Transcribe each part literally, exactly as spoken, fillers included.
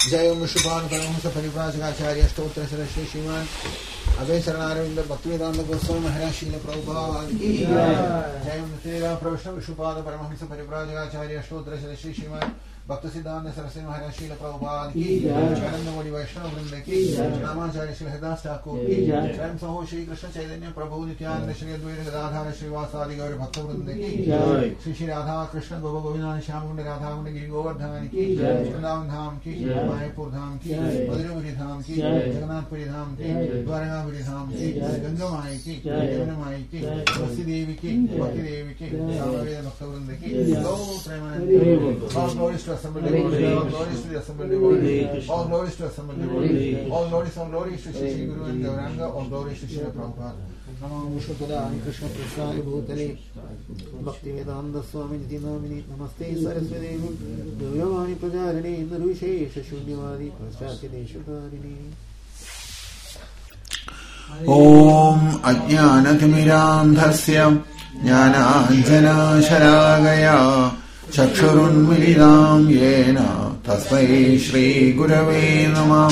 जय ओम विष्णुपाद परमहंस परिव्राजकाचार्य स्तोत्र श्री श्रीमान अभय शरणारविंद भक्तिवेदांत गोस्वामी महाराज श्रील प्रभुपाद की जय ओम श्रीराम प्रविष्णु विष्णुपाद परमहंस परिव्राजकाचार्य स्तोत्र श्री श्रीमान भक्त सिद्धांत सरस्वती महाराज श्रील प्रभुपाद की आनंदमणि वैष्णव वृंद की नामाचार्य श्री हरिदास ठाकुर की स्वयं समूह श्री कृष्ण चैतन्य प्रभु नित्यानंद श्री अद्वैत गदाधर श्रीवासादि गौर भक्त वृंद की श्री श्री राधा कृष्ण गोप गोविंद श्याम कुंड राधा कुंड गिरि गोवर्धन की वृंदावन धाम की मायापुर धाम की मधुरपुरी धाम की जगन्नाथपुरी धाम की द्वारकापुरी धाम की गंगा माई की यमुना माई की तुलसी देवी की भक्ति देवी की सामवेद भक्त वृंद की गौ Premanand assembled devotee, all glories to the assembled devotee, all glories to assembled devotee, all glories, all glories to Shri Shri Guru and Gauranga, all glories to Shri Prabhupada. Namo Vishnupadaya Krishna Prasad Bhutale Bhakti Vedanta Swami Niti Namini Namaste Saraswati Devi Devyavani Prajarini Narusesha Shunyavadi Paschati Deshutarini. Om Ajnanatimirandhasya Jnananjana Sharagaya चक्षुरुन्मिलितां येन तस्मै श्रीगुरवे नमः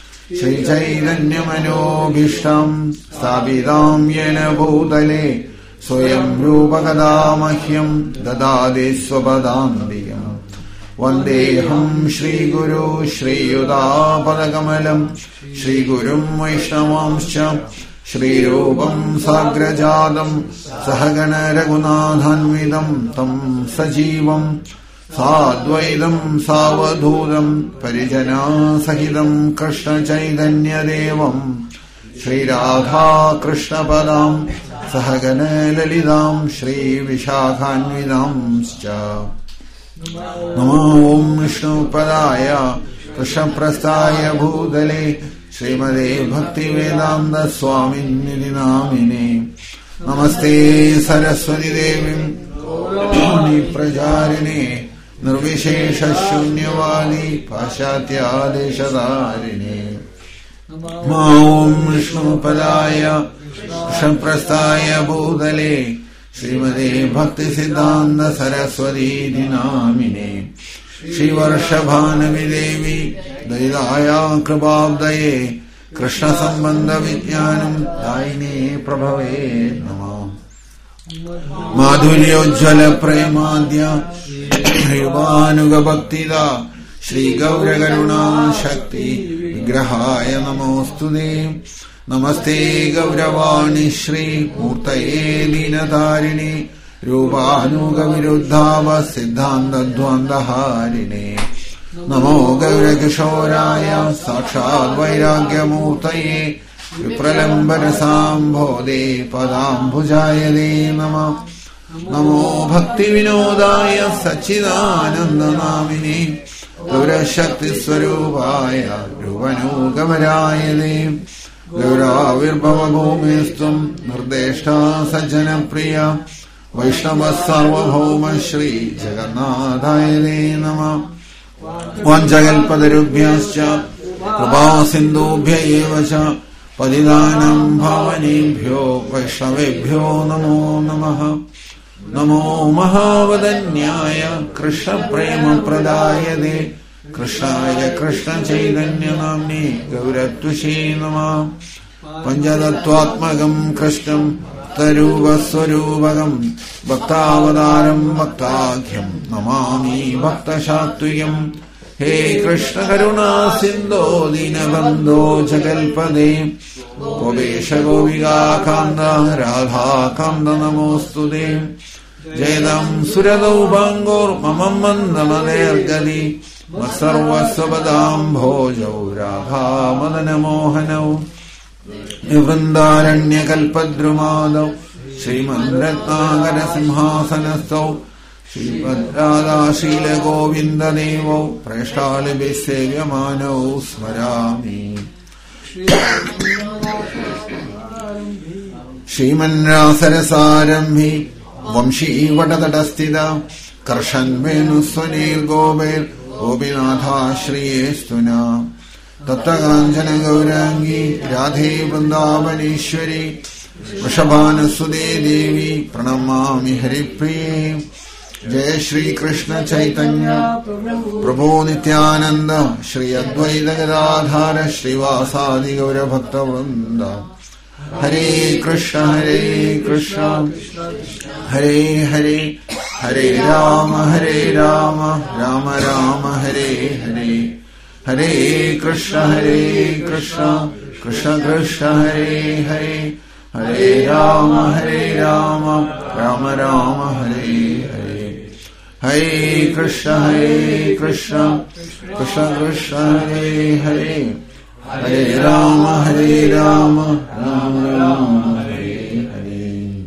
श्रीचैतन्यमनोभीष्टं स्थापितां येन भूतले स्वयं रूपकदा मह्यं ददाति स्वपदान्तिकम् वन्देऽहं श्रीगुरु श्रीयुतापदकमलं श्रीगुरुं वैष्णवांश्च श्रीरूपं साग्रजातं सहगण रघुनाथान्वितं तं सजीवं साद्वैतं सावधूतं परिजनासहितं कृष्णचैतन्यदेवं श्रीराधा कृष्णपदां सहगण ललितां श्रीविशाखान्वितांश्च नमो ॐ विष्णुपदाय कृष्णप्रस्थाय भूतले श्रीमदे भक्तिवेदांत स्वामिन्निधि नामिने नमस्ते सरस्वती देवी गौरवाणी प्रचारिणे निर्विशेष शून्यवादी पाश्चात्यादेशधारिणे नमो ॐ विष्णुपदाय कृष्णप्रस्थाय भूतले श्रीमदे भक्तिसिद्धान्त सरस्वती नामिने श्रीवर्षभानवि देवी दयिताया कृपाब्दये कृष्ण संबंध विज्ञानं दायिने प्रभवे नमः माधुर्योज्ज्वल प्रेमाद्य युवानुग भक्तिदा श्री गौर करुणा शक्ति विग्रहाय नमोस्तुते नमस्ते गौरवाणी श्री मूर्तये दीनतारिणे रूपानुग विरुद्धाव सिद्धान्त द्वन्द्वहारिणे नमो गौरकिशोराय साक्षात् वैराग्यमूर्तये विप्रलम्बरसाम्भोदे पदाम्बुजाय ते नमः नमो भक्तिविनोदाय सच्चिदानन्दनामिने गौरशक्तिस्वरूपाय ध्रुवनुगमराय ते गौराविर्भवभूमिस्त्वं निर्देष्टा सज्जनप्रिया वैष्णवः सार्वभौम श्री जगन्नाथाय ते नमः वाञ्छकल्पतरुभ्यश्च कृपा सिन्धुभ्य एव च पतितानां पावनेभ्यो वैष्णवेभ्यो नमो नमः नमो महावदन्याय कृष्णप्रेमप्रदायते कृष्णाय कृष्णचैतन्यनाम्ने गौरत्वसे नमः पञ्चतत्त्वात्मकं कृष्णं तरूपस्वरूपकं भक्तावतारं भक्ताख्यं नमामि भक्तशात्विकं हे कृष्ण करुणा सिन्धो दीनबन्धो जगल्पदे गोपेश गोपिकान्त राधाकान्त नमोऽस्तुते जयदं सुरदौभाङ्गोर्मम मन्दमदेर्गदि मत्सर्वस्वपदाम्भोजौ राधा मदनमोहनौ वृन्दारण्यकल्पद्रुमादौ श्रीमद्रत्नाकरसिंहासनस्थौ श्रीमद्राधाशीलगोविन्ददेवौ प्रेष्ठालिभिः सेव्यमानौ स्मरामि श्रीमन्रासरसारम्भि वंशीवटतटस्थिता कर्षन्वेणुस्वनीर्गोपैर्गोपीनाथाश्रियेस्तुना तप्तकाञ्चन गौरांगी राधे वृन्दावनेश्वरी वृषभानुसुते देवी प्रणमामि हरिप्रिये जय श्री कृष्ण चैतन्य प्रभो नित्यानंद श्री अद्वैत गदाधर श्रीवासादि गौर भक्त वृंद हरे कृष्ण हरे कृष्ण हरे हरे हरे राम हरे राम राम राम हरे हरे हरे कृष्ण हरे कृष्ण कृष्ण कृष्ण हरे हरे हरे राम हरे राम राम राम हरे हरे हरे कृष्ण हरे कृष्ण कृष्ण कृष्ण हरे हरे हरे राम हरे राम राम राम हरे हरे।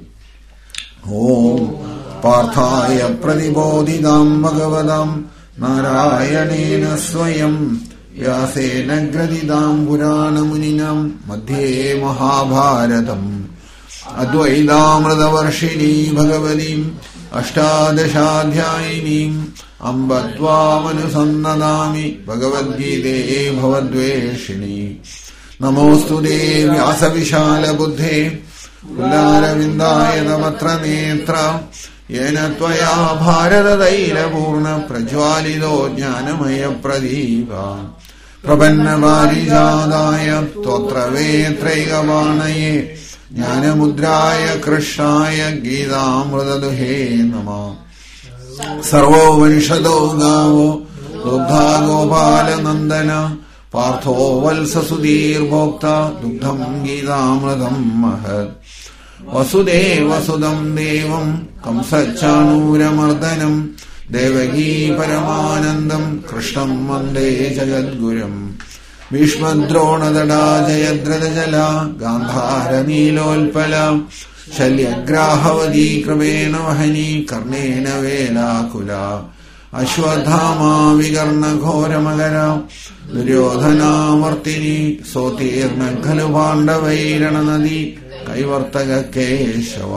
ओम पार्थाय प्रतिबोधितां भगवतां नारायणेन स्वयं व्यासेन ग्रथितां पुराणमुनिनां मध्ये महाभारतम् अद्वैतामृतवर्षिणी भगवतीम् अष्टादशाध्यायिनीम् अम्ब त्वामनुसन्नदामि भगवद्गीते भवद्वेषिणी। नमोऽस्तु ते व्यासविशालबुद्धे कुलारविन्दाय तमत्र नेत्र येन त्वया भारततैलपूर्णप्रज्वालितो ज्ञानमयप्रदीप प्रपन्नपारिजाताय स्तोत्रवेत्रैकपाणये ज्ञानमुद्राय कृष्णाय गीतामृतदुहे नमः। सर्वोपनिषदो गावो दुग्धा गोपालनन्दन पार्थो वत्ससुधीर्भोक्ता दुग्धम् गीतामृतम् महत्। वसुदेवसुदम् देवम् कंसच्चाणूरमर्दनम् देवकी परमानन्दम् कृष्णम् वन्दे जगद्गुरुम्। भीष्मद्रोणतटा जयद्रथजला गान्धारनीलोत्पला शल्यग्राहवती कृपेण वहनी कर्णेन वेलाकुला। अश्वत्थामा विकर्णघोरमकरा दुर्योधनावर्तिनी सोतीर्ण खलु पाण्डवैरणनदी कैवर्तक केशव।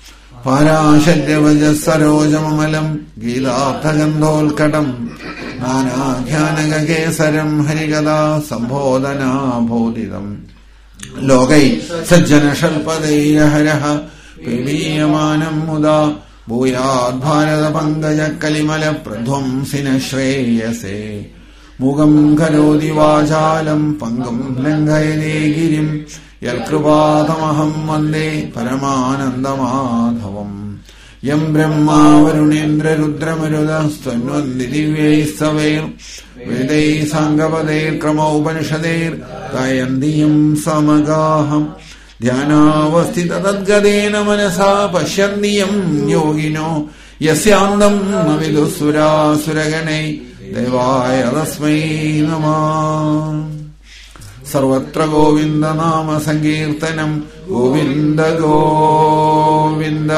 पाराशल्यवजसरोजममलम् गीतार्थगन्धोल्कटम् नानाध्यानगकेसरम् हरिकथा सम्बोधना बोधितम्। लोकै सज्जनशल्पदैरहरः पीडीयमानम् मुदा भूयाद्भारतपङ्कजकलिमलप्रध्वंसिन श्रेयसे। मुगम् करोति वाचालम् पङ्गुम् लङ्घयते गिरिम् यत्कृपातमहम् वन्दे परमानन्दमाधवम्। यम् ब्रह्मा वरुणेन्द्ररुद्रमरुदस्त्वन्वन्ति दिव्यैस्तवैर् वेदैः साङ्गपदैर्क्रमोपनिषदैर्गायन्ति यम् समगाहम्। ध्यानावस्थिततद्गतेन मनसा पश्यन्ति यम् योगिनो यस्यान्दम् न विदुःसुरासुरगणै देवाय तस्मै नमः। सर्वत्र गोविन्द नाम संकीर्तनम् Govind Govind.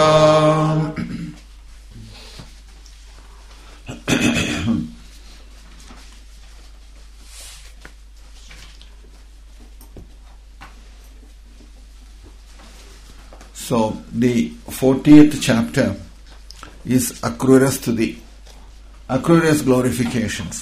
So the fortieth chapter is Akrura Stuti, Akrura's glorifications.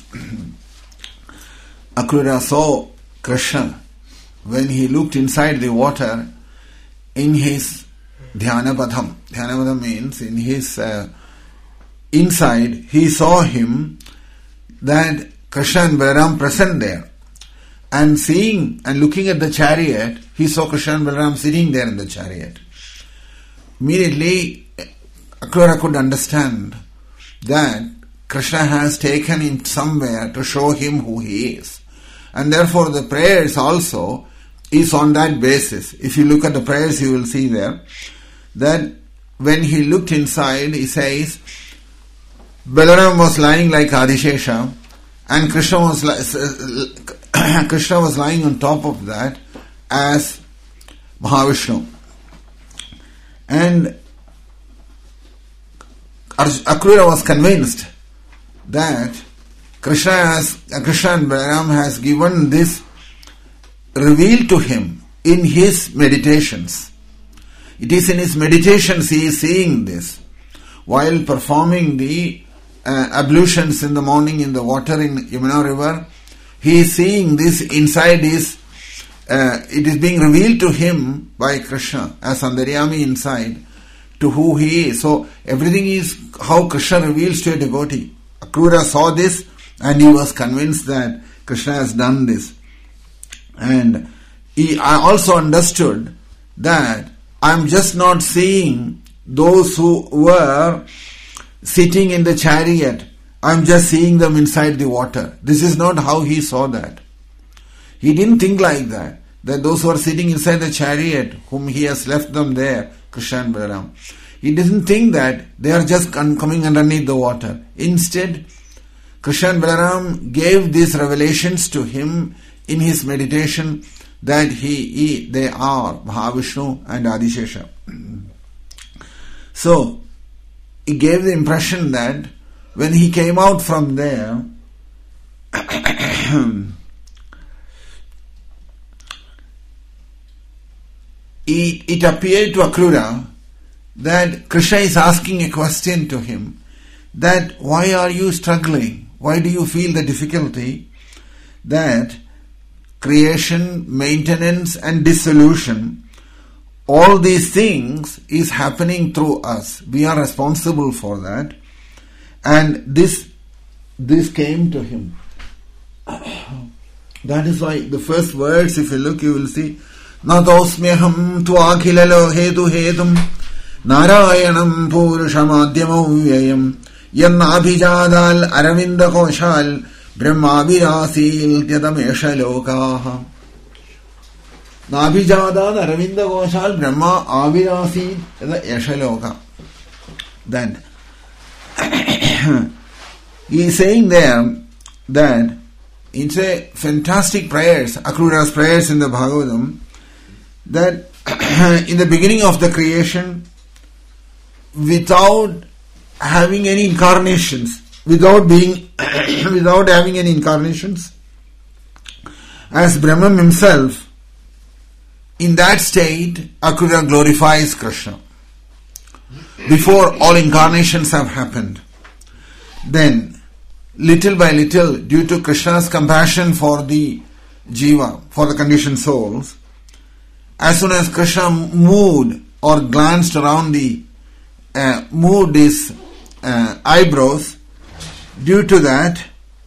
Akrura saw Krishna when he looked inside the water in his Dhyanapadam. Dhyanapadam means in his uh, inside he saw him, that Krishna and Balaram present there, and seeing and looking at the chariot, he saw Krishna and Balaram sitting there in the chariot. Immediately Akrura could understand that Krishna has taken him somewhere to show him who he is. And therefore the prayers also is on that basis. If you look at the prayers, you will see there that when he looked inside, he says, Balaram was lying like Adishesha and Krishna was, li- Krishna was lying on top of that as Mahavishnu. And Akrura was convinced that Krishna, has, Krishna and Balaram has given this revealed to him in his meditations. It is in his meditations he is seeing this. While performing the uh, ablutions in the morning in the water in Yamuna river, he is seeing this inside his, uh, it is being revealed to him by Krishna as Andaryami inside to who he is. So everything is how Krishna reveals to a devotee. Akrura saw this and he was convinced that Krishna has done this. And he also understood that I am just not seeing those who were sitting in the chariot. I am just seeing them inside the water. This is not how he saw that. He didn't think like that. That those who are sitting inside the chariot, whom he has left them there, Krishna and Balaram, he didn't think that they are just coming underneath the water. Instead, Krishna and Balaram gave these revelations to him in his meditation that he, he they are Mahavishnu and Adishesha. So, he gave the impression that when he came out from there, it, it appeared to Akrura that Krishna is asking a question to him, that why are you struggling? Why do you feel the difficulty that creation, maintenance and dissolution, all these things is happening through us. We are responsible for that. And this this came to him. That is why the first words, if you look, you will see, Natosmyaham tu akhilalo hetu hetum Narayanam purushamadhyamavyayam Yannabhijadal aravinda koshal Brahmabhirasil tyadamesha lokaha. Nabhijadal aravinda koshal Brahma abhirasil tyadamesha loka. Then he is saying there that it's a fantastic prayers, Akrura's prayers in the Bhagavatam, that in the beginning of the creation, without having any incarnations, without being, without having any incarnations, as Brahman himself, in that state, Akrura glorifies Krishna. Before all incarnations have happened. Then, little by little, due to Krishna's compassion for the jiva, for the conditioned souls, as soon as Krishna moved or glanced around the, uh, moved his uh, eyebrows, due to that,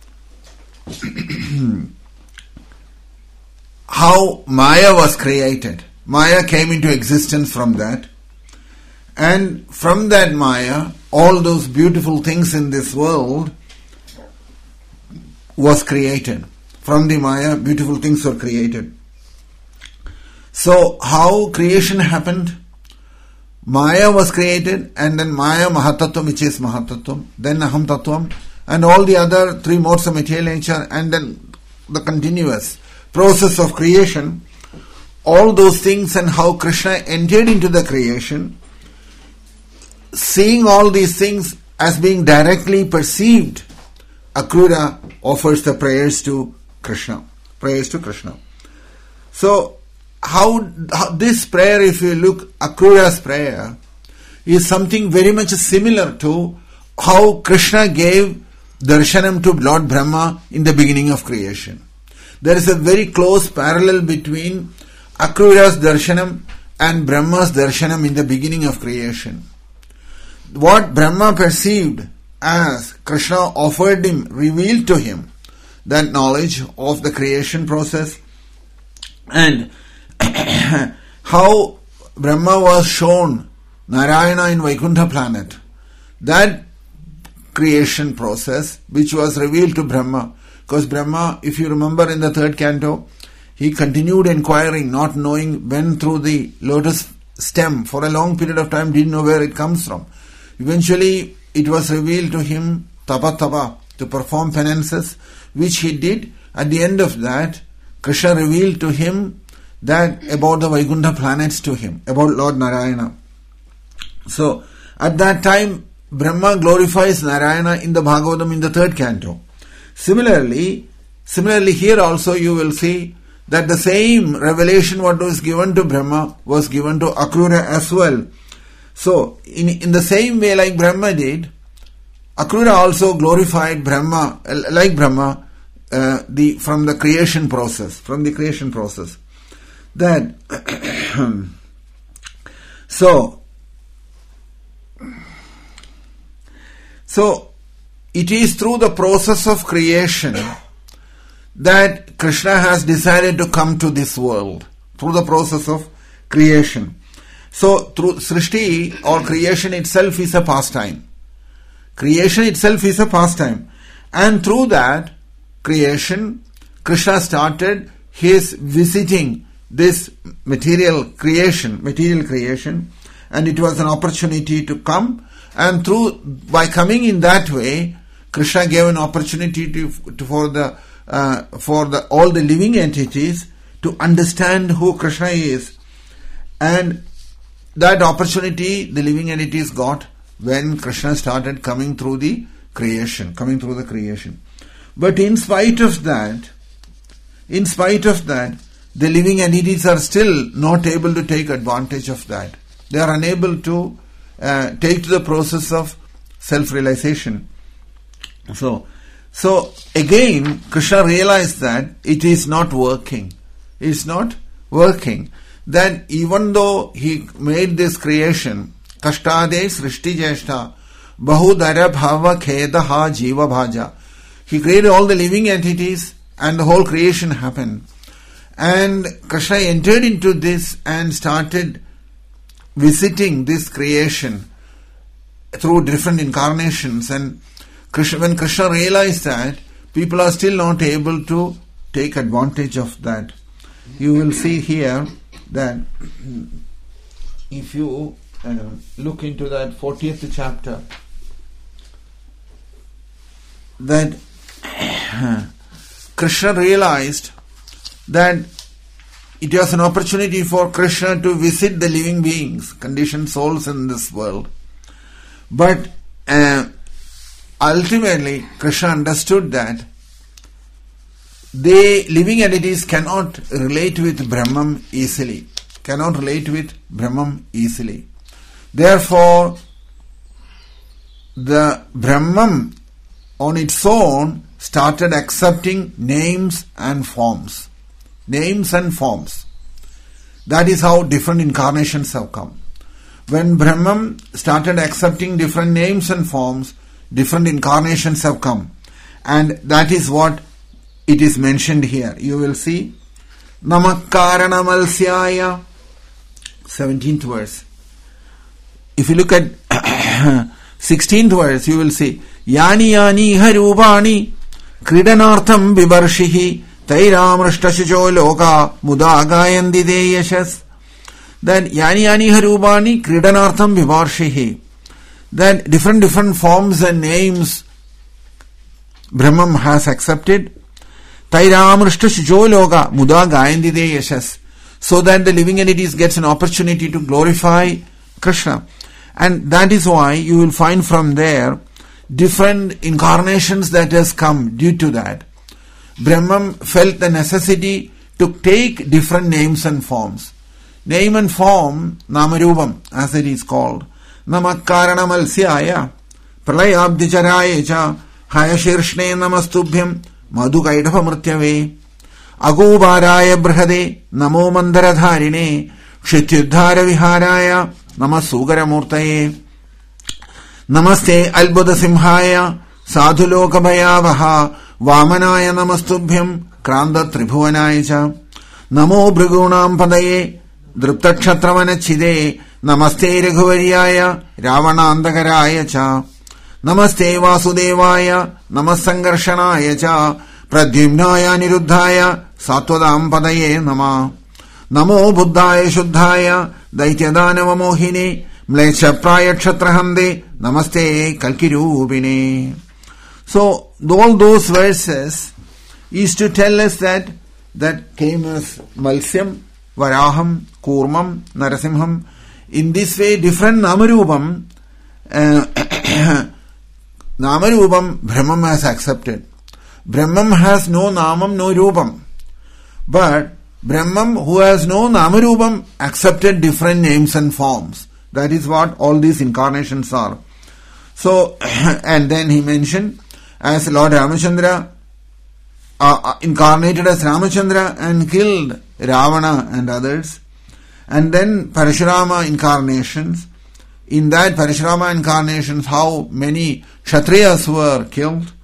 how Maya was created. Maya came into existence from that. And from that Maya, all those beautiful things in this world was created. From the Maya, beautiful things were created. So, how creation happened? Maya was created, and then Maya Mahatattvam, which is Mahatattvam, then Aham Tattvam, and all the other three modes of material nature, and then the continuous process of creation. All those things and how Krishna entered into the creation, seeing all these things as being directly perceived, Akrura offers the prayers to Krishna. Prayers to Krishna. So, how, how this prayer, if you look, Akrura's prayer, is something very much similar to how Krishna gave darshanam to Lord Brahma in the beginning of creation. There is a very close parallel between Akrura's darshanam and Brahma's darshanam in the beginning of creation. What Brahma perceived as Krishna offered him, revealed to him that knowledge of the creation process, and how Brahma was shown Narayana in Vaikuntha planet. That creation process which was revealed to Brahma, because Brahma, if you remember in the third canto, he continued inquiring, not knowing when through the lotus stem for a long period of time, didn't know where it comes from. Eventually, it was revealed to him, tapa tapa, to perform penances, which he did. At the end of that, Krishna revealed to him that about the Vaikuntha planets to him, about Lord Narayana. So, at that time, Brahma glorifies Narayana in the Bhagavatam in the third canto. Similarly, similarly here also you will see that the same revelation what was given to Brahma was given to Akrura as well. So, in, in the same way like Brahma did, Akrura also glorified Brahma, like Brahma, uh, the from the creation process, from the creation process. That, so, So, it is through the process of creation that Krishna has decided to come to this world. Through the process of creation. So, through Srishti or creation itself is a pastime. Creation itself is a pastime. And through that creation, Krishna started his visiting this material creation, material creation, and it was an opportunity to come. And through, by coming in that way, Krishna gave an opportunity to, to for the uh, for the all the living entities to understand who Krishna is. And that opportunity the living entities got when Krishna started coming through the creation, coming through the creation. But in spite of that, in spite of that, the living entities are still not able to take advantage of that. They are unable to uh, take to the process of self-realization. So, so again, Krishna realized that it is not working. It is not working. That even though he made this creation, Kashtade Srishti Jeshta, Bahudara Bhava Khedaha Jiva Bhaja. He created all the living entities and the whole creation happened. And Krishna entered into this and started visiting this creation through different incarnations. And Krishna, when Krishna realized that, people are still not able to take advantage of that. You will see here that if you uh, look into that fortieth chapter, that Krishna realized that it was an opportunity for Krishna to visit the living beings, conditioned souls in this world. But uh, ultimately, Krishna understood that they, living entities, cannot relate with Brahman easily. Cannot relate with Brahman easily. Therefore, the Brahman on its own started accepting names and forms. Names and forms. That is how different incarnations have come. When Brahman started accepting different names and forms, different incarnations have come. And that is what it is mentioned here. You will see Namakarana Malsyaya, seventeenth verse. If you look at sixteenth verse, you will see Yani Yani Harubani Kridanartham Bibarshihi Tairamrashtashujo Loka Mudagayandi Deyashas. That Yani Yani Harubani Kridanartham Bibarshihi. That different different forms and names Brahman has accepted. Tairamrashtashujo Loka Mudagayandi Deyashas. So that the living entities gets an opportunity to glorify Krishna. And that is why you will find from there different incarnations that has come due to that. Brahman felt the necessity to take different names and forms. Name and form, Namarubam, as it is called. Namakarana Malsyaya, Pralayabdicharaya, Hayashirshne Namastubhyam, Madhukaidava Mrityave, Agubaraya Brahade, Namo Mandaradharine, Kshityudhara Viharaya, Namasugara Murtaye, Namaste Albuddha Simhaya, Sadhuloka Bhayavaha, Vamanaya Namastubhyam, Kranda Tribhuvanaya, Namo Brigunam Padaye, Druptakshatravana Chide, Namaste Raghuvariyaya, Ravanandakaraya cha, Namaste Vasudevaya, Namasangarshanaya cha, Pradyumnaya Niruddhaya, Satvadam Padaye Nama, Namo Buddhaya Shuddhaya, Daityadhanava Mohine, Mlecha Praya Kshatrahande, Namaste Kalkirubine. So, all those verses is to tell us that that came as Malsyam, Varaham, Kurmam, Narasimham. In this way, different Namarubam, uh, Namarubam, Brahman has accepted. Brahman has no Namam, no Rupam. But Brahman, who has no Namarubam, accepted different names and forms. That is what all these incarnations are. So, and then he mentioned, as Lord Ramachandra uh, incarnated as Ramachandra and killed Ravana and others. And then Parashurama incarnations. in that Parashurama incarnations, how many Kshatriyas were killed.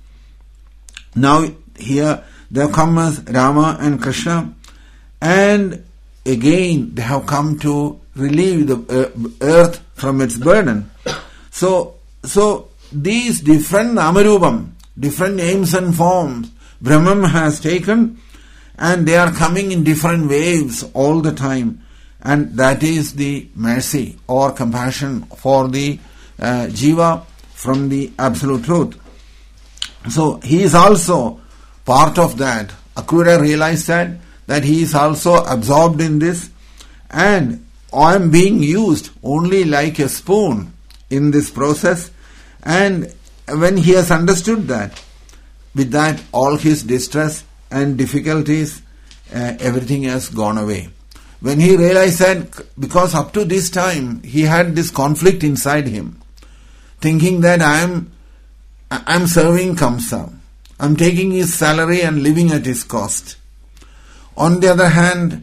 Now here they have come as Rama and Krishna, and again they have come to relieve the earth from its burden. So, so these different Namarubam, different names and forms, Brahman has taken, and they are coming in different waves all the time. And that is the mercy or compassion for the uh, Jiva from the Absolute Truth. So he is also part of that. Akrura realized that, that he is also absorbed in this, and I am being used only like a spoon in this process. And when he has understood that, with that all his distress and difficulties, uh, everything has gone away. When he realized that, because up to this time he had this conflict inside him, thinking that I am I am serving Kamsa, I am taking his salary and living at his cost. On the other hand,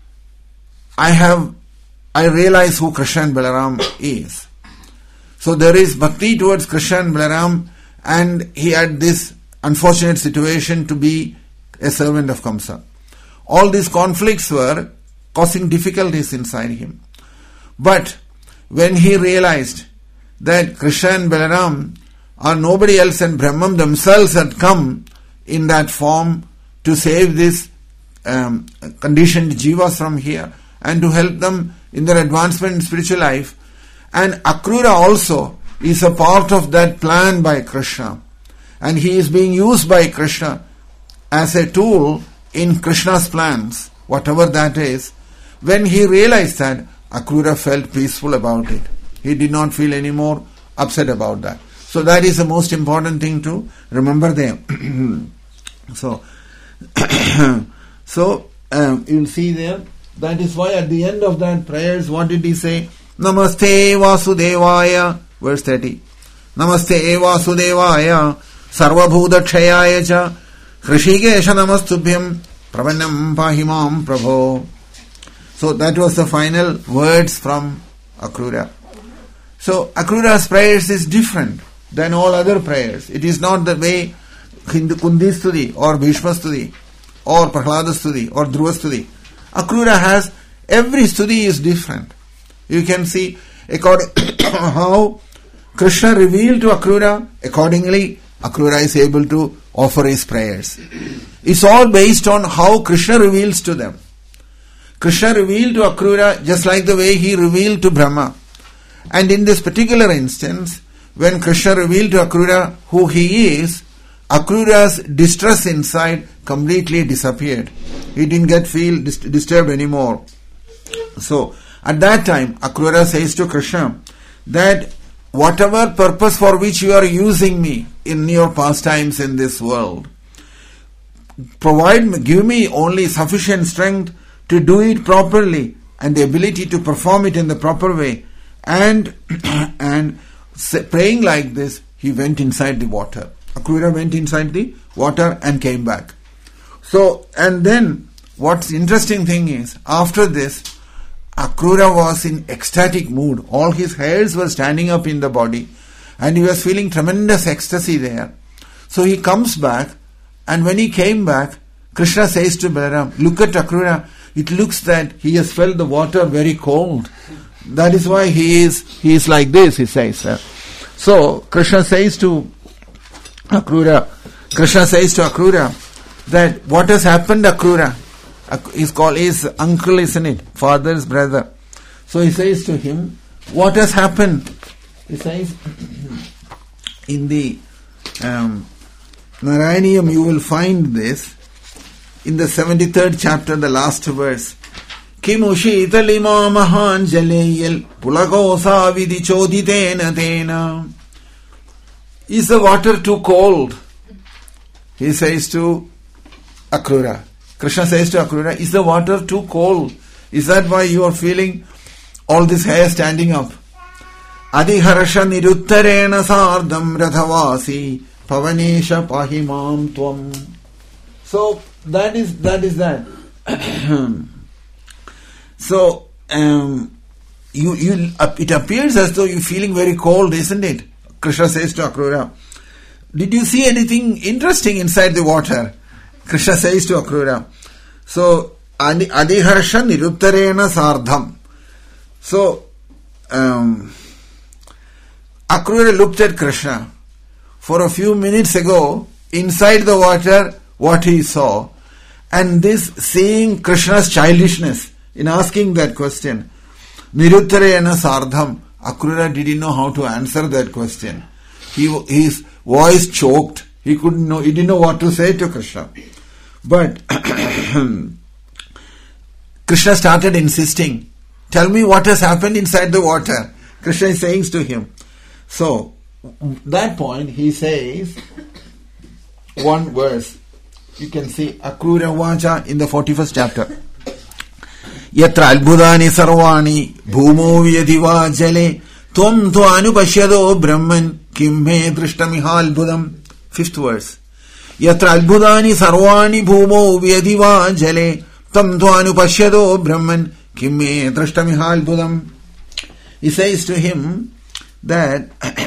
I have I realize who Krishna and Balaram is. So there is bhakti towards Krishna and Balaram, and he had this unfortunate situation to be a servant of Kamsa. All these conflicts were causing difficulties inside him. But when he realized that Krishna and Balaram are nobody else and Brahman themselves had come in that form to save this um, conditioned jivas from here and to help them in their advancement in spiritual life, and Akrura also is a part of that plan by Krishna, and he is being used by Krishna as a tool in Krishna's plans, whatever that is. When he realized that, Akrura felt peaceful about it. He did not feel any more upset about that. So that is the most important thing to remember there. so, so um, you will see there, that is why at the end of that prayers, what did he say? Namaste Vasudevaya, verse thirty. Namaste Vasudevaya, Sarvabhuta Kshayaya cha, Hrishikesha Namastubhyam, Pravannam Pahimam Prabho. So that was the final words from Akrura. So Akrura's prayers is different than all other prayers. It is not the way Kundistudi or Bhishmastudi or Prahladastudi or Dhruvastudi. Akrura has, every studi is different. You can see according how Krishna revealed to Akrura, accordingly Akrura is able to offer his prayers. It's all based on how Krishna reveals to them. Krishna revealed to Akrura just like the way he revealed to Brahma. And in this particular instance, when Krishna revealed to Akrura who he is, Akrura's distress inside completely disappeared. He didn't get feel dis- disturbed anymore. So, at that time, Akrura says to Krishna that whatever purpose for which you are using me in your pastimes in this world, provide, give me only sufficient strength to do it properly and the ability to perform it in the proper way. And and praying like this, he went inside the water. Akrura went inside the water and came back. So, and then what's interesting thing is, after this, Akrura was in ecstatic mood. All his hairs were standing up in the body and he was feeling tremendous ecstasy there. So he comes back, and when he came back, Krishna says to Balaram, look at Akrura, it looks that he has felt the water very cold. That is why he is he is like this, he says. So Krishna says to Akrura, Krishna says to Akrura that what has happened, Akrura? He's called his uncle, isn't it? Father's brother. So he says to him, what has happened? He says in the um, Narayaniyam you will find this in the seventy-third chapter, the last verse. Kimushi italima mahan jalayil pulagosa vidhi choditena tena. Is the water too cold? He says to Akrura. Krishna says to Akrura, is the water too cold? Is that why you are feeling all this hair standing up? Adiharasha niruttarena sardam rathavasi pavanesha pahimam tvam. So that is that is that. So um, you, you, it appears as though you're feeling very cold, isn't it? Krishna says to Akrura, did you see anything interesting inside the water? Krishna says to Akrura, so, Adiharsha Niruttarena Sardham. So, um, Akrura looked at Krishna. For a few minutes ago, inside the water, what he saw, and this seeing Krishna's childishness in asking that question, Niruttarena Sardham, Akrura didn't know how to answer that question. He, his voice choked. He couldn't know, he didn't know what to say to Krishna. But Krishna started insisting, tell me what has happened inside the water. Krishna is saying to him. So, that point he says, one verse, you can see Akrura Vacha in the forty-first chapter. Yatra albudani sarvani bhumo vyadiva jale tvam tvanu pashyado brahman kim me drishtamihal budam. Fifth verse. Yatra albudani sarvani bhumo vyadiva jale tvam tvanu pashyado brahman kim me drishtamihal budam. He says to him that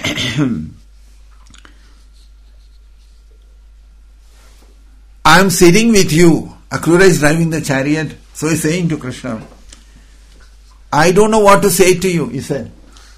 I am sitting with you. Akrura is driving the chariot. So he is saying to Krishna, I don't know what to say to you, he said.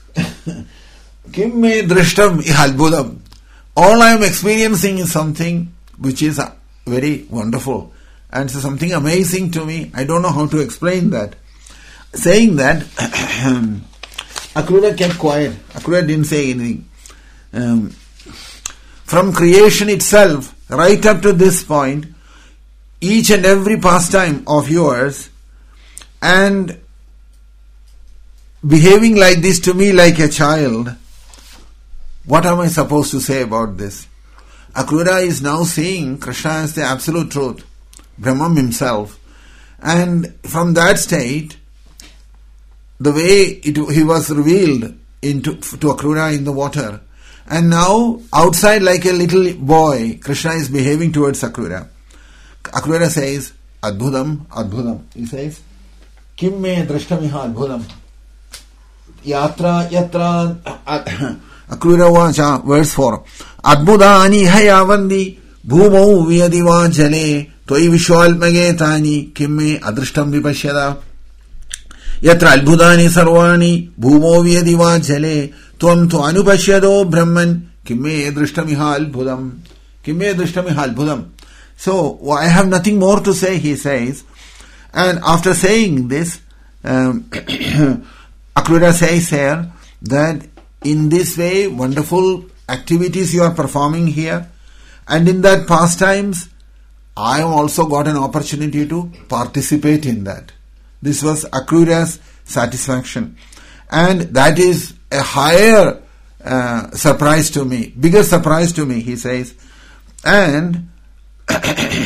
Kim me drishtam ihalbudam. All I am experiencing is something which is very wonderful and something amazing to me. I don't know how to explain that. Saying that, Akrura kept quiet. Akrura didn't say anything. Um, from creation itself, right up to this point, each and every pastime of yours and behaving like this to me like a child, what am I supposed to say about this? Akrura is now seeing Krishna as the absolute truth, Brahman himself. And from that state, the way it, he was revealed into to Akrura in the water, and now outside like a little boy, Krishna is behaving towards Akrura. Akrura says, Adbhudam, Adbhudam. He says, Kim me drishtamiha Adbhudam. Yatra, Yatra, Akrura Vacha, verse four. Adbhudani hayavandi bhumau vyadiva jale toi vishwalmagetani kim me adrishtam vipashyada. Yatra albudani sarvani bhumo vyadiva jale tvam tu anupashyado brahman kimme drishtamiha albudam. Kimme drishtamiha albudam. So, I have nothing more to say, he says. And after saying this, um, Akrura says here that in this way, wonderful activities you are performing here, and in that pastimes, I have also got an opportunity to participate in that. This was Akrura's satisfaction. And that is a higher uh, surprise to me, bigger surprise to me, he says. And uh,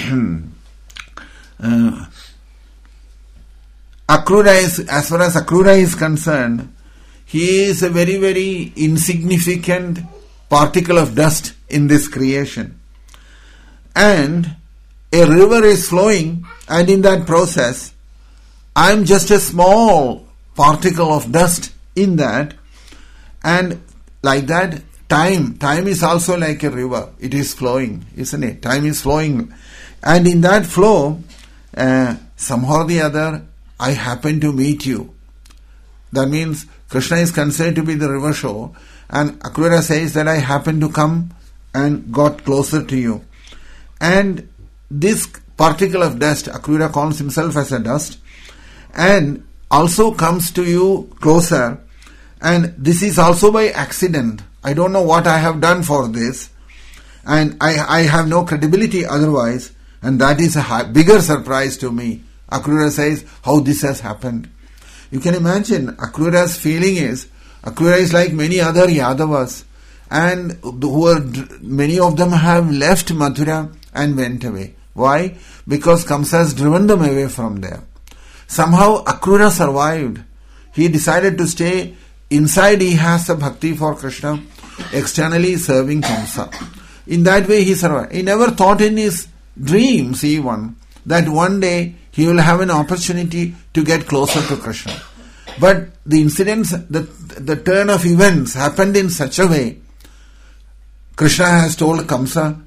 Akrura is, as far as Akrura is concerned, he is a very, very insignificant particle of dust in this creation. And a river is flowing, and in that process, I am just a small particle of dust in that, and like that, time, time is also like a river. It is flowing, isn't it? Time is flowing. And in that flow, uh, somehow or the other, I happen to meet you. That means Krishna is considered to be the river shore, and Akrura says that I happen to come and got closer to you. And this particle of dust, Akrura calls himself as a dust, and also comes to you closer, and this is also by accident. I don't know what I have done for this, and I, I have no credibility otherwise, and that is a high, bigger surprise to me. Akrura says how this has happened. You can imagine Akrura's feeling is, Akrura is like many other Yadavas, and who are, many of them have left Mathura and went away. Why? Because Kamsa has driven them away from there. Somehow Akrura survived. He decided to stay inside. He has a bhakti for Krishna, externally serving Kamsa. In that way he survived. He never thought in his dreams even that one day he will have an opportunity to get closer to Krishna. But the incidents, the, the turn of events happened in such a way. Krishna has told Kamsa,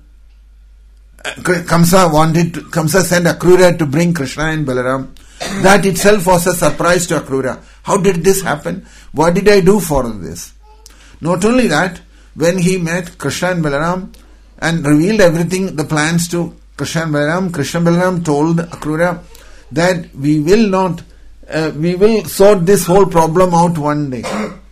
Kamsa wanted to, Kamsa sent Akrura to bring Krishna and Balaram. That itself was a surprise to Akrura. How did this happen? What did I do for this? Not only that, when he met Krishna and Balaram and revealed everything, the plans to Krishna and Balaram, Krishna and Balaram told Akrura that we will not, uh, we will sort this whole problem out one day.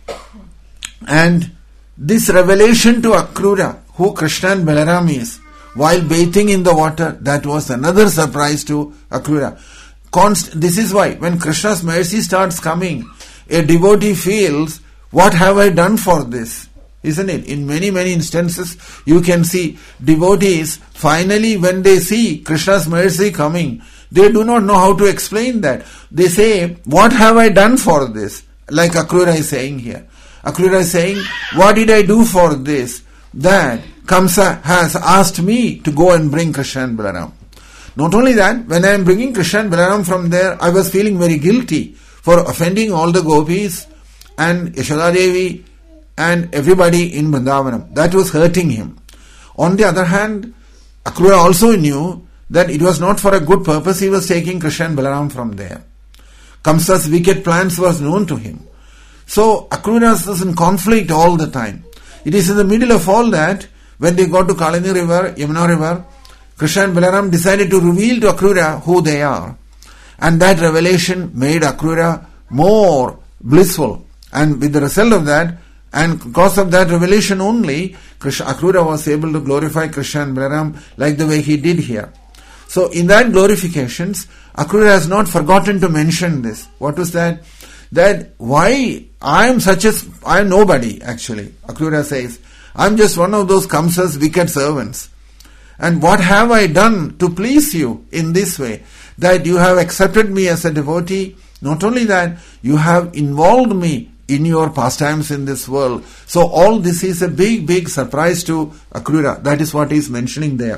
And this revelation to Akrura, who Krishna and Balaram is, while bathing in the water, that was another surprise to Akrura. Const- this is why, when Krishna's mercy starts coming, a devotee feels, what have I done for this? Isn't it? In many, many instances, you can see devotees, finally when they see Krishna's mercy coming, they do not know how to explain that. They say, what have I done for this? Like Akrura is saying here. Akrura is saying, what did I do for this? That Kamsa has asked me to go and bring Krishna and Balaram. Not only that, when I am bringing Krishna and Balaram from there, I was feeling very guilty for offending all the gopis and Yashoda Devi and everybody in Vrindavanam. That was hurting him. On the other hand, Akrura also knew that it was not for a good purpose he was taking Krishna and Balaram from there. Kamsa's wicked plans was known to him. So Akrura was in conflict all the time. It is in the middle of all that, when they got to Kalini river, Yamuna river, Krishna and Balaram decided to reveal to Akrura who they are. And that revelation made Akrura more blissful. And with the result of that, and because of that revelation only, Krishna, Akrura was able to glorify Krishna and Balaram like the way he did here. So in that glorifications, Akrura has not forgotten to mention this. What was that? That why I am such a, I am nobody actually. Akrura says, I am just one of those Kamsa's wicked servants. And what have I done to please you in this way? That you have accepted me as a devotee. Not only that, you have involved me in your pastimes in this world. So all this is a big, big surprise to Akrura. That is what he is mentioning there.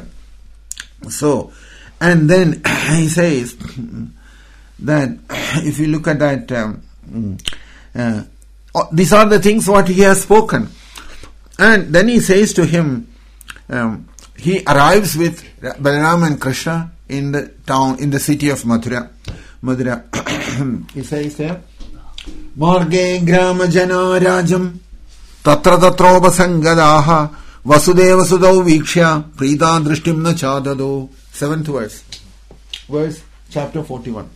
So, and then he says that if you look at that, um, uh, these are the things what he has spoken. And then he says to him, um, he arrives with Balaram and Krishna in the town, in the city of Mathura. Mathura. He says there, Marge grama jana rajam tatra tatropa sangadaha vasudeva sudau vikshya prita drishtim na chadado. Seventh verse. Verse chapter forty-one.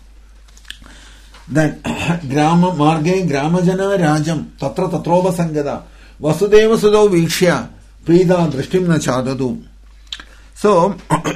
That grama marge grama jana rajam tatra tatropa sangada vasudeva sudau vikshya prita drishtim na chadado. So,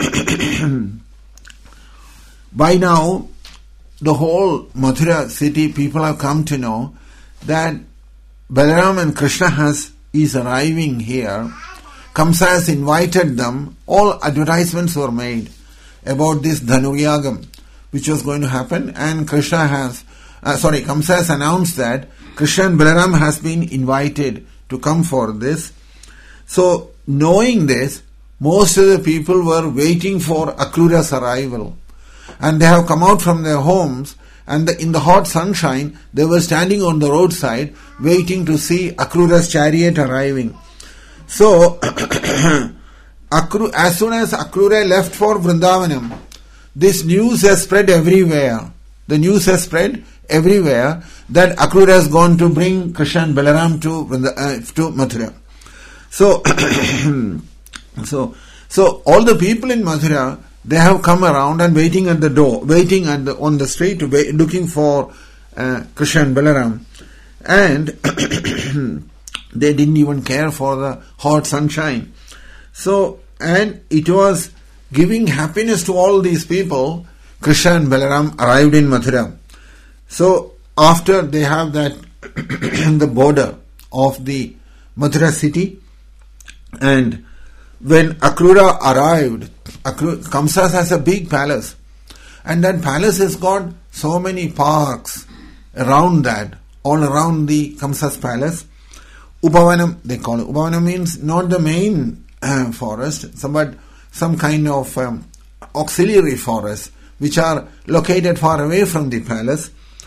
by now, the whole Mathura city people have come to know that Balaram and Krishna has is arriving here. Kamsa has invited them. All advertisements were made about this Dhanuryagam, which was going to happen, and Krishna has, uh, sorry, Kamsa has announced that Krishna and Balaram has been invited to come for this. So, knowing this, most of the people were waiting for Akrura's arrival. And they have come out from their homes, and the, in the hot sunshine, they were standing on the roadside waiting to see Akrura's chariot arriving. So, Akru, as soon as Akrura left for Vrindavanam, this news has spread everywhere. The news has spread everywhere that Akrura has gone to bring Krishna and Balaram to, uh, to Mathura. So, So, so all the people in Mathura, they have come around and waiting at the door, waiting at the, on the street, to wait, looking for uh, Krishna and Balaram. And they didn't even care for the hot sunshine. So, and it was giving happiness to all these people. Krishna and Balaram arrived in Mathura. So, after they have that, the border of the Mathura city, and when Akrura arrived, Akrura, Kamsa has a big palace, and that palace has got so many parks around that, all around the Kamsa's palace. Upavanam, they call it. Upavanam means not the main uh, forest, but some kind of um, auxiliary forests, which are located far away from the palace.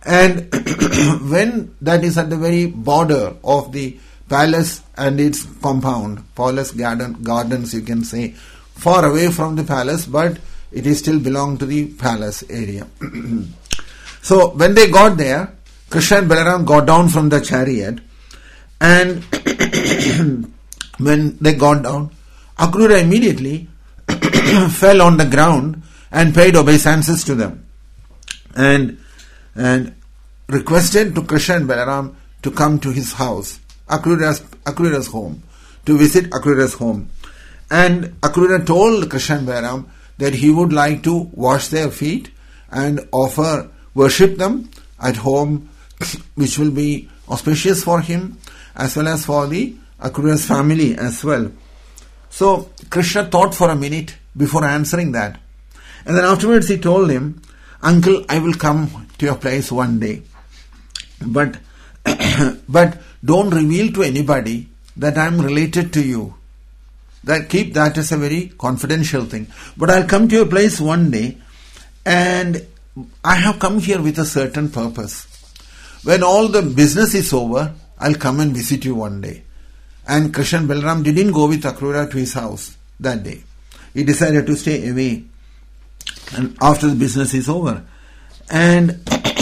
And when that is at the very border of the palace and its compound, palace garden, gardens you can say, far away from the palace, but it is still belong to the palace area. So when they got there, Krishna and Balaram got down from the chariot, and when they got down, Akrura immediately fell on the ground and paid obeisances to them, and and requested to Krishna and Balaram to come to his house, Akrura's, Akrura's home, to visit Akrura's home. And Akrura told Krishna and Balaram that he would like to wash their feet and offer, worship them at home, which will be auspicious for him as well as for the Akrura's family as well. So Krishna thought for a minute before answering that. And then afterwards he told him, "Uncle, I will come to your place one day. But but don't reveal to anybody that I am related to you. That keep that as a very confidential thing. But I'll come to your place one day, and I have come here with a certain purpose. When all the business is over, I'll come and visit you one day." And Krishna and Balaram didn't go with Akrura to his house that day. He decided to stay away, and after the business is over. And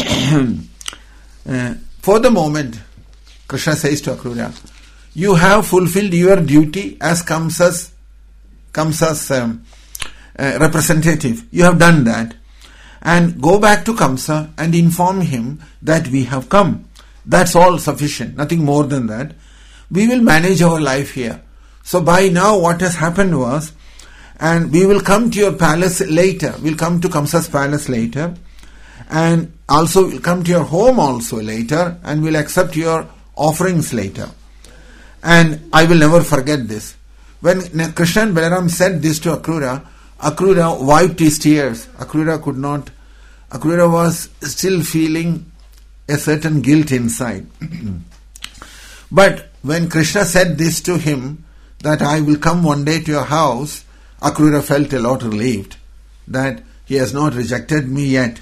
uh, for the moment, Krishna says to Akrura, "You have fulfilled your duty as Kamsa's, Kamsa's um, uh, representative. You have done that. And go back to Kamsa and inform him that we have come. That's all sufficient, nothing more than that. We will manage our life here. So by now what has happened was, and we will come to your palace later. We'll come to Kamsa's palace later. And also we'll come to your home also later. And we'll accept your offerings later. And I will never forget this." When Krishna and Balaram said this to Akrura, Akrura wiped his tears. Akrura could not, Akrura was still feeling a certain guilt inside. But when Krishna said this to him, that I will come one day to your house, Akrura felt a lot relieved that he has not rejected me yet.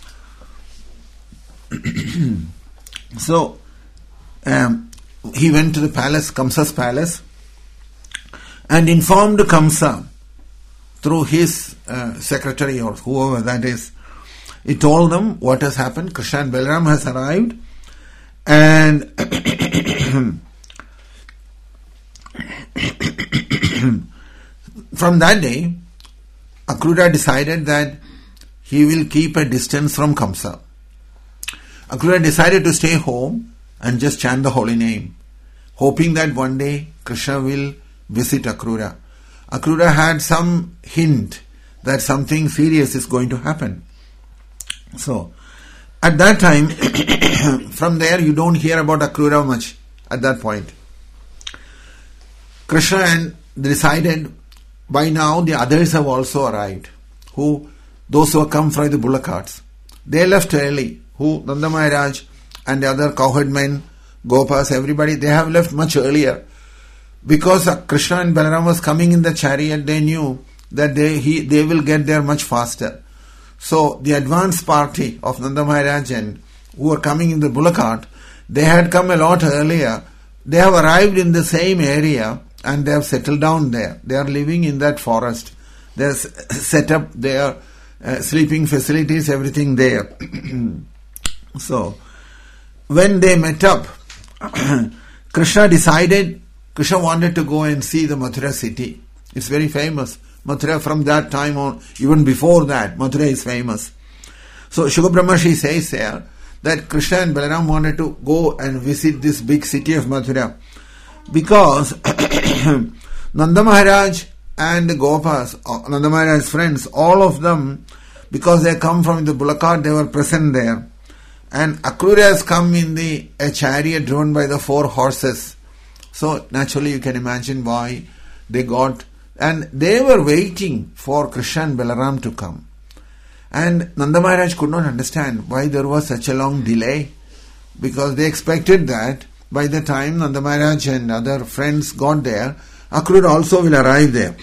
So, um, he went to the palace, Kamsa's palace, and informed Kamsa through his uh, secretary or whoever that is. He told them what has happened. Krishna and Balaram has arrived, and from that day, Akrura decided that he will keep a distance from Kamsa. Akrura decided to stay home and just chant the holy name, hoping that one day Krishna will visit Akrura. Akrura had some hint that something serious is going to happen. So, at that time, from there you don't hear about Akrura much at that point. Krishna and decided, by now the others have also arrived, who those who have come from the bullock carts. They left early, who Nanda Maharaj and the other cowherd men, Gopas, everybody, they have left much earlier. Because Krishna and Balaram was coming in the chariot, they knew that they he, they will get there much faster. So the advance party of Nanda Maharaj and who were coming in the bullock cart, they had come a lot earlier. They have arrived in the same area and they have settled down there. They are living in that forest. They have set up their uh, sleeping facilities, everything there. So, when they met up, Krishna decided, Krishna wanted to go and see the Mathura city. It's very famous. Mathura from that time on, even before that, Mathura is famous. So, Shukha Brahmashi says there that Krishna and Balaram wanted to go and visit this big city of Mathura. Because Nanda Maharaj and the Gopas, Nanda Maharaj's friends, all of them, because they come from the bullock cart, they were present there. And Akrura has come in the a chariot drawn by the four horses. So naturally you can imagine why they got, and they were waiting for Krishna and Balaram to come. And Nanda Maharaj could not understand why there was such a long delay, because they expected that by the time Nanda Maharaj and other friends got there, Akrura also will arrive there.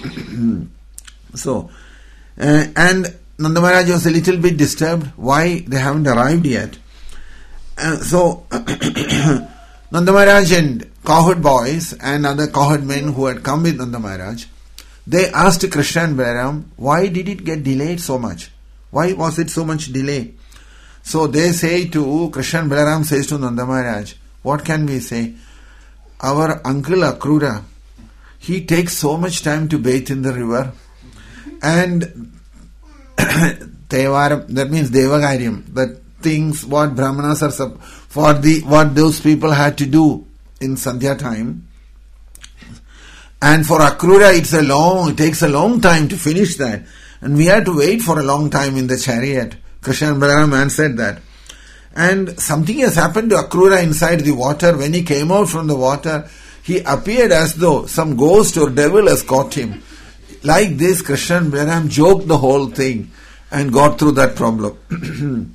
So, uh, and Nanda Maharaj was a little bit disturbed why they haven't arrived yet. uh, so Nanda Maharaj and cowherd boys and other cowherd men who had come with Nanda Maharaj, they asked Krishna and Balaram, why did it get delayed so much? Why was it so much delay? So they say to Krishna and Balaram says to Nanda Maharaj, what can we say? Our uncle Akrura, he takes so much time to bathe in the river, and Tevaram, that means Devagaryam, that things what Brahmanas are sub, for the what those people had to do in Sandhya time. And for Akrura it's a long, it takes a long time to finish that. And we had to wait for a long time in the chariot. Krishna and Balaram answered that. And something has happened to Akrura inside the water. When he came out from the water, he appeared as though some ghost or devil has caught him. Like this, Krishna and Balaram joked the whole thing and got through that problem.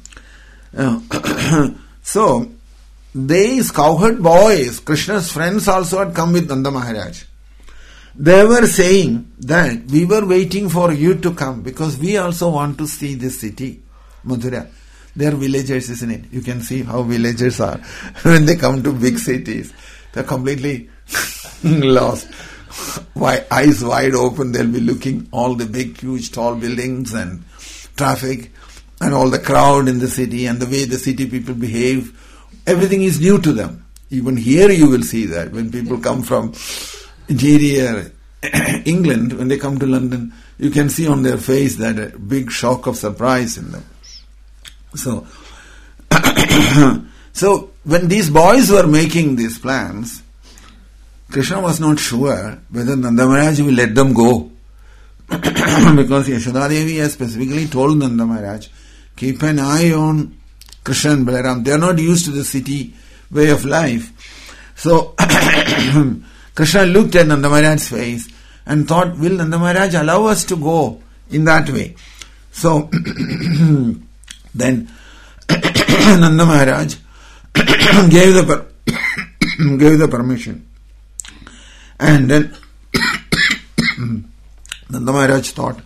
So, these cowherd boys, Krishna's friends also had come with Nanda Maharaj. They were saying that we were waiting for you to come because we also want to see this city, Mathura. They are villagers, isn't it? You can see how villagers are when they come to big cities. They are completely lost. Why, eyes wide open, they'll be looking all the big, huge, tall buildings and traffic and all the crowd in the city and the way the city people behave. Everything is new to them. Even here you will see that when people come from interior England, when they come to London, you can see on their face that a big shock of surprise in them. So, so when these boys were making these plans, Krishna was not sure whether Nanda Maharaj will let them go. Because Yashoda Devi has specifically told Nanda Maharaj, keep an eye on Krishna and Balaram. They are not used to the city way of life. So, Krishna looked at Nanda Maharaj's face and thought, will Nanda Maharaj allow us to go in that way? So, then Nanda Maharaj gave the per- gave the permission. And then Nanda Maharaj thought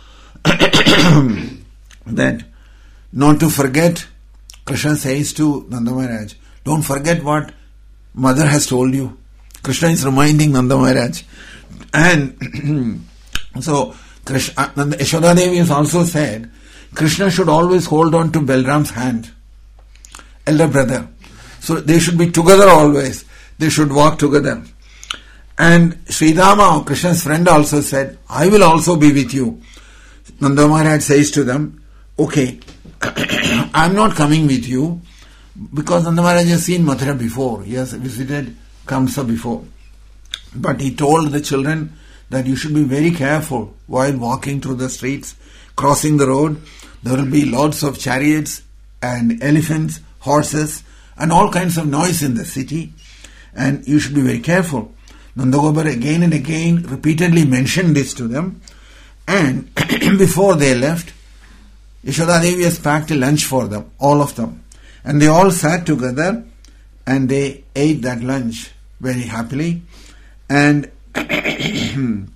that not to forget, Krishna says to Nanda Maharaj, don't forget what mother has told you. Krishna is reminding Nanda Maharaj. And so Krishna, Nanda, Yashoda Devi has also said, Krishna should always hold on to Balram's hand, elder brother. So they should be together always. They should walk together. And Sridhama, Krishna's friend, also said, I will also be with you. Nanda Maharaj says to them, okay, I am not coming with you because Nanda Maharaj has seen Mathura before. He has visited Kamsa before. But he told the children that you should be very careful while walking through the streets, crossing the road. There will be lots of chariots and elephants, horses, and all kinds of noise in the city. And you should be very careful. Nandagobar again and again repeatedly mentioned this to them. And before they left, Yashoda Devi has packed a lunch for them, all of them. And they all sat together and they ate that lunch very happily. And and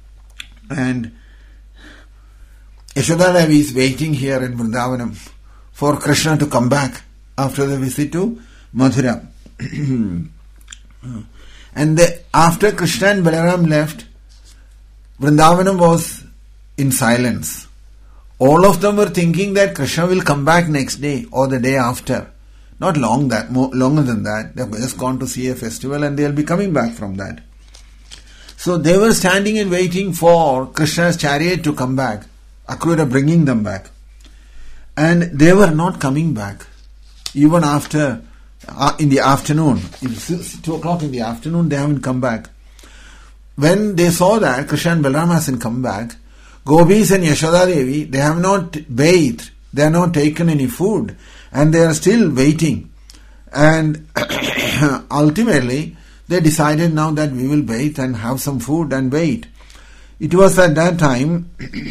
Yashoda Devi is waiting here in Vrindavanam for Krishna to come back after the visit to Mathura. And the, after Krishna and Balaram left, Vrindavanam was in silence. All of them were thinking that Krishna will come back next day or the day after. Not long that, more, longer than that. They have just gone to see a festival and they will be coming back from that. So they were standing and waiting for Krishna's chariot to come back. Akrura bringing them back. And they were not coming back. Even after, uh, in the afternoon, it's two o'clock in the afternoon, they haven't come back. When they saw that Krishna and Balaram hasn't come back, Gopis and Yashoda Devi, they have not bathed, they have not taken any food, and they are still waiting. And ultimately, they decided now that we will bathe and have some food and wait. It was at that time,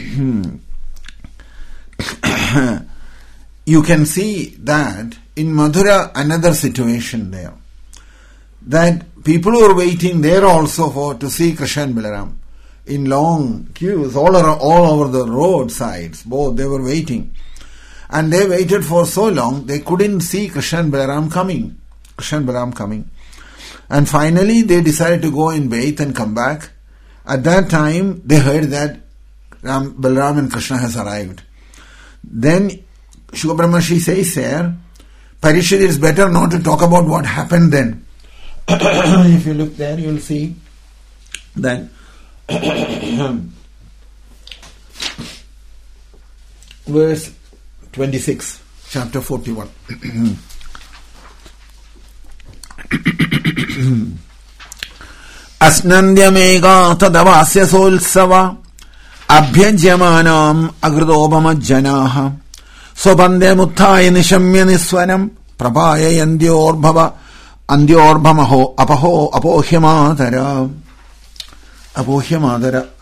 you can see that in Mathura, another situation there. That people who were waiting there also for to see Krishna and Balaram in long queues all around, all over the roadsides, both they were waiting. And they waited for so long, they couldn't see Krishna and Balaram coming. Krishna and Balaram coming. And finally they decided to go and bathe and come back. At that time, they heard that Ram, Balaram and Krishna has arrived. Then Shukha Brahmarshi says there, Parikshit, it is better not to talk about what happened then. If you look there, you will see that verse twenty-six, chapter forty-one. Asnandyamega tadavasya solsava abhyajamanam agradobamajjanaha swabandyamuttaya nishamya niswanam prapayayandyorbhava andyorbhamaho apaho apohyamadara apohyamadara.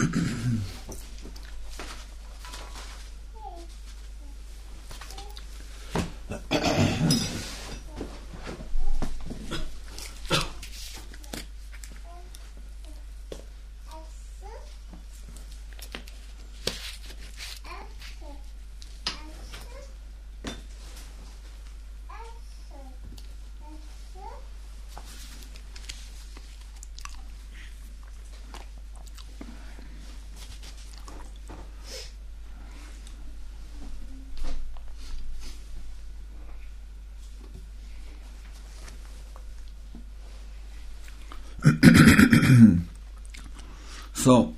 So,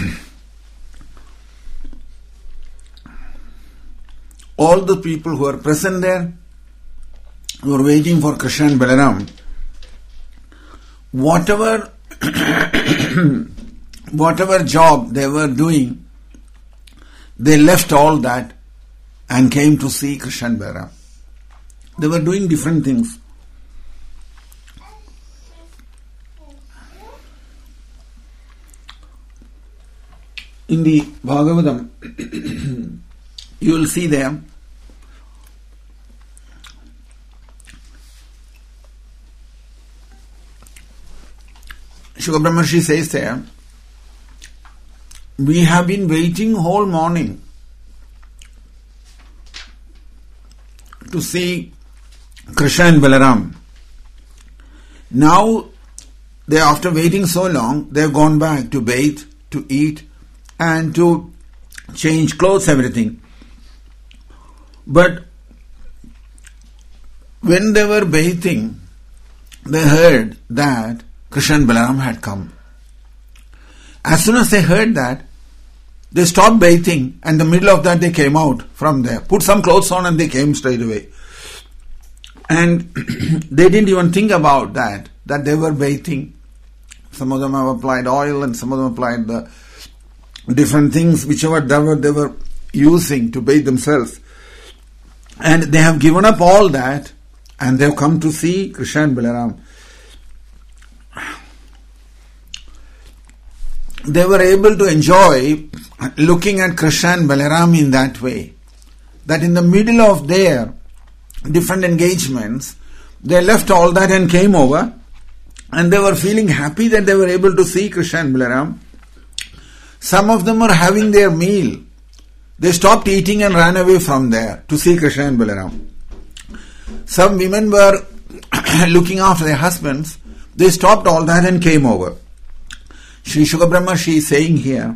all the people who are present there, who are waiting for Krishna and Balaram, whatever whatever job they were doing, they left all that and came to see Krishna and Balaram. They were doing different things. In the Bhagavatam, you will see there, Shukha Brahmarshi says there, we have been waiting whole morning to see Krishna and Balaram. Now, they after waiting so long, they have gone back to bathe, to eat, and to change clothes, everything. But when they were bathing, they heard that Krishna and Balaram had come. As soon as they heard that, they stopped bathing, and in the middle of that they came out from there, put some clothes on, and they came straight away. And they didn't even think about that, that they were bathing. Some of them have applied oil, and some of them applied the different things, whichever they were, they were using to bathe themselves. And they have given up all that, and they have come to see Krishna and Balaram. They were able to enjoy looking at Krishna and Balaram in that way, that in the middle of their different engagements, they left all that and came over, and they were feeling happy that they were able to see Krishna and Balaram. Some of them were having their meal. They stopped eating and ran away from there to see Krishna and Balaram. Some women were looking after their husbands. They stopped all that and came over. Sri Shukha Brahmarshi is saying here,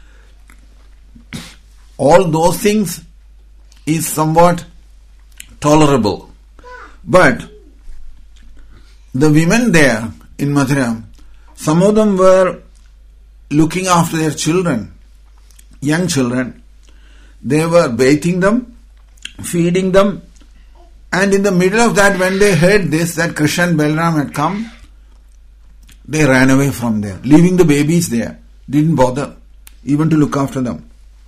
all those things is somewhat tolerable. But the women there in Mathura, some of them were looking after their children, young children. They were bathing them, feeding them, and in the middle of that, when they heard this, that Krishna and Balaram had come, they ran away from there, leaving the babies there. Didn't bother even to look after them.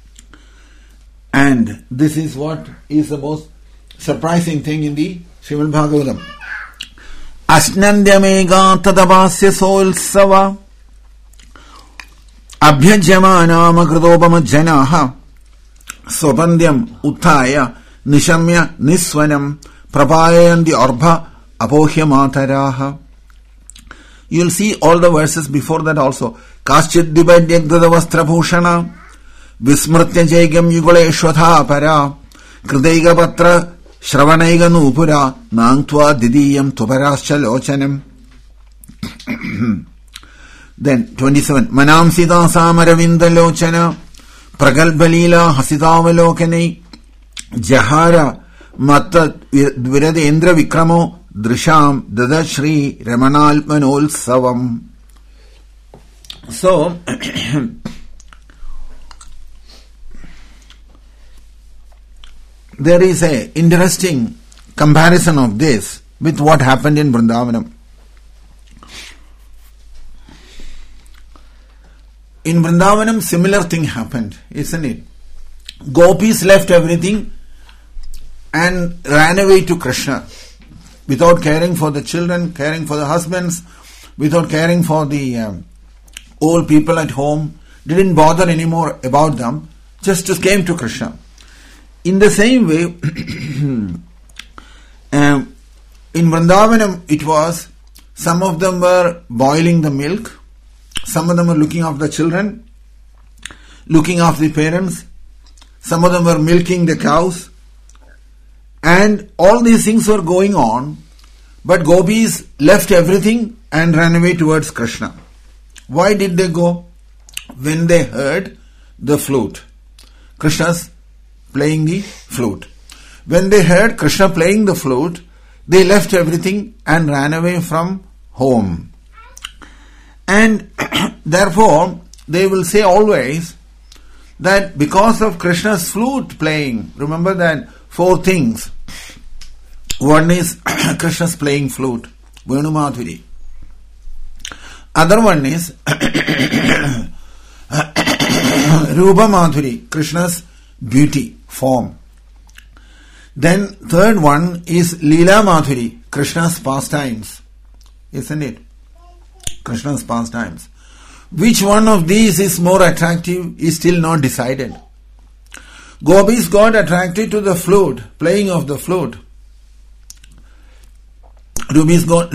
And this is what is the most surprising thing in the Srimad Bhagavatam. Asnandyamega tadavasya solsava abhyajamanam agradobamajjanaha swapandyam uttaya nishamya niswanam prapayandi arbha apohyamataraha. You will see all the verses before that also. Kaschid dibadyagdada vastrabhushana vismritya jaygam yugale shvatha para Kridaigapatra Shravanaiga Nupura Nangtva Didiyam Tuparascha Lochanam. Then twenty-seven. Manam Sita Samaravinda Lochana Pragalbalila Hasitavalokane Jahara Matta Viradendra Vikramo Drisham Dadashri Ramanalmanol Savam. So there is a interesting comparison of this with what happened in Vrindavanam. In Vrindavanam, similar thing happened, isn't it? Gopis left everything and ran away to Krishna without caring for the children, caring for the husbands, without caring for the um, old people at home, didn't bother anymore about them, just came to Krishna. In the same way, um, in Vrindavanam it was, some of them were boiling the milk, some of them were looking after the children, looking after the parents, some of them were milking the cows, and all these things were going on, but gopis left everything and ran away towards Krishna. Why did they go? When they heard the flute. Krishna's playing the flute. When they heard Krishna playing the flute, they left everything and ran away from home. And therefore, they will say always that because of Krishna's flute playing, remember that four things. One is Krishna's playing flute, Venu Madhuri. Other one is Rupa Madhuri, Krishna's beauty, form. Then third one is Leela Madhuri, Krishna's pastimes. Isn't it? Krishna's pastimes. Which one of these is more attractive is still not decided. Gopis got attracted to the flute, playing of the flute. Gopis got,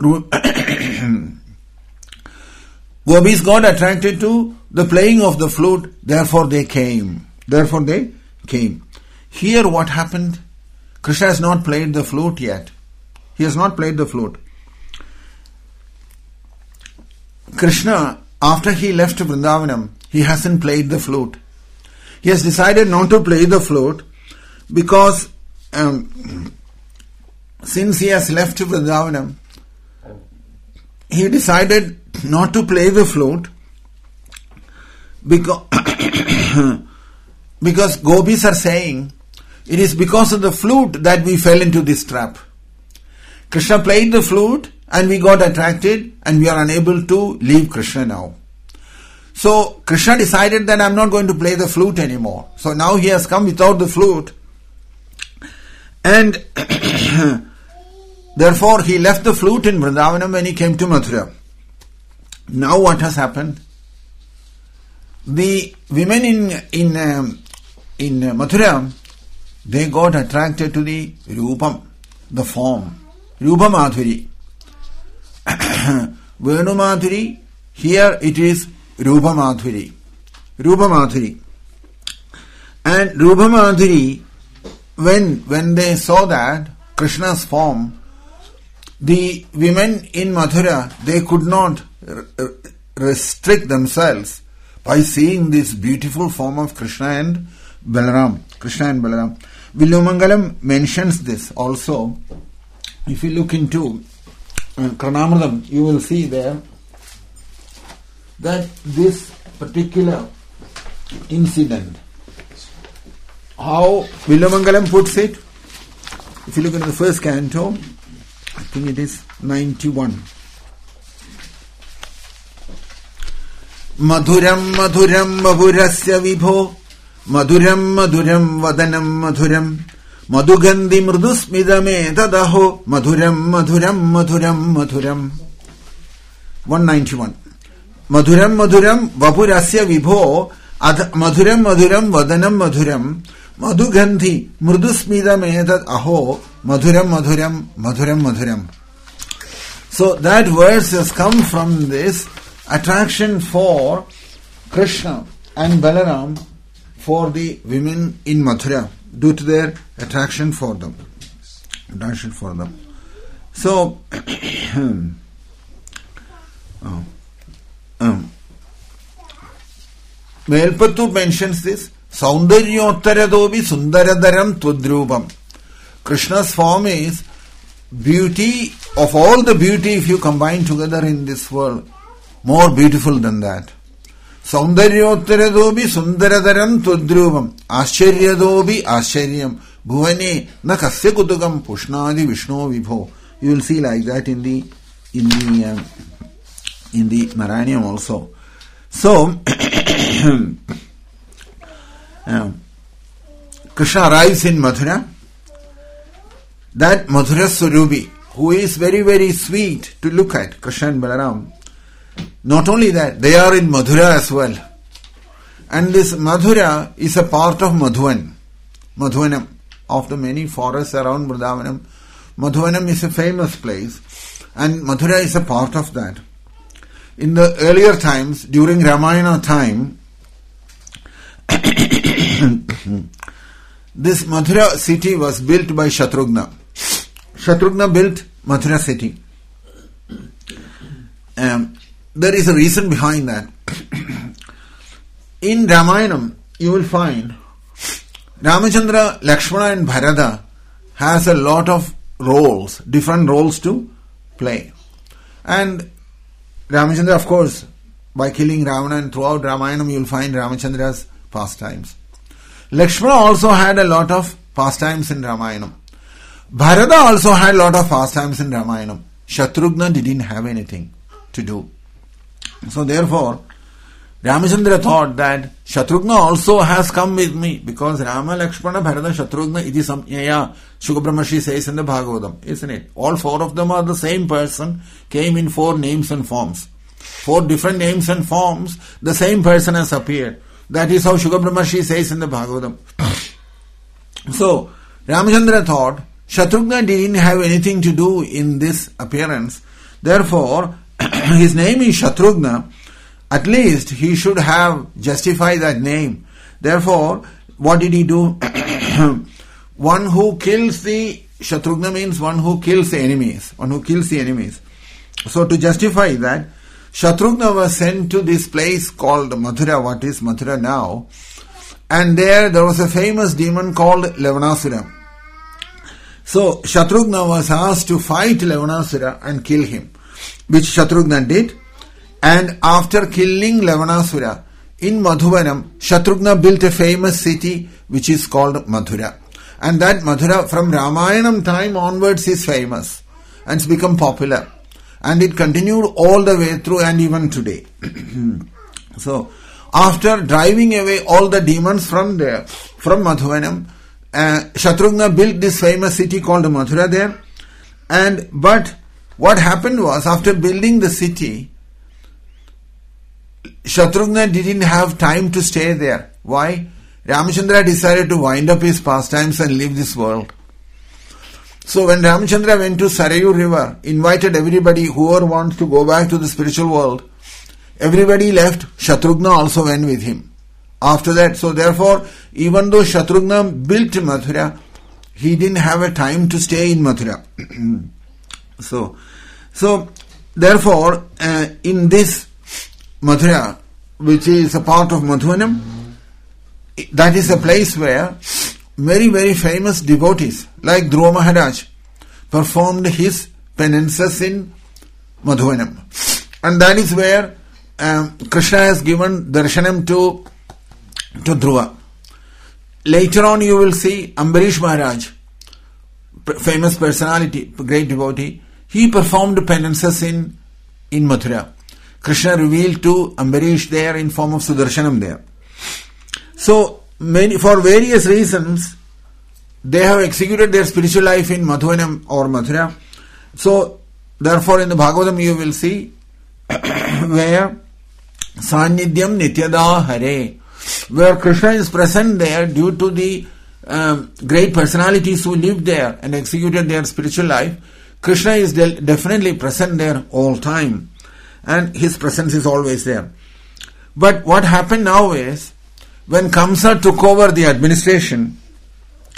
Gopis got attracted to the playing of the flute, therefore they came. Therefore they came. Here what happened? Krishna has not played the flute yet. He has not played the flute. Krishna, after he left Vrindavanam, he hasn't played the flute. He has decided not to play the flute because um, since he has left Vrindavanam, he decided not to play the flute because, because gopis are saying, it is because of the flute that we fell into this trap. Krishna played the flute and we got attracted and we are unable to leave Krishna now. So Krishna decided that I am not going to play the flute anymore. So now he has come without the flute and therefore he left the flute in Vrindavanam when he came to Mathura. Now what has happened? The women in in um, in Mathura, they got attracted to the Rupam, the form. Rupa Madhuri. Venu Madhuri, here it is Rupa Madhuri. Rupa Madhuri. And Rupa Madhuri, when, when they saw that, Krishna's form, the women in Mathura, they could not r- r- restrict themselves by seeing this beautiful form of Krishna and Balaram. Krishna and Balaram. Villumangalam mentions this also. If you look into uh, Kranamradam, you will see there that this particular incident, how Villumangalam puts it, if you look into the first canto, I think it is ninety-one. Madhuram madhuram vabhurasya vibho madhuram madhuram vadanam madhuram Madhugandhi mridusmidame tadaho madhuram madhuram madhuram madhuram. one ninety-one. Madhuram madhuram vapurasya vibho madhuram madhuram vadanam madhuram madhugandhi mridusmidame tadaho madhuram madhuram madhuram madhuram. So that verse has come from this attraction for Krishna and Balaram for the women in Mathura. due to their attraction for them. Attraction for them. So, oh, um, Melpattu mentions this. Saundaryottaradobi sundaradaram tvudrupam. Krishna's form is beauty of all the beauty if you combine together in this world. More beautiful than that. Saundaryottaradobi sundaradaram tvudrupam. Ascharyadobi ascharyam. Bhuvane na kasya kutugam pushnadi vishno vibho. You will see like that in the in the um, in the Narayanyam also. So um, Krishna arrives in Mathura. That Mathura Swarupi, who is very very sweet to look at, Krishna and Balaram. Not only that, they are in Mathura as well. And this Mathura is a part of Madhuvan, Madhuvanam, of the many forests around Vrindavanam. Madhuvanam is a famous place, and Mathura is a part of that. In the earlier times, during Ramayana time, this Mathura city was built by Shatrughna. Shatrughna built Mathura city. Um, there is a reason behind that. In Ramayanam, you will find Ramachandra, Lakshmana and Bharata has a lot of roles, different roles to play. And Ramachandra, of course, by killing Ravana, and throughout Ramayanam you will find Ramachandra's pastimes. Lakshmana also had a lot of pastimes in Ramayanam. Bharata also had a lot of pastimes in Ramayanam. Shatrughna didn't have anything to do. So therefore, Ramachandra thought that Shatrughna also has come with me, because Rama, Lakshmana, Bharata, Shatrughna, iti samyaya, Shukha Brahmashi says in the Bhagavatam, isn't it? All four of them are the same person, came in four names and forms. Four different names and forms, the same person has appeared. That is how Shukha Brahmashi says in the Bhagavatam. So, Ramachandra thought, Shatrughna didn't have anything to do in this appearance. Therefore, his name is Shatrughna. At least he should have justified that name. Therefore, what did he do? One who kills the Shatrughna means one who kills the enemies. One who kills the enemies. So to justify that, Shatrughna was sent to this place called Mathura, what is Mathura now. And there, there was a famous demon called Lavanasura. So Shatrughna was asked to fight Lavanasura and kill him, which Shatrughna did. And after killing Lavanasura, in Madhuvanam, Shatrughna built a famous city which is called Mathura. And that Mathura from Ramayanam time onwards is famous and it's become popular. And it continued all the way through and even today. So, after driving away all the demons from there, from Madhuvanam, uh, Shatrughna built this famous city called Mathura there. And, but what happened was, after building the city, Shatrughna didn't have time to stay there. Why? Ramachandra decided to wind up his pastimes and leave this world. So when Ramachandra went to Sarayu river, invited everybody, whoever wants to go back to the spiritual world, everybody left, Shatrughna also went with him. After that, so therefore, even though Shatrughna built Mathura, he didn't have a time to stay in Mathura. so, so therefore, uh, in this Mathura, which is a part of Madhuvanam, that is a place where very, very famous devotees like Dhruva Maharaj performed his penances in Madhuvanam. And that is where um, Krishna has given darshanam to, to Dhruva. Later on you will see Ambarish Maharaj, famous personality, great devotee, he performed penances in, in Mathura. Krishna revealed to Ambarish there in form of Sudarshanam there. So, many, for various reasons, they have executed their spiritual life in Madhuvanam or Mathura. So, therefore in the Bhagavatam you will see where Sannidhyam Nityada Hare, where Krishna is present there due to the um, great personalities who lived there and executed their spiritual life. Krishna is de- definitely present there all time. And his presence is always there. But what happened now is, when Kamsa took over the administration,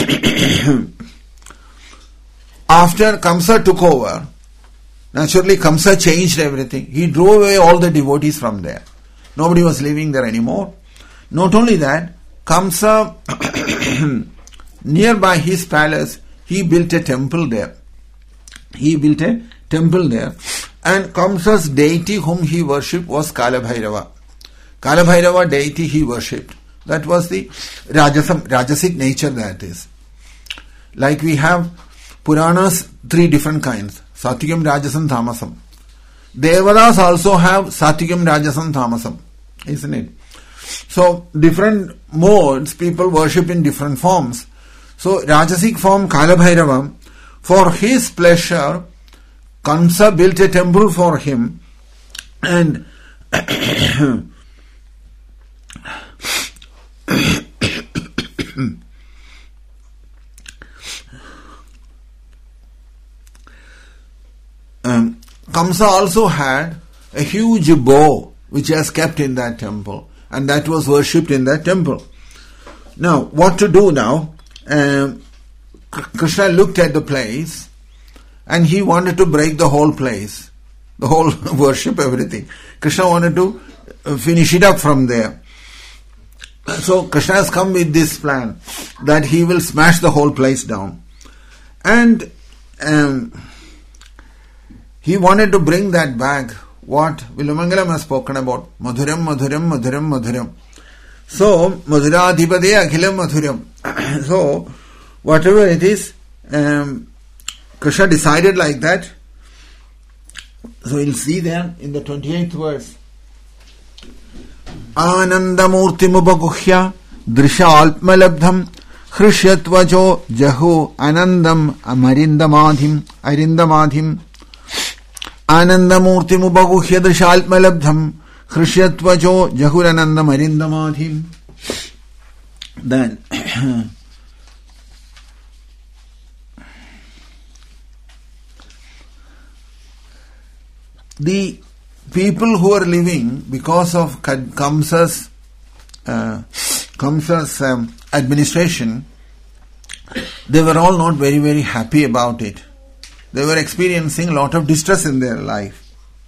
after Kamsa took over, naturally Kamsa changed everything. He drove away all the devotees from there. Nobody was living there anymore. Not only that, Kamsa, nearby his palace, he built a temple there. He built a temple there. And Kamsa's deity whom he worshipped was Kalabhairava. Kalabhairava deity he worshipped. That was the Rajasam, Rajasic nature that is. Like we have Puranas, three different kinds. Satyam, Rajasam, Tamasam. Devadas also have Satyam, Rajasam, Tamasam. Isn't it? So, different modes, people worship in different forms. So, Rajasic form Kalabhairava, for his pleasure, Kamsa built a temple for him and um, Kamsa also had a huge bow which was kept in that temple, and that was worshipped in that temple. Now, what to do now? Um, Krishna looked at the place and he wanted to break the whole place, the whole worship, everything. Krishna wanted to finish it up from there. So Krishna has come with this plan that he will smash the whole place down. And um, he wanted to bring that back what Vilumangalam has spoken about. Madhuram, Madhuram, Madhuram, Madhuram. So, Madhuradhipade Akhilam Madhuram. So, whatever it is, um, Krishna decided like that. So, we'll see there in the twenty-eighth verse. Anandamurtimupaguhya drishalpmalabdham hrishyatvajo jahu anandam amarindamadhim arindamadhim Anandamurtimupaguhya drishalpmalabdham hrishyatvajo jahuranandam arindamadhim. Then the people who are living because of Kamsa's uh, Kamsa's um, administration, they were all not very very happy about it. They were experiencing a lot of distress in their life.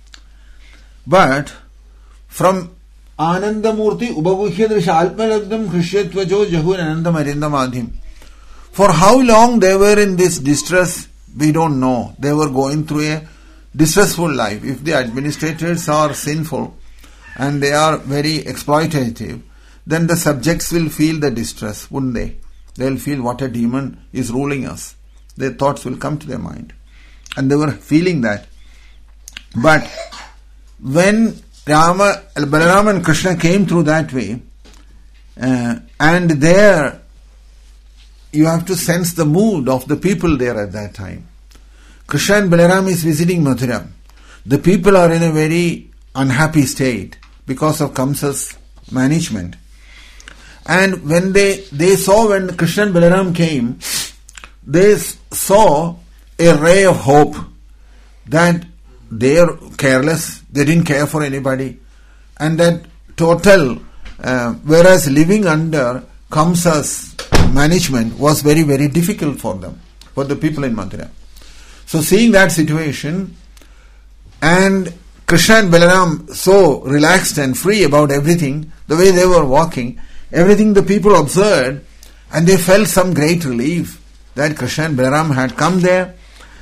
But from Anandamurti Upaguhya Drisha Alpmalabdam Krishyatvajo Jahur Anandam Arindamadhim. For how long they were in this distress, we don't know. They were going through a distressful life. If the administrators are sinful and they are very exploitative, then the subjects will feel the distress, wouldn't they? They will feel what a demon is ruling us. Their thoughts will come to their mind. And they were feeling that. But when Rama, Balaram and Krishna came through that way, uh, and there you have to sense the mood of the people there at that time. Krishna and Balaram is visiting Mathura. The people are in a very unhappy state because of Kamsa's management. And when they, they saw when Krishna and Balaram came, they saw a ray of hope that they are careless, they didn't care for anybody, and that total, uh, whereas living under Kamsa's management was very, very difficult for them, for the people in Mathura. So seeing that situation, and Krishna and Balaram so relaxed and free about everything, the way they were walking, everything the people observed, and they felt some great relief that Krishna and Balaram had come there.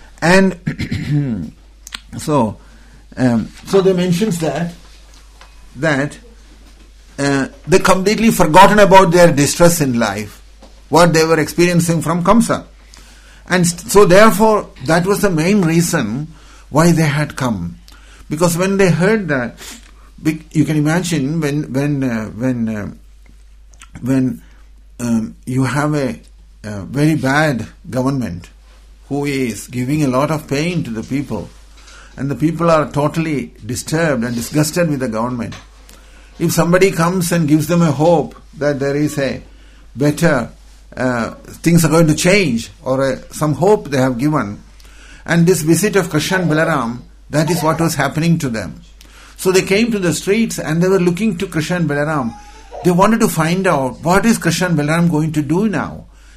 And so, um, so they mentions that that uh, they completely forgotten about their distress in life, what they were experiencing from Kamsa. And so therefore, that was the main reason why they had come. Because when they heard that, you can imagine when when uh, when uh, when um, you have a, a very bad government who is giving a lot of pain to the people, and the people are totally disturbed and disgusted with the government. If somebody comes and gives them a hope that there is a better, uh, things are going to change, or a, some hope they have given, and this visit of Krishna and Balaram, that is what was happening to them. So they came to the streets and they were looking to Krishna and Balaram. They wanted to find out what is Krishna and Balaram going to do now.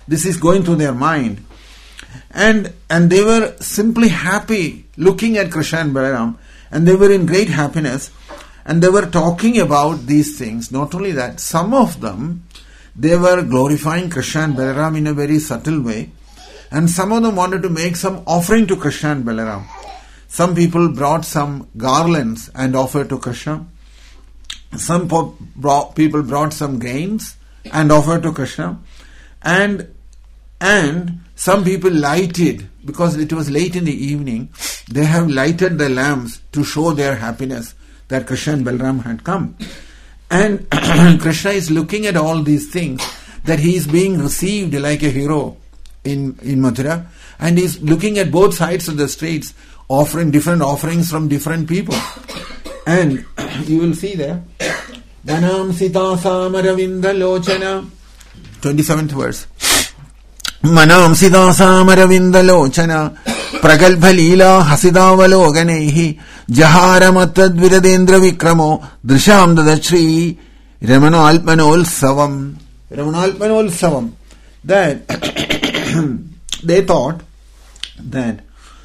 This is going through their mind. And and they were simply happy looking at Krishna and Balaram, and they were in great happiness, and they were talking about these things. Not only that, some of them, they were glorifying Krishna and Balaram in a very subtle way, and some of them wanted to make some offering to Krishna and Balaram. Some people brought some garlands and offered to Krishna. Some po- brought, people brought some grains and offered to Krishna. And and some people lighted, because it was late in the evening, they have lighted the lamps to show their happiness that Krishna and Balaram had come. And Krishna is looking at all these things, that he is being received like a hero in, in Mathura, and he is looking at both sides of the streets, offering different offerings from different people. And you will see there, Danam Sita Samaravinda Lochana, twenty-seventh verse. Manam Sita Samaravinda Lochana, Pragalbha Leela Hasidavaloganehi, Jahara Matad Viradendra Vikramo, Drisham Dadachri, Ramana Alpanol Savam. Ramana Alpanol Savam. That they thought that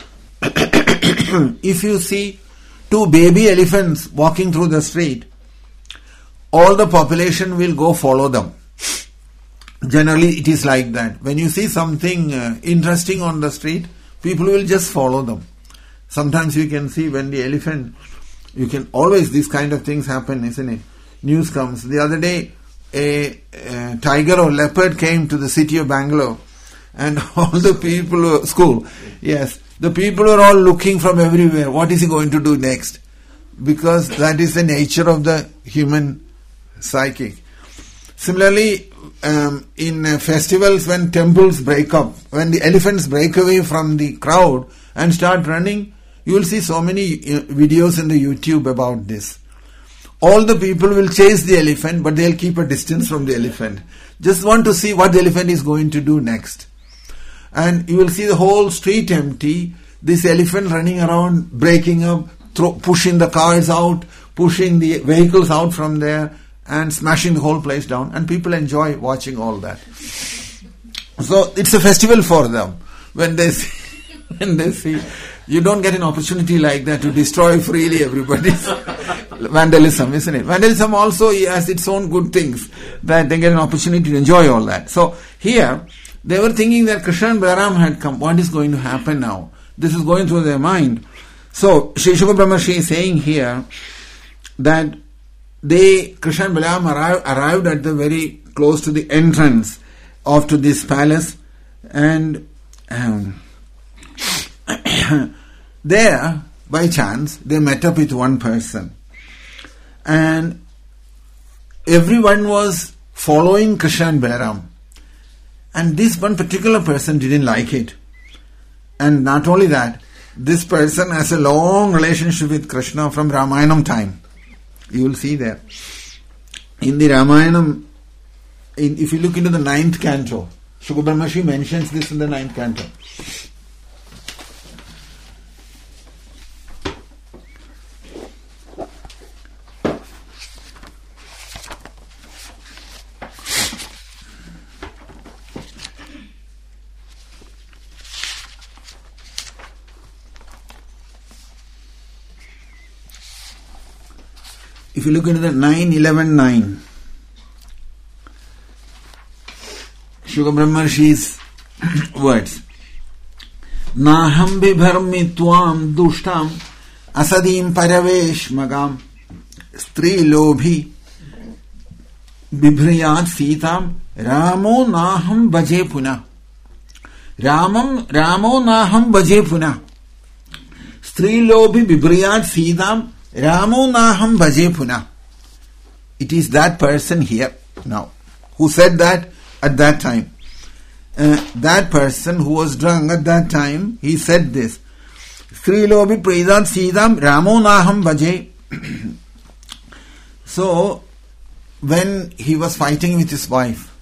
if you see two baby elephants walking through the street, all the population will go follow them. Generally it is like that. When you see something uh, interesting on the street, people will just follow them. Sometimes you can see when the elephant, you can always, these kind of things happen, isn't it? News comes. The other day, a, a tiger or leopard came to the city of Bangalore, and all the people, school, yes, the people are all looking from everywhere. What is he going to do next? Because that is the nature of the human psychic. Similarly, um, in uh, festivals, when temples break up, when the elephants break away from the crowd and start running, you will see so many uh, videos in the YouTube about this. All the people will chase the elephant, but they'll keep a distance from the elephant. Just want to see what the elephant is going to do next. And you will see the whole street empty, this elephant running around, breaking up, throw, pushing the cars out, pushing the vehicles out from there, and smashing the whole place down. And people enjoy watching all that. So it's a festival for them. When they see, when they see, you don't get an opportunity like that to destroy freely everybody's vandalism, isn't it? Vandalism also has its own good things, that they get an opportunity to enjoy all that. So here, they were thinking that Krishna and Balaram had come. What is going to happen now? This is going through their mind. So, Sri Shukra Brahmarshi is saying here that they, Krishna and Balaram arrived, arrived at the very close to the entrance of to this palace, and um, there, by chance, they met up with one person. And everyone was following Krishna and Balaram. And this one particular person didn't like it. And not only that, this person has a long relationship with Krishna from Ramayanam time. You will see there. In the Ramayanam, in, if you look into the ninth canto, Shukra Brahmarshi mentions this in the ninth canto. If you look into the nine eleven nine, Shukra Brahmarshi's words, Naham bibharmi tvam dushtam asadim paravesh magam stri lobhi bibhriyat sitam ramo naham bhaje puna. Ramam ramo naham bhaje puna. Stri lobhi bibhriyat sitam Ramo naham bhaje puna. It is that person here now who said that at that time. Uh, that person who was drunk at that time, he said this. Sri Lobi Pridat Sidam Ramo naham bhaje. So, when he was fighting with his wife,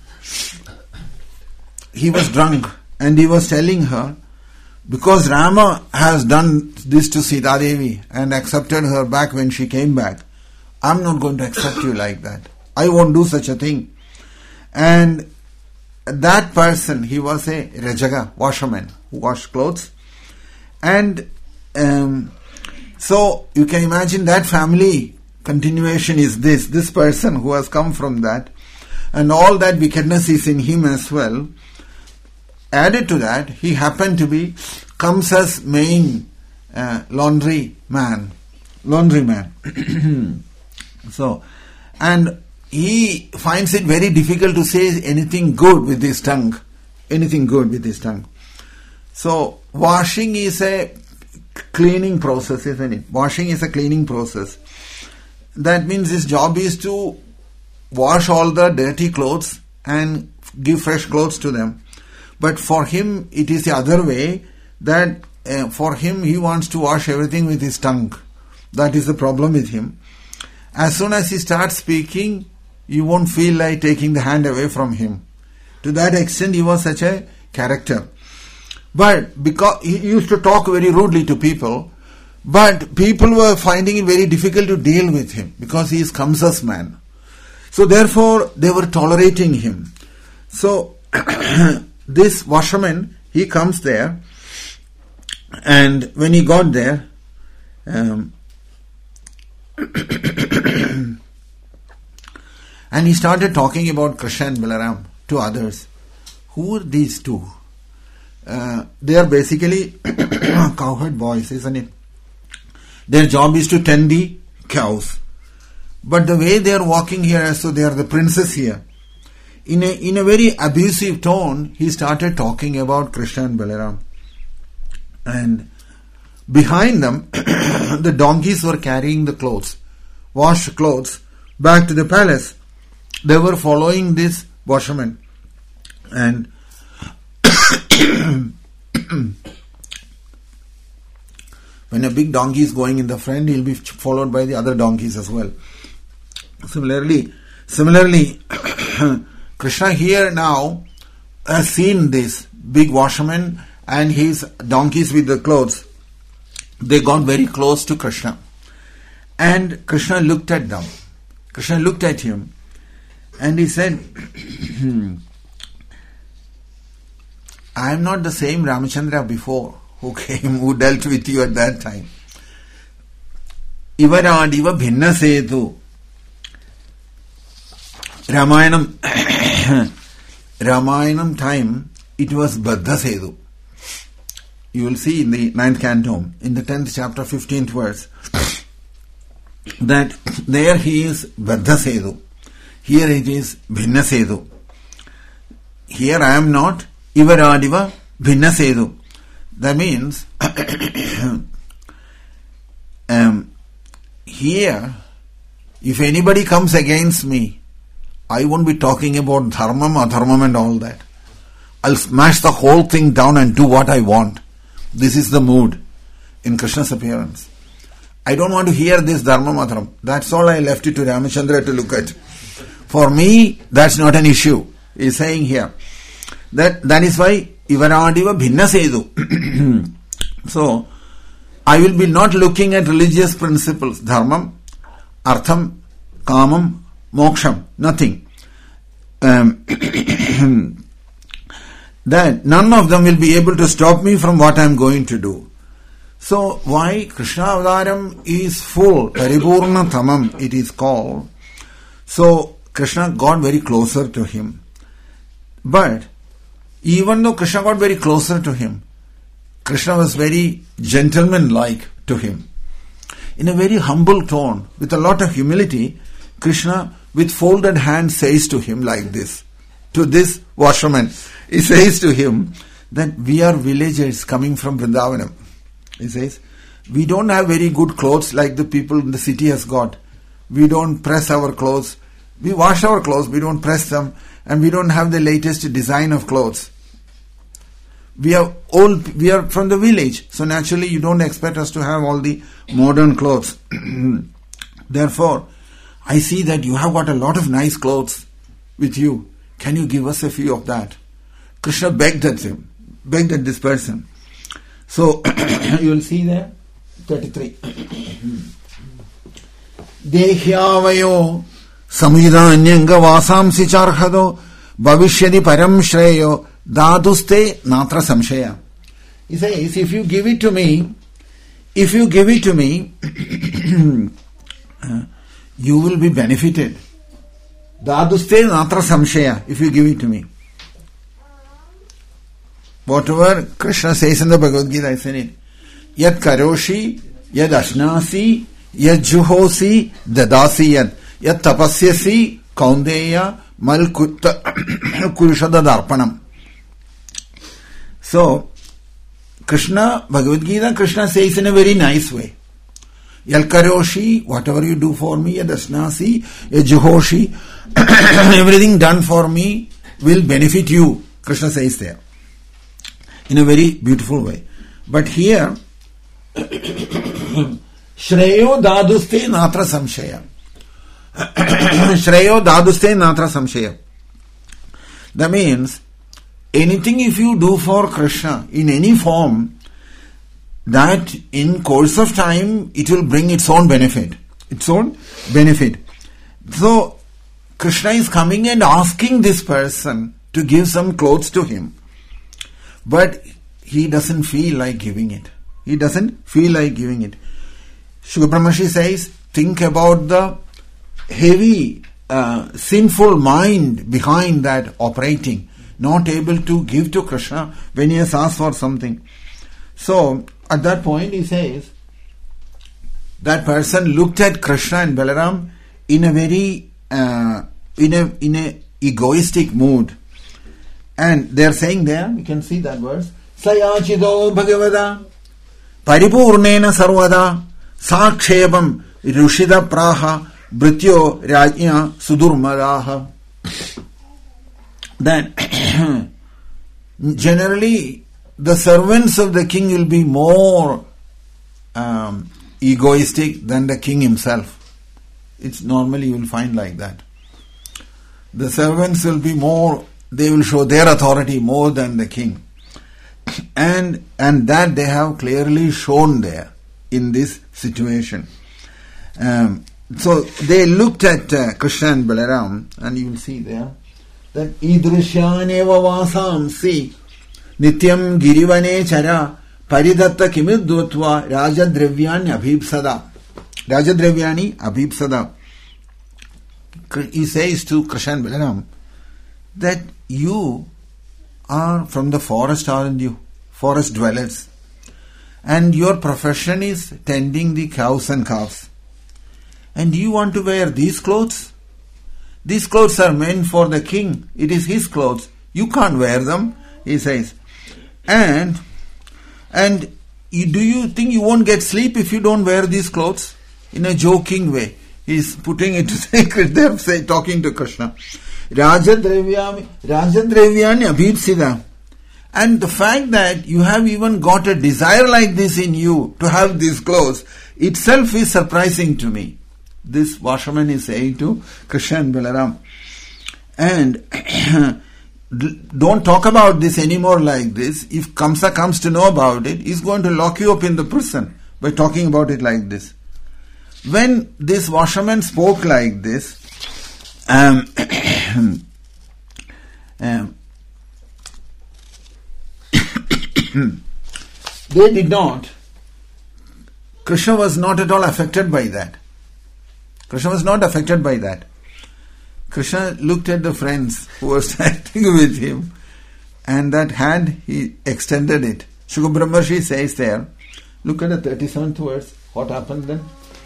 he was drunk and he was telling her, because Rama has done this to Sita Devi and accepted her back when she came back, I'm not going to accept you like that. I won't do such a thing. And that person, he was a Rajaga, washerman, who washed clothes. And um, so you can imagine that family continuation is this, this person who has come from that, and all that wickedness is in him as well. Added to that, he happened to be Kamsa's main uh, laundry man, laundry man. So, and he finds it very difficult to say anything good with his tongue, anything good with his tongue. So, washing is a cleaning process, isn't it? Washing is a cleaning process. That means his job is to wash all the dirty clothes and give fresh clothes to them. But for him, it is the other way, that uh, for him, he wants to wash everything with his tongue. That is the problem with him. As soon as he starts speaking, you won't feel like taking the hand away from him. To that extent, he was such a character. But because he used to talk very rudely to people, but people were finding it very difficult to deal with him because he is Kamsa's man. So therefore, they were tolerating him. So this washerman, he comes there, and when he got there, um, and he started talking about Krishna and Balaram to others. Who are these two? Uh, they are basically cowherd boys, isn't it? Their job is to tend the cows. But the way they are walking here, as though they are the princes here, in a, in a very abusive tone, he started talking about Krishna and Balaram. And behind them, the donkeys were carrying the clothes, washed clothes, back to the palace. They were following this washerman. And when a big donkey is going in the front, he'll be followed by the other donkeys as well. Similarly, similarly, Krishna here now has seen this big washerman and his donkeys with the clothes. They got very close to Krishna. And Krishna looked at them. Krishna looked at him and he said, I am not the same Ramachandra before who came, who dealt with you at that time. Ivaradiva bhinna setu. Ramayanam, Ramayanam time, it was Baddha Sedu. You will see in the ninth canto, in the tenth chapter, fifteenth verse, that there he is Baddha Sedu. Here it is Bhinna Sedu. Here I am not Ivaradiva Bhinna Sedu. That means, um, here, if anybody comes against me, I won't be talking about dharmam, adharmam and all that. I'll smash the whole thing down and do what I want. This is the mood in Krishna's appearance. I don't want to hear this dharmam, adharmam. That's all I left it to Ramachandra to look at. For me, that's not an issue. He's saying here. That, that is why Ivaradiva Bhinna Sedu. So, I will be not looking at religious principles. Dharmam, Artham, Kamam, Moksham, nothing. Um, that none of them will be able to stop me from what I am going to do. So, why Krishna Avataram is full, Paripurna Tamam it is called. So, Krishna got very closer to him. But, even though Krishna got very closer to him, Krishna was very gentleman-like to him. In a very humble tone, with a lot of humility, Krishna with folded hands says to him like this, to this washerman, he says to him that we are villagers coming from Vrindavanam. He says, we don't have very good clothes like the people in the city has got. We don't press our clothes. We wash our clothes, we don't press them, and we don't have the latest design of clothes. We are old, we are from the village, so naturally you don't expect us to have all the modern clothes. Therefore, I see that you have got a lot of nice clothes with you. Can you give us a few of that? Krishna begged at him, begged at this person. So, you will see there, thirty-three. Dehyavayo samidanyanga vasamsi charhado Bhavishyati param shreyo daduste natra samshaya. He says, if you give it to me, if you give it to me, you will be benefited. Daduste natra samshaya, if you give it to me. Whatever Krishna says in the Bhagavad Gita, I said it. Yad karoshi, yad ashnasi, yad juhosi, dadasi yad. Yad tapasyasi, kaundeya, mal kutta kurushada darpanam. So, Krishna, Bhagavad Gita, Krishna says in a very nice way. Yal karoshi, whatever you do for me, yad ashnasi, yad juhoshi, everything done for me will benefit you. Krishna says there. In a very beautiful way. But here, Shreyo daduste natra samshaya. Shreyo daduste natra samshaya. That means, anything if you do for Krishna in any form, that in course of time, it will bring its own benefit. Its own benefit. So, Krishna is coming and asking this person to give some clothes to him. But he doesn't feel like giving it. He doesn't feel like giving it. Shukra Brahmashi says, think about the heavy, uh, sinful mind behind that operating, not able to give to Krishna when he has asked for something. So, at that point he says, that person looked at Krishna and Balaram in a very, uh, in a, in a egoistic mood. And they are saying there, you can see that verse, Sayachido Bhagavada Paripurnena Sarvada Sakshebam Rushida Praha Brityo Rajya Sudurmadaha. Then, generally, the servants of the king will be more um, egoistic than the king himself. It's normally you will find like that. The servants will be more, they will show their authority more than the king. And and that they have clearly shown there in this situation. Um, so they looked at uh, Krishna and Balaram, and you will see there that idrishaneva vasamsi nityam girivane chara paridatta kimidutva rajadravyani abhipsada. Rajadravyani abhipsada. He says to Krishna and Balaram that you are from the forest, aren't you? Forest dwellers. And your profession is tending the cows and calves. And you want to wear these clothes? These clothes are meant for the king. It is his clothes. You can't wear them, he says. And and you, do you think you won't get sleep if you don't wear these clothes? In a joking way. He's putting it to sacred. They're say, talking to Krishna. Rajadravyani Rajadravyani abhipsida. And the fact that you have even got a desire like this in you to have these clothes itself is surprising to me. This washerman is saying to Krishna and Balaram. And don't talk about this anymore like this. If Kamsa comes to know about it, he's going to lock you up in the prison by talking about it like this. When this washerman spoke like this, um, um, they did not. Krishna was not at all affected by that. Krishna was not affected by that. Krishna looked at the friends who were standing with him, and that hand he extended it. Shukra Brahmashi says there, look at the thirty-seventh verse, what happened then?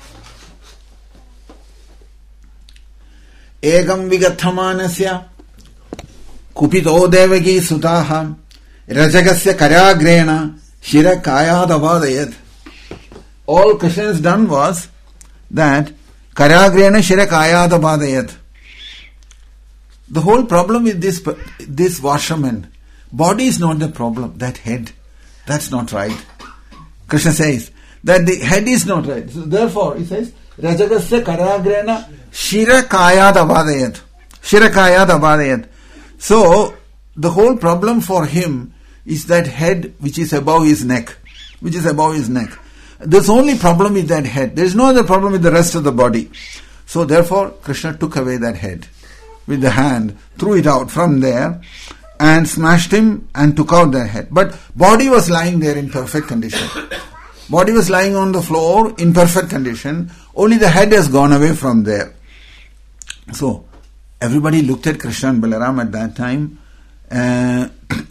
Egam vigathamanasya kupito devaki sutaha rajagasya karagrena shira kayadavadayat. All Krishna has done was that karagrena shira kayadavadayat. The whole problem with this this washerman, body is not the problem, that head, that's not right. Krishna says that the head is not right. So therefore, he says, Rajagasya karagrena shira kayad avadayat. Shira kayad avadayat. So, the whole problem for him is that head which is above his neck. Which is above his neck. There's only problem with that head. There is no other problem with the rest of the body. So therefore, Krishna took away that head. with the hand, threw it out from there and smashed him and took out the head. But body was lying there in perfect condition. Body was lying on the floor in perfect condition. Only the head has gone away from there. So, everybody looked at Krishna and Balaram at that time. Uh,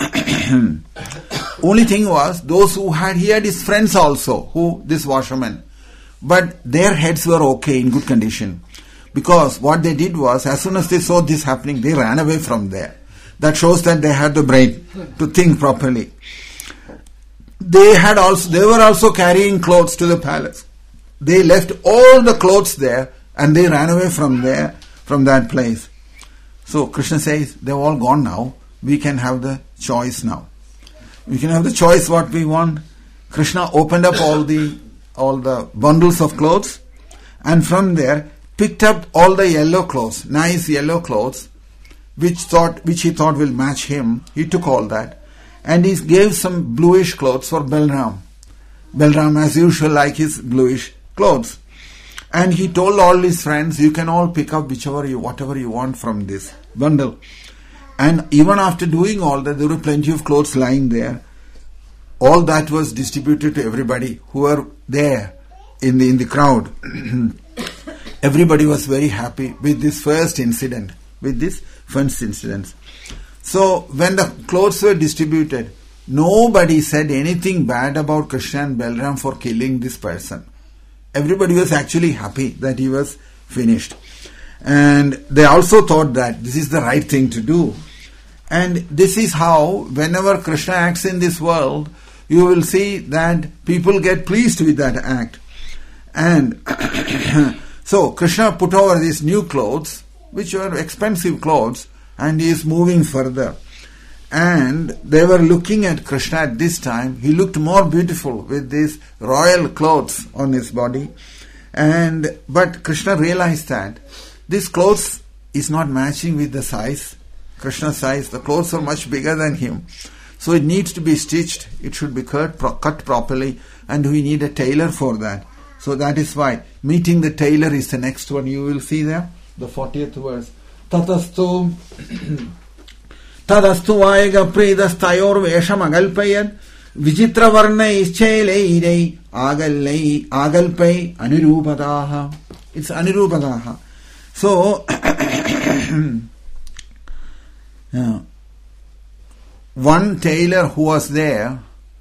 only thing was, those who had, he had his friends also, who, this washerman. But their heads were okay, in good condition. Because what they did was, as soon as they saw this happening, they ran away from there. That shows that they had the brain to think properly. They had also, they were also carrying clothes to the palace. They left all the clothes there and they ran away from there, from that place. So Krishna says, they've all gone now. We can have the choice now. We can have the choice what we want. Krishna opened up all the all the bundles of clothes and from there picked up all the yellow clothes, nice yellow clothes, which thought which he thought will match him. He took all that and he gave some bluish clothes for Balram. Balram as usual like his bluish clothes. And he told all his friends, you can all pick up whichever you, whatever you want from this bundle. And even after doing all that, there were plenty of clothes lying there. All that was distributed to everybody who were there in the in the crowd. Everybody was very happy with this first incident, with this first incident. So when the clothes were distributed, nobody said anything bad about Krishna and Balaram for killing this person. Everybody was actually happy that he was finished. And they also thought that this is the right thing to do. And this is how, whenever Krishna acts in this world, you will see that people get pleased with that act. And so Krishna put over these new clothes, which were expensive clothes, and he is moving further. And they were looking at Krishna at this time. He looked more beautiful with these royal clothes on his body. And but Krishna realized that this clothes is not matching with the size, Krishna's size. The clothes are much bigger than him. So it needs to be stitched. It should be cut, pro- cut properly. And we need a tailor for that. So that is why meeting the tailor is the next one. You will see there, the fortieth verse. Tatastu Tadastu vaiga pridastayor vesham agalpayad Vijitra varnai ischeleirei agallai agalpai anirupadaha. It's anirupadaha. So yeah. One tailor who was there,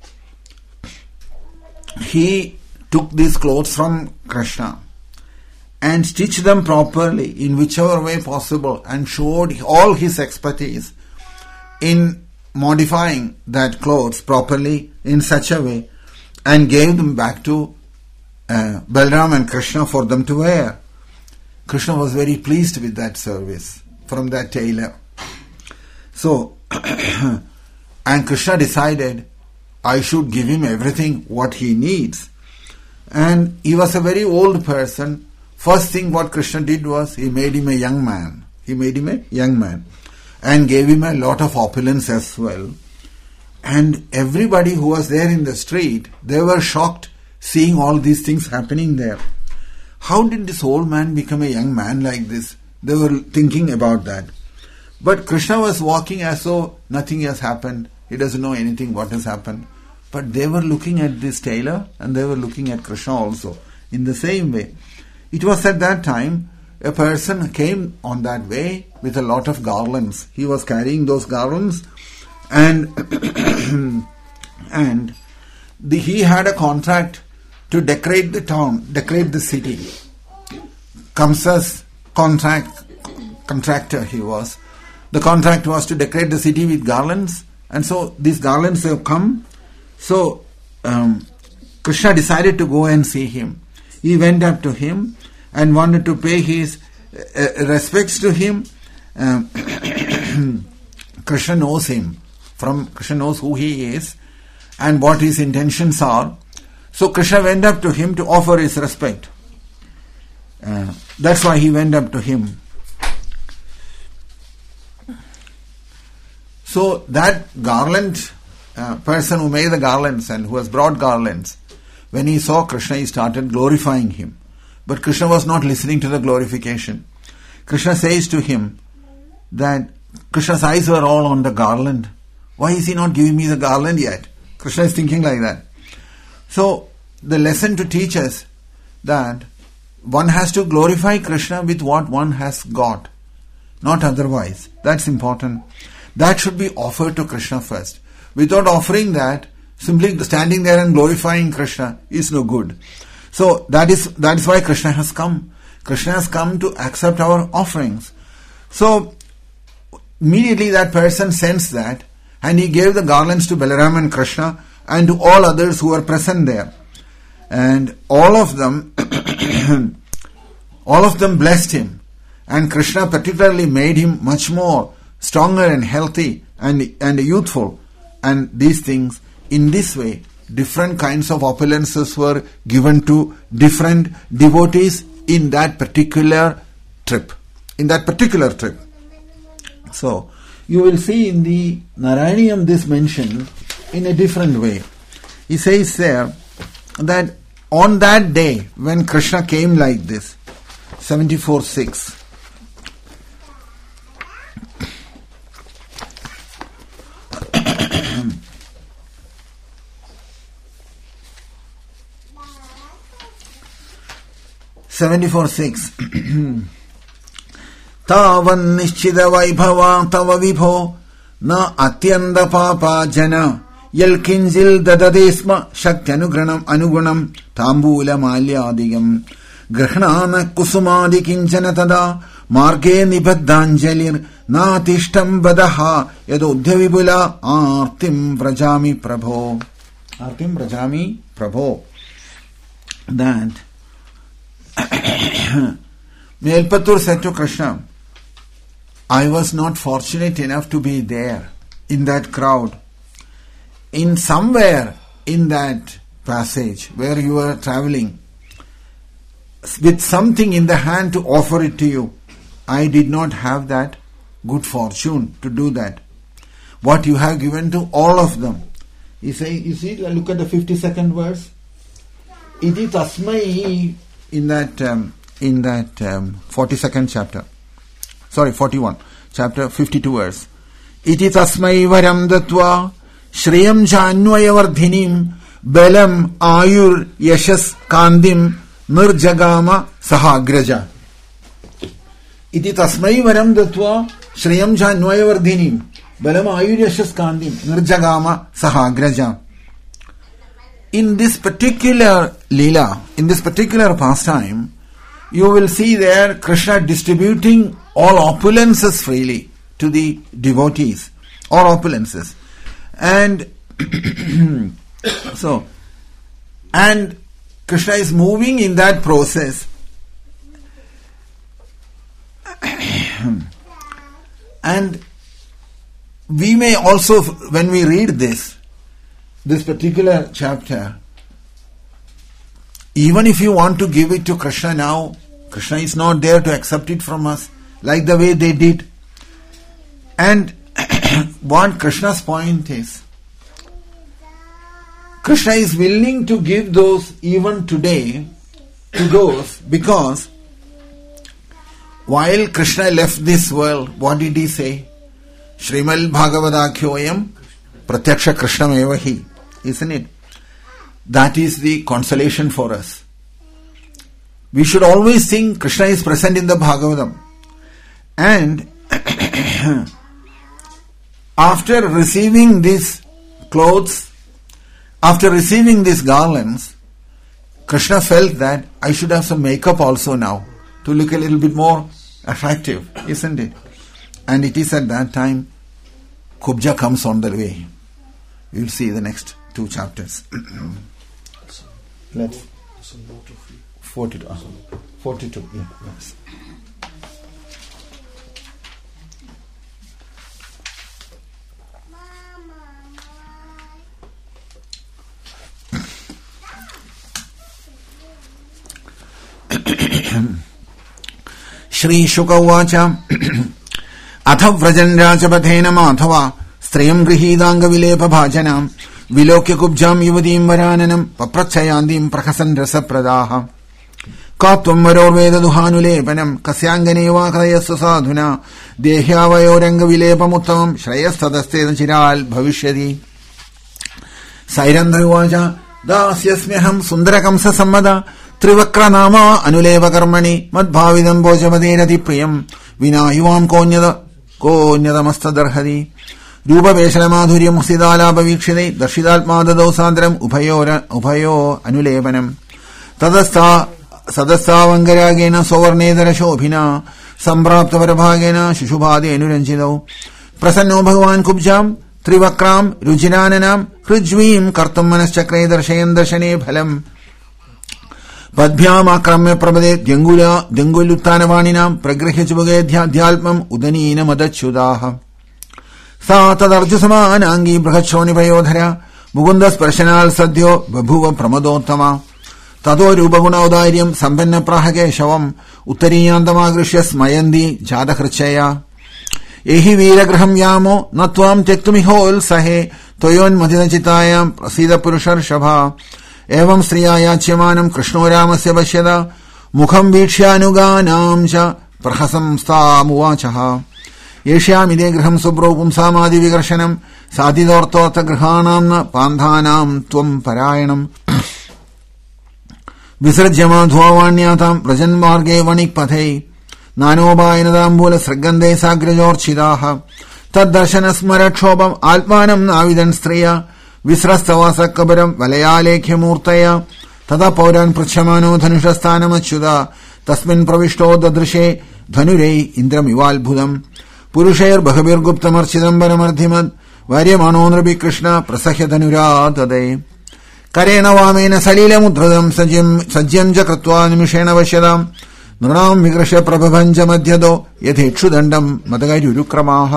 he took these clothes from Krishna and stitched them properly in whichever way possible and showed all his expertise in modifying that clothes properly in such a way and gave them back to uh, Balaram and Krishna for them to wear. Krishna was very pleased with that service from that tailor. So, and Krishna decided, I should give him everything what he needs. And he was a very old person. First thing what Krishna did was, he made him a young man. He made him a young man. And gave him a lot of opulence as well. And everybody who was there in the street, they were shocked seeing all these things happening there. How did this old man become a young man like this? They were thinking about that. But Krishna was walking as though nothing has happened. He doesn't know anything what has happened. But they were looking at this tailor and they were looking at Krishna also in the same way. It was at that time a person came on that way with a lot of garlands. He was carrying those garlands and and the, he had a contract to decorate the town, decorate the city. Kamsa's contract contractor he was. The contract was to decorate the city with garlands, and so these garlands have come. So um, Krishna decided to go and see him. He went up to him and wanted to pay his uh, respects to him. Um, Krishna knows him. From Krishna knows who he is and what his intentions are. So Krishna went up to him to offer his respect. Uh, that's why he went up to him. So that garland uh, person who made the garlands and who has brought garlands, when he saw Krishna, he started glorifying him. But Krishna was not listening to the glorification. Krishna says to him, that Krishna's eyes were all on the garland. Why is he not giving me the garland yet? Krishna is thinking like that. So, the lesson to teach us that one has to glorify Krishna with what one has got, not otherwise. That's important. That should be offered to Krishna first. Without offering that, simply standing there and glorifying Krishna is no good. So that is that is why Krishna has come. Krishna has come to accept our offerings. So immediately that person sensed that, and he gave the garlands to Balaram and Krishna and to all others who were present there. And all of them all of them blessed him. And Krishna particularly made him much more stronger and healthy and, and youthful. And these things, in this way, different kinds of opulences were given to different devotees in that particular trip. In that particular trip. So, you will see in the Narayaniam this mentioned in a different way. He says there that on that day when Krishna came like this, seventy-four six, seventy-four six Tavan nishchida vaibhava tava vibho na atyanda papa jana yal kinjil dadadesma shaktyanugranam anugunam tambula malyadigam grahnana kusumadi kinchana tada marge nibaddanjalir natishtam vadaha yadodhya vibula artim vrajami prabho. Artim vrajami prabho. That Melpatur said to Krishna, I was not fortunate enough to be there in that crowd. In somewhere in that passage where you were traveling, with something in the hand to offer it to you, I did not have that good fortune to do that. What you have given to all of them. You say, you see, look at the fifty-second verse. Iti tasmai, in that um, in that um, forty-second chapter. Sorry, forty-one. Chapter fifty-two verse. Iti tasmai varam datva shreyam janvayavardhinim belam ayur yashas kandim nirjagama sahagraja. Iti tasmai varam datva shreyam janvayavardhinim belam ayur yashas kandim nirjagama sahagraja. In this particular Leela, in this particular pastime, you will see there Krishna distributing all opulences freely to the devotees. All opulences. And so, and Krishna is moving in that process. And we may also, when we read this, this particular chapter, even if you want to give it to Krishna now, Krishna is not there to accept it from us, like the way they did. And what Krishna's point is, Krishna is willing to give those even today to those, because while Krishna left this world, what did he say? Shrimal Bhagavadakyoyam Pratyaksha Krishna Mevahi. Isn't it? That is the consolation for us. We should always think Krishna is present in the Bhagavatam. And after receiving these clothes, after receiving these garlands, Krishna felt that I should have some makeup also now to look a little bit more attractive, isn't it? And it is at that time Kubja comes on the way. We will see the next two chapters. Let's forty-two. Uh, forty-two. Yeah. Yes. Shri Shukavacha Atha Vrajanraja Pathena Mathava Strayam Grihidanga Vilepa Bhajanam Vilokya Kubjam Yuvadim Varananam Paprachayandim Prakasan Rasa Pradaha കാത്വം വരോർവേദദുഹാനുലേപനം കസ്യാംഗനേവാ കഥയസ്സു സാധുന ദേഹ്യാവയോരംഗവിലേപമുത്തമം ശ്രേയസ്തതസ്തേന Cheeral ഭവിഷ്യതി. സൈരന്ധ്രവാച ദാസ്യസ്മ്യഹം സുന്ദരകംസസമ്മത ത്രിവക്രനാമ അനുലേപകർമ്മണി മദ്ഭാവിതം ഭോജപതേരതിപ്രിയം വിനാ യുവാം കോന്യത കോന്യതമസ്തദർഹതി. രൂപവേഷണമാധുര്യം മുസിതാലാപവീക്ഷിതൈ ദർശിതാത്മാദദൗ Sandram ഉഭയോ ഉഭയോ അനുലേപനം തതസ്ഥാ സദസ്ഥാവങ്കരാഗേന സൗവർണേതരശോഭിന സംപ്രാപ്തപരഭാഗേന ശിശുഭാതേനുരഞ്ജിതൗ പ്രസന്നോ ഭഗവാൻ കുബ്ജാം ത്രിവക്രാം രുചിരാനനാം ഹൃജ്വീം കർത്തും മനശ്ചക്രേ ദർശയൻ ദർശനേ ഫലം പദ്ഭ്യാമാക്രമ്യ പ്രപദേ ദ്യങ്കുല ദ്യങ്കുലുത്ഥാനവാണിനാം പ്രഗൃഹ്യ ചുപഗേധ്യാധ്യാത്മം ഉദനീനമദച്യുതാഹ. സാ തദർജുസമാനാംഗീ ബൃഹശ്രോണിപയോധര മുകുന്ദസ്പർശനാൽ സദ്യോ ബഭൂവ പ്രമദോത്തമ. തതോ രൂപഗുണൗദാര്യം സമ്പന്നപ്രാഹകേശവം ഉത്തരീയാന്തമാകൃഷ്യ സ്മയന്തി ജാതഹൃച്ഛയ. ഏഹി വീരഗ്രഹം യാമോ ന ത്വാം ത്യക്തുമിഹോത്സഹേ ത്വയോന്മഥിതചിത്തായാം പ്രസീദ പുരുഷർഷഭ. ഏവം സ്ത്രീയാ യാച്യമാനം കൃഷ്ണോ രാമസ്യ പശ്യത മുഖം വീക്ഷ്യാനുഗാനാം ച പ്രഹസംസ്താമുവാചഃ. യേഷ്യാമിതേ ഗൃഹം സുബ്രോ പുംസാമാദിവികർഷണം സാധിതോർത്തോർത്ഥഗൃഹാണാം ന പാന്ധാനാം ത്വം പരായണം. വിസൃജ്യമാധുവാണ്യാതാം വ്രജന്മാർഗേ വണിക്പഥൈ നാനോപായനതാംബൂല സൃഗന്ധേ സാഗ്രജോർച്ഛിതാഃ. തദ്ദർശനസ്മരക്ഷോഭം ആത്മാനം നാവിദൻ സ്ത്രീയ വിസ്രസ്തവാസക്കബരം വലയാലേഖ്യമൂർത്തയ. തഥാ പൗരാൻ പൃച്ഛമാനോ ധനുഷസ്ഥാനമച്യുത തസ്മിൻ പ്രവിഷ്ടോ ദദൃശേ ധനുരൈ ഇന്ദ്രമിവാത്ഭുതം. പുരുഷൈർബഹുഭിർഗുപ്തമർച്ചിതം പരമർദ്ധിമത് വാര്യമാണോ നൃപി കൃഷ്ണ പ്രസഹ്യ ധനുരാ തദേ. കരേണ വാമേന സലീലമുദ്ധൃതം സജ്യം ച കൃത്വാ നിമിഷേണ പശ്യതാം നൃണാം വികൃഷ്യ പ്രഭഭഞ്ച മധ്യതോ യഥേക്ഷുദണ്ഡം മതകരുരുക്രമാഃ.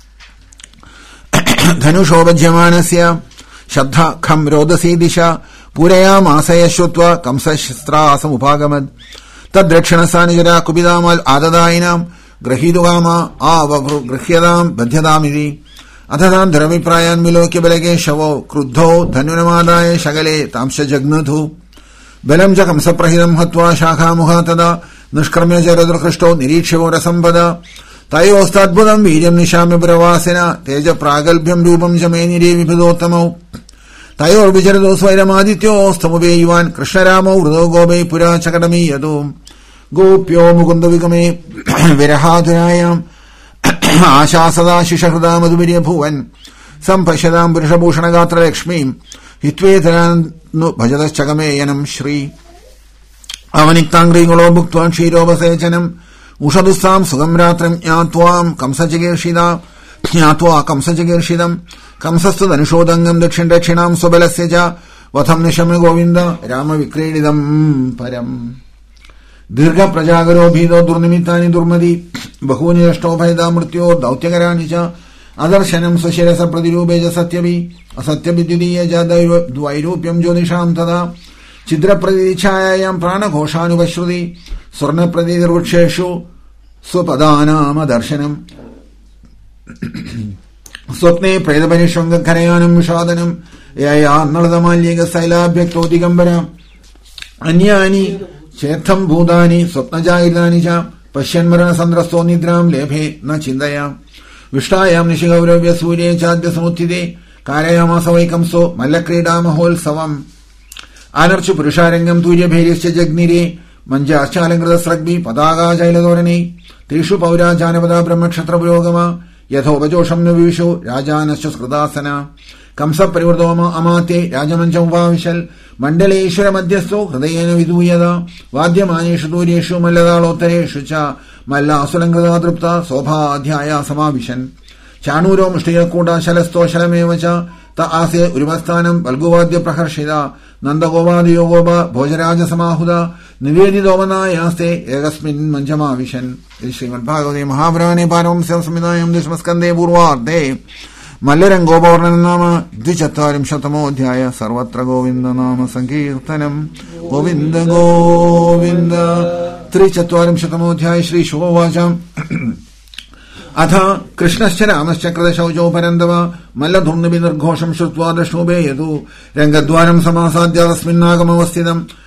ധനുഷോപജ്യമാനസ്യ ശബ്ദ ഖം രോദസീ ദിശ പൂരയാമാസയശ്രുത്വ കംസശസ്ത്രാസമുപാഗമത്. തദ്രക്ഷണസാനിജരാ കുപിതാമാൽ ആദദായിനാം ഗ്രഹീതുകാമ ആവഗൃഹ്യതാം ബധ്യതാമിതി. അഥ താം ധരവിപ്രായാൻ വിലോക്യ ബലകേശവോ ക്രുദ്ധോ ധനുനമാദായ ശകലേ താംശ ജഗ്നധു. ബലം ച കംസപ്രഹിതം ഹത്വാ ശാഖാമുഖാ തദാ നിഷ്ക്രമ്യ ചരദൃഹൃഷ്ടോ നിരീക്ഷ്യോ രസംപദ. തയോസ്തദ്ഭുതം വീര്യം നിശാമ്യ പുരവാസിന തേജ പ്രാഗൽഭ്യം രൂപം ച മേനിരേ വിഭുതോത്തമൗ. തയോർവിചരതോ സ്വൈരമാദിത്യോസ്തമുപേയുവാൻ കൃഷ്ണരാമോ വൃതോ ഗോപൈ പുരാ ചകടമീയതോ. ഗോപ്യോ മുകുന്ദവിഗമേ വിരഹാതുരായാം ആശാസദാശിഷഹൃദാ മധുപര്യ ഭുവൻ സംപശ്യതാം പുരുഷഭൂഷണഗാത്രലക്ഷ്മീം ഹിത്വേതരാന്നു ഭജതശ്ചകമേയനം ശ്രീ. അവനിക്താംഗ്രീകളോ ഭുക്ത്വാ ക്ഷീരോപസേചനം ഉഷദുസ്സാം സുഖം രാത്രിം ജ്ഞാത്വാം കംസചികീർഷിതാ ജ്ഞാത്വാ കംസചികീർഷിതം. കംസസ്തു ധനുഷോദംഗം ദക്ഷിണ ദക്ഷിണാം സ്വബലസ്യ ച വധം നിശമ്യ ഗോവിന്ദ രാമവിക്രീഡിതം പരം. ദീർഘപ്രജാകരോ ഭീതോ ദുർനിമിത്താനി ദുർമതി ബഹൂനി നഷ്ടോ ഭയതാ മൃത്യോ ദൗത്യകരാണി ച അദർശനം സ്വശിരസ പ്രതിരൂപേ ച സത്യവി അസത്യവിദ്യുതീയ ച ദ്വൈരൂപ്യം ജ്യോതിഷാം തഥാ ഛിദ്രപ്രതീച്ഛായാം പ്രാണഘോഷാനുപശ്രുതി സ്വർണപ്രതീതിർവൃക്ഷേഷു സ്വപദാനാമദർശനം. സ്വപ്നെ പ്രേതപരിഷ്വംഗഖരയാനം വിഷാദനം യാന്നളതമാല്യേക ശൈലാഭ്യക്തോ ദിഗംബര. അന്യാനി ചേർത്ഥം ഭൂതാനി സ്വപ്നജാഗരിതാനി ച പശ്യന്മരണസന്ദ്രസ്തോ നിദ്രാം ലേഭേ ന ചിന്തയാം. വിഷ്ടായാം നിശിഗൗരവ്യ സൂര്യേ ചാദ്യ സമുത്തിതേ കാരയാമാസ വൈകംസോ മല്ലക്രീഡാമഹോത്സവം. ആനർച്ചു പുരുഷാരംഗം തൂര്യഭേര്യശ്ച ജഗ്നിരേ മഞ്ചാശ്ചാലങ്കൃതസ്രഗ്ഭി പതാകാചൈലതോരണേ. തേഷു പൗരാ ജാനപദാ ബ്രഹ്മക്ഷത്ര പുരോഗമ യഥോപജോഷം ന വിവിശോ രാജാനശ്ച സ്കൃതാസന. കംസപരിവൃതോ അമാത്യേ രാജമഞ്ചമുപാവിശൽ മണ്ഡലേശ്വര മധ്യസ്ഥോ ഹൃദയേന വിദൂയത. വാദ്യമാനേഷു ദൂര്യേഷു മല്ലതാളോത്തരേഷു ച മല്ലാസുലങ്കൃതാ തൃപ്ത ശോഭാധ്യായ സമാവിശൻ. ചാണൂരോ മുഷ്ടിയക്കൂട ശലസ്തോ ശലമേവ ച ത ആസേ ഉരുമസ്ഥാനം വൽഗുവാദ്യ പ്രഹർഷിത. നന്ദഗോപാദിയോ ഗോപ ഭോജരാജസമാഹുത നിവേദിതോമനായാസ്തേ ഏകസ്മിൻ മഞ്ചമാവിശൻ. ശ്രീമദ്ഭാഗവതേ മഹാപുരാണേ പാരമംസ്യം സംഹിതായാം ദശമസ്കന്ധേ പൂർവാർദ്ധേ മല്ലരംഗോപവർണ്ണനം നാമ ദ്വിചത്വാരിംശതമോऽധ്യായ. സർവത്ര ഗോവിന്ദ നാമ സങ്കീർത്തനം. ഗോവിന്ദ ഗോവിന്ദ. ത്രിചത്വാരിംശതമോऽധ്യായ. ശ്രീശുകോവാച അഥ കൃഷ്ണശ്ച രാമശ്ച കൃതശൗചോ പരന്തവ മല്ലധുർനിബി നിർഘോഷം ശ്രുത്വാ ദൃഷ്ണുപേയതു. രംഗദ്വാരം സമാസാദ്യ തസ്മിന്നാഗമവസ്ഥിതം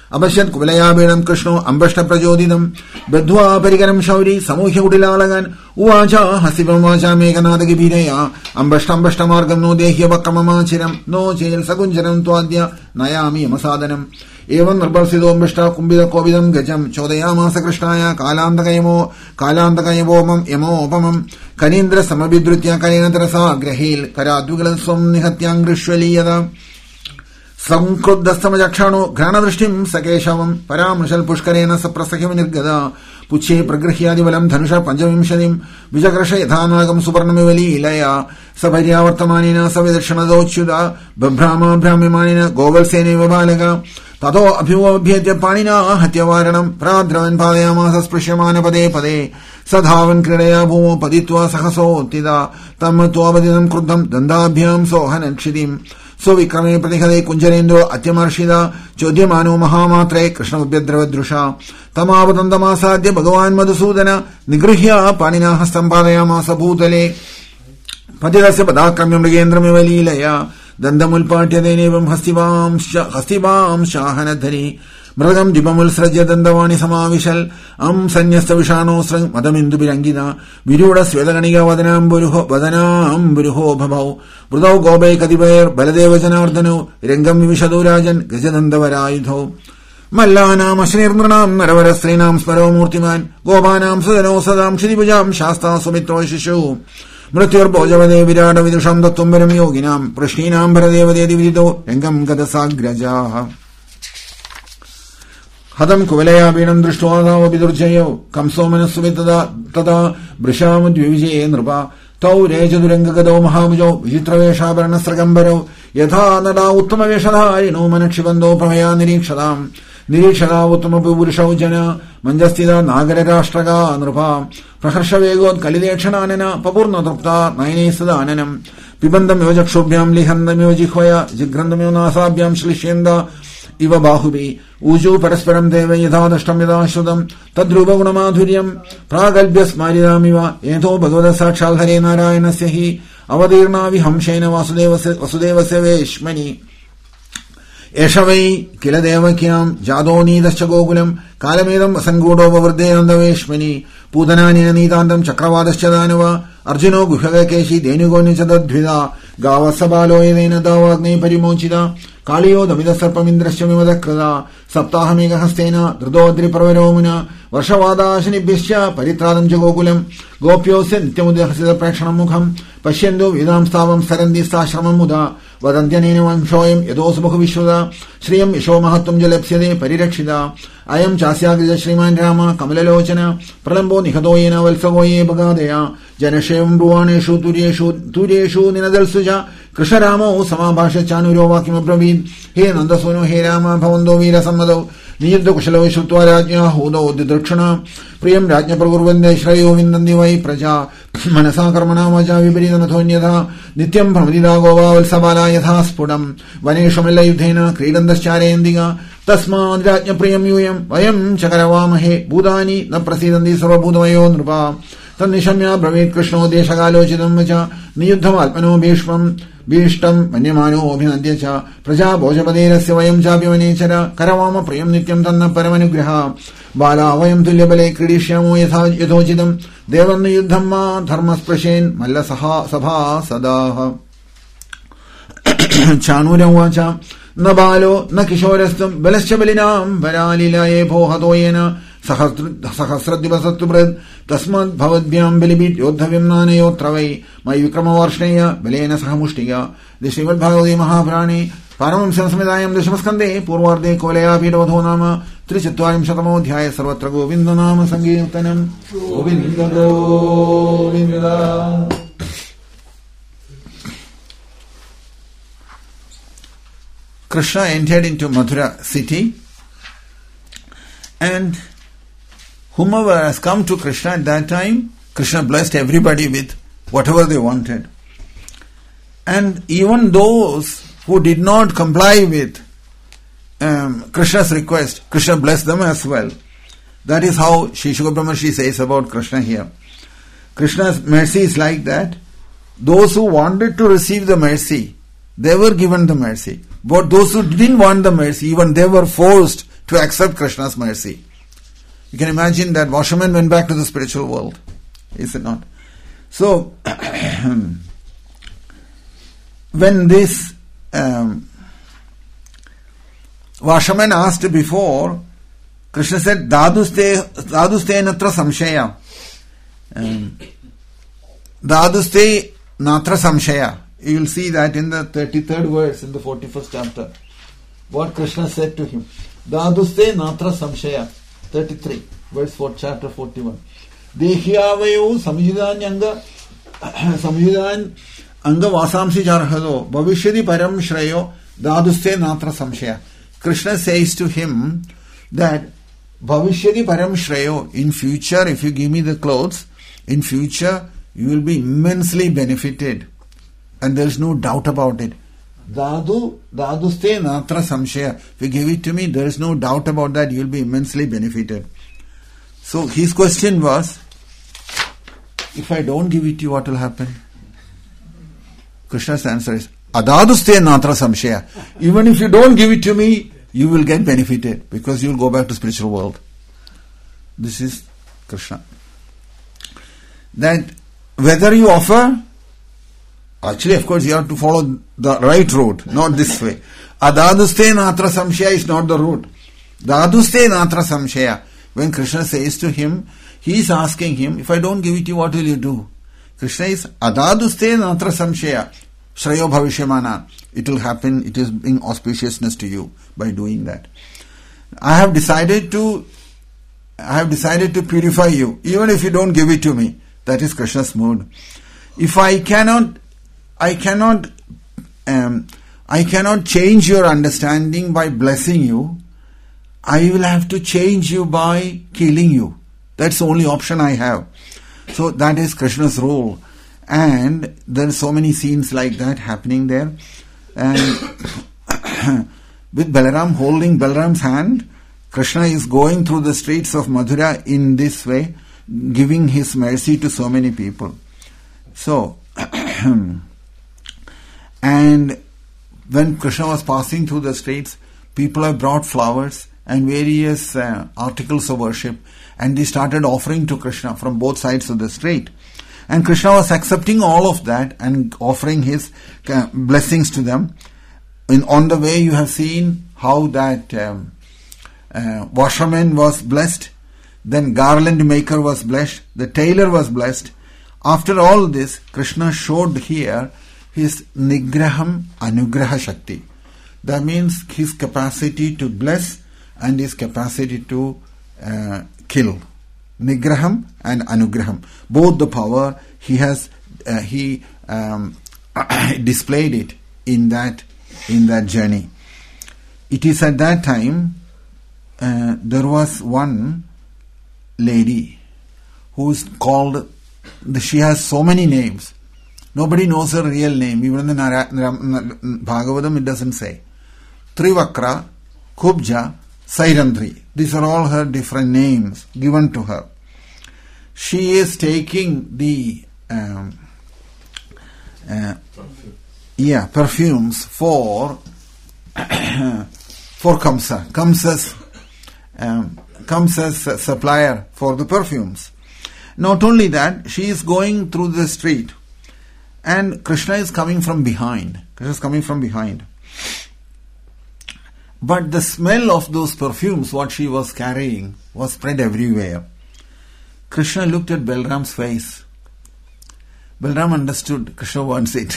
അപശ്യത് കുവലയാപീഠം കൃഷ്ണോ അമ്പഷ്ടപ്രചോദിതം ബദ്ധ്വാ പരികരം ശൗരി സമൂഹ്യ കുടിലാളകൻ ഉവാച ഹസിവം വാചാമേകനാഥഗിഭീരയ അമ്പഷ്ടംബഷ്ടമാർഗം നോ ദേഹ്യവക്രമമാചിരം നോ ചേൽ സകുഞ്ചരം ത്വാദ്യ നയാമി യമസാദനം ഏവം നിർബർസിതോംബിഷ്ട കുംഭിത കോപിതം ഗജം ചോദയാമാസ കൃഷ്ണായ കാലാന്തകയമോ കാലാന്തകയമോമം യമോപമം കനീന്ദ്ര സമഭിദ്രുത്യ കനേനതരസാ ഗ്രഹീൽ കരാദ്വികലം സ്വം നിഹത്യാംഗൃഷ്വലീയത സംക്രുദ്ധസ്തമചക്ഷാണോ ഘ്രാണദൃഷ്ടിം സകേശവം പരാമൃശൽ പുഷ്കരേണ സപ്രസഹ്യം നിർഗത പുച്ഛേ പ്രഗൃഹ്യാദിബലം ധനുഷ പഞ്ചവിംശതിം വിചകർഷ യഥാനാഗം സുവർണമിവലീലയ സപര്യാവർത്തമാനേന സവിദക്ഷിണതോച്യുത ബഭ്രാമാഭ്രാമ്യമാനേന ഗോവത്സേനൈവ ബാലക തതോ അഭ്യുവഭ്യേദ്യ പാണിനാ ഹത്യവാരണം പ്രാദ്രവൻ പാദയാമാസ സ്പൃശ്യമാന പദേ പദേ സധാവൻ ക്രീഡയാ ഭൂമോ പതിത്വാ സഹസോത്തിത തമ്മത്വാപതിതം ക്രുദ്ധം ദന്താഭ്യാം സോഹനക്ഷിതിം സ്വവിക്രമേ പ്രതിഹതേ കുഞ്ചരേന്ദ്രോ അത്യമർഷിത ചോദ്യമാനോ മഹാമാത്രേ കൃഷ്ണമുപ്യദ്രവദൃഷ തമാവതന്തമാസാദ്യ ഭഗവാൻ മധുസൂദന നിഗൃഹ്യ പാണിനാ ഹസ്തം പാദയാമാസ ഭൂതലേ പതിതസ്യ പദാക്രമ്യ മൃഗേന്ദ്രമിവ ലീലയ ദന്തമുൽപാട്യതേനേവം ഹസ്തിവാം ശാഹനധരി മൃഗം ദ്വിപമുത്സൃജ്യ ദന്തവാണി സമാവിശൽ അം സന്യസ്ത വിഷാണോ സൃങ് മതമിന്ദുഭിരംഗിത വിരൂഢ ശ്വേതഗണിക വദനാംബുരുഹോ വദനാംബുരുഹോ ഭവൗ വൃതൗ ഗോപൈ കതിപയർ ബലദേവ ജനാർദ്ദനോ രംഗം വിവിശതോ രാജൻ ഗജദന്തവരായുധോ മല്ലാനാം അശ്നീർനൃണാം നരവരസ്ത്രീണാം സ്മരോ മൂർത്തിമാൻ ഗോപാനാം സുതനോ സദാം ക്ഷിതിഭുജാം ശാസ്താ സുമിത്രോ ശിശു മൃത്യുർഭോജവദേ വിരാട വിദുഷം തത്വംബരം യോഗിനാം പ്രശ്നീനാം ഭരദേവതേതി വിദിതോ രംഗം ഗതസാഗ്രജാ ഹതം കുവലയാപീഠം ദൃഷ്ട്വാവപി ദുർജയോ കംസോ മനസ്സുവിത്തതാ തഥാ വൃഷാമുദ്വിവിജയേ നൃപ തൗ രേജതുരംഗഗതോ മഹാഭുജോ വിചിത്രവേഷാഭരണസ്രഗംബരോ യഥാ നടാ ഉത്തമവേഷധാരിണോ മനക്ഷിബന്ധോ പ്രമയാ നിരീക്ഷതാം നിരീക്ഷതാ ഉത്തമപുരുഷൗ ജന മഞ്ജസ്ഥിത നാഗരരാഷ്ട്രകാ നൃപ പ്രഹർഷവേഗോത്കലിതേക്ഷണാനന പപൂർണതൃപ്ത നയനേ സദാനനം പിബന്ധമ്യോ ചക്ഷുഭ്യാം ലിഹന്തമ്യോ ജിഹ്വയ ജിഘ്രന്തമ്യോ നാസാഭ്യാം ശ്ലിഷ്യേന്ദ ഇവ ബാഹുബി ഊജു പരസ്പരം ദേവ യഥാദഷ്ടം യഥാശ്രുതം തദ്രൂപഗുണമാധുര്യം പ്രാഗൽഭ്യസ്മാരിതാമിവ ഏതോ ഭഗവത സാക്ഷാൽ ഹരേ നാരായണസ്യ ഹി അവതീർണാവിഹംശേന വസുദേവസ്യ വേശ്മനി ഏഷ വൈ കില ദേവക്യാം ജാതോ നീതശ്ച ഗോകുലം കാലമേതം വസൻകൂടോപവൃദ്ധേനന്ദവേശ്മനി പൂതനാനിന നീതാന്തം ചക്രവാതശ്ച ദാനവ അർജുനോ ഗുഹകേശി ധേനുഗോന്യച തദ്വിത ഗാവസബാലോയതേന ദാവാഗ്നേ പരിമോചിത കാളിയോ ദമിതസർപ്പമിന്ദ്രശ്ച വിമതകൃത സപ്താഹമേകഹസ്തേന ധൃതോദ്രിപർവരോമുന വർഷവാദാശനിഭ്യശ്ച പരിത്രാതം ച ഗോകുലം ഗോപ്യോസ്യ നിത്യമുദഹസിത പ്രേക്ഷണം മുഖം പശ്യന്തോ വിദാംസ്താവം സരന്തി സ്ഥാശ്രമം മുദ വദന്ത്യനേന വംശോയം യഥോസ് ബഹുവിശ്വത ശ്രിയം യശോ മഹത്വം ച ലപ്സ്യതേ പരിരക്ഷിത അയം ചാസ്യാഗ്രജ ശ്രീമാൻ രാമ കമലലോചന പ്രലംബോ നിഹതോയേന വത്സവോയേ ഭഗാദയ ജനക്ഷേമം ബ്രുവാണേഷു തുര്യേഷു തുര്യേഷു നിനദൽസുജ കൃഷ്ണരാമോ സമാഭാഷച്ചാനുരോ വാക്യമബ്രവീത് ഹേ നന്ദസൂനോ ഹേ രാമ ഭവന്തോ വീരസമ്മതോ നിയുദ്ധകുശലോ ശ്രുത്വാ രാജ്ഞാ ഹൂതോ ദിദൃക്ഷണ പ്രിയം രാജ്ഞ പ്രകുർവന്തേ ശ്രേയോ വിന്ദന്തി വൈ പ്രജാ മനസാ കർമ്മണാ വചാ വിപരീതമഥോന്യഥ നിത്യം ഭ്രമതിദാ ഗോവാ വത്സബാലാ യഥാ സ്ഫുടം വനേഷമല്ല യുദ്ധേന ക്രീഡന്തശ്ചാരയന്തിക തസ്മാദ് രാജ്ഞപ്രിയം യൂയം വയം ചകരവാമഹേ ഭൂതാനി ന പ്രസീദന്തി സർവഭൂതമയോ നൃപ തന്നിശമ്യ ബ്രവീത് കൃഷ്ണോ ദേശകാലോചിതം വച നിയുദ്ധമാത്മനോ ഭീഷ്മം ഭീഷ്ടം മന്യമാനോഭിനദ്യ ച പ്രജാഭോജപതേരസ്യ വയം ചാപ്യമനേചര കരവാമ പ്രിയം നിത്യം തന്ന പരമനുഗ്രഹ ബാലാ വയം തുല്യബലേ ക്രീഡിഷ്യാമോ യഥാ യഥോചിതം ദേവന്ന് യുദ്ധം മാ ധർമ്മസ്പൃശേൻ മല്ലസഹാ സഭാ സദാഹ ചാണൂരവാച ന ബാലോ ന കിശോരസ്ത്വം ബലശ്ച ബലിനാം വരാലിലയേ ഭോ ഹതോയേന സഹസ്രദ്വിപസത്വൃത് തസ്മദ് ഭവദ്ഭ്യാം ബലിബിത് യോദ്ധവ്യം നാനയോത്ര വൈ മൈ വിക്രമവാർഷ്ണേയ ബലേന സഹ മുഷ്ടിക ഇത് ശ്രീമദ്ഭാഗവതേ മഹാപുരാണേ പാരമംശസംഹിതായാം ദശമസ്കന്ധേ പൂർവാർദ്ധേ കോലയാപീഠവധോ നാമ ത്രിചത്വാരിംശതമോऽധ്യായ സർവത്ര ഗോവിന്ദനാമ സങ്കീർത്തനം Govinda Govinda. Krishna entered into Mathura city, and whomever has come to Krishna at that time, Krishna blessed everybody with whatever they wanted. And even those who did not comply with um, Krishna's request, Krishna blessed them as well. That is how Sri Shukra Brahmarshi says about Krishna here. Krishna's mercy is like that. Those who wanted to receive the mercy, they were given the mercy. But those who didn't want the mercy, even they were forced to accept Krishna's mercy. You can imagine that washerman went back to the spiritual world, is it not? So, when this um, washerman asked before, Krishna said, Daduste Daduste natra samshaya. Um, Daduste natra samshaya. You will see that in the thirty-third verse in the forty-first chapter. What Krishna said to him. Daduste natra samshaya. thirty-three, verse four, chapter forty-one. Dehyavayo samjidanyanga samjidan anga vasamsi jarhado bhavishyati param shrayo daduste natra samshaya. Krishna says to him that bhavishyati param shrayo, in future if you give me the clothes, in future you will be immensely benefited. And there is no doubt about it. Dadu, daduste natra samshaya. If you give it to me, there is no doubt about that, you will be immensely benefited. So his question was, if I don't give it to you, what will happen? Krishna's answer is, adaduste natra samshaya. Even if you don't give it to me, you will get benefited because you will go back to spiritual world. This is Krishna. That whether you offer, actually, of course, you have to follow the right route, not this way. Adaduste natra samshaya is not the route. Daduste natra samshaya. When Krishna says to him, he is asking him, if I don't give it to you, what will you do? Krishna is, Adaduste natra samshaya. Shrayo bhavishyamana. It will happen, it is bring auspiciousness to you by doing that. I have decided to, I have decided to purify you, even if you don't give it to me. That is Krishna's mood. If I cannot I cannot um, I cannot change your understanding by blessing you. I will have to change you by killing you. That's the only option I have. So that is Krishna's rule. And there are so many scenes like that happening there. And with Balaram holding Balaram's hand, Krishna is going through the streets of Mathura in this way, giving his mercy to so many people. So, and when Krishna was passing through the streets, people have brought flowers and various uh, articles of worship, and they started offering to Krishna from both sides of the street. And Krishna was accepting all of that and offering his uh, blessings to them. In, on the way you have seen how that um, uh, washerman was blessed, then garland maker was blessed, the tailor was blessed. After all this, Krishna showed here his nigraham anugraha shakti. That means his capacity to bless and his capacity to uh, kill. Nigraham and anugraham. Both the power he has, uh, he um, displayed it in that in that journey. It is at that time uh, there was one lady who is called, she has so many names. Nobody knows her real name. Even in the Nara, Bhagavatam it doesn't say. Trivakra, Kubja, Sairandri. These are all her different names given to her. She is taking the um, uh, yeah perfumes for for Kamsa. Kamsa's um, Kamsa's supplier for the perfumes. Not only that, she is going through the street, and Krishna is coming from behind. Krishna is coming from behind. But the smell of those perfumes, what she was carrying, was spread everywhere. Krishna looked at Balram's face. Balram understood Krishna wants it.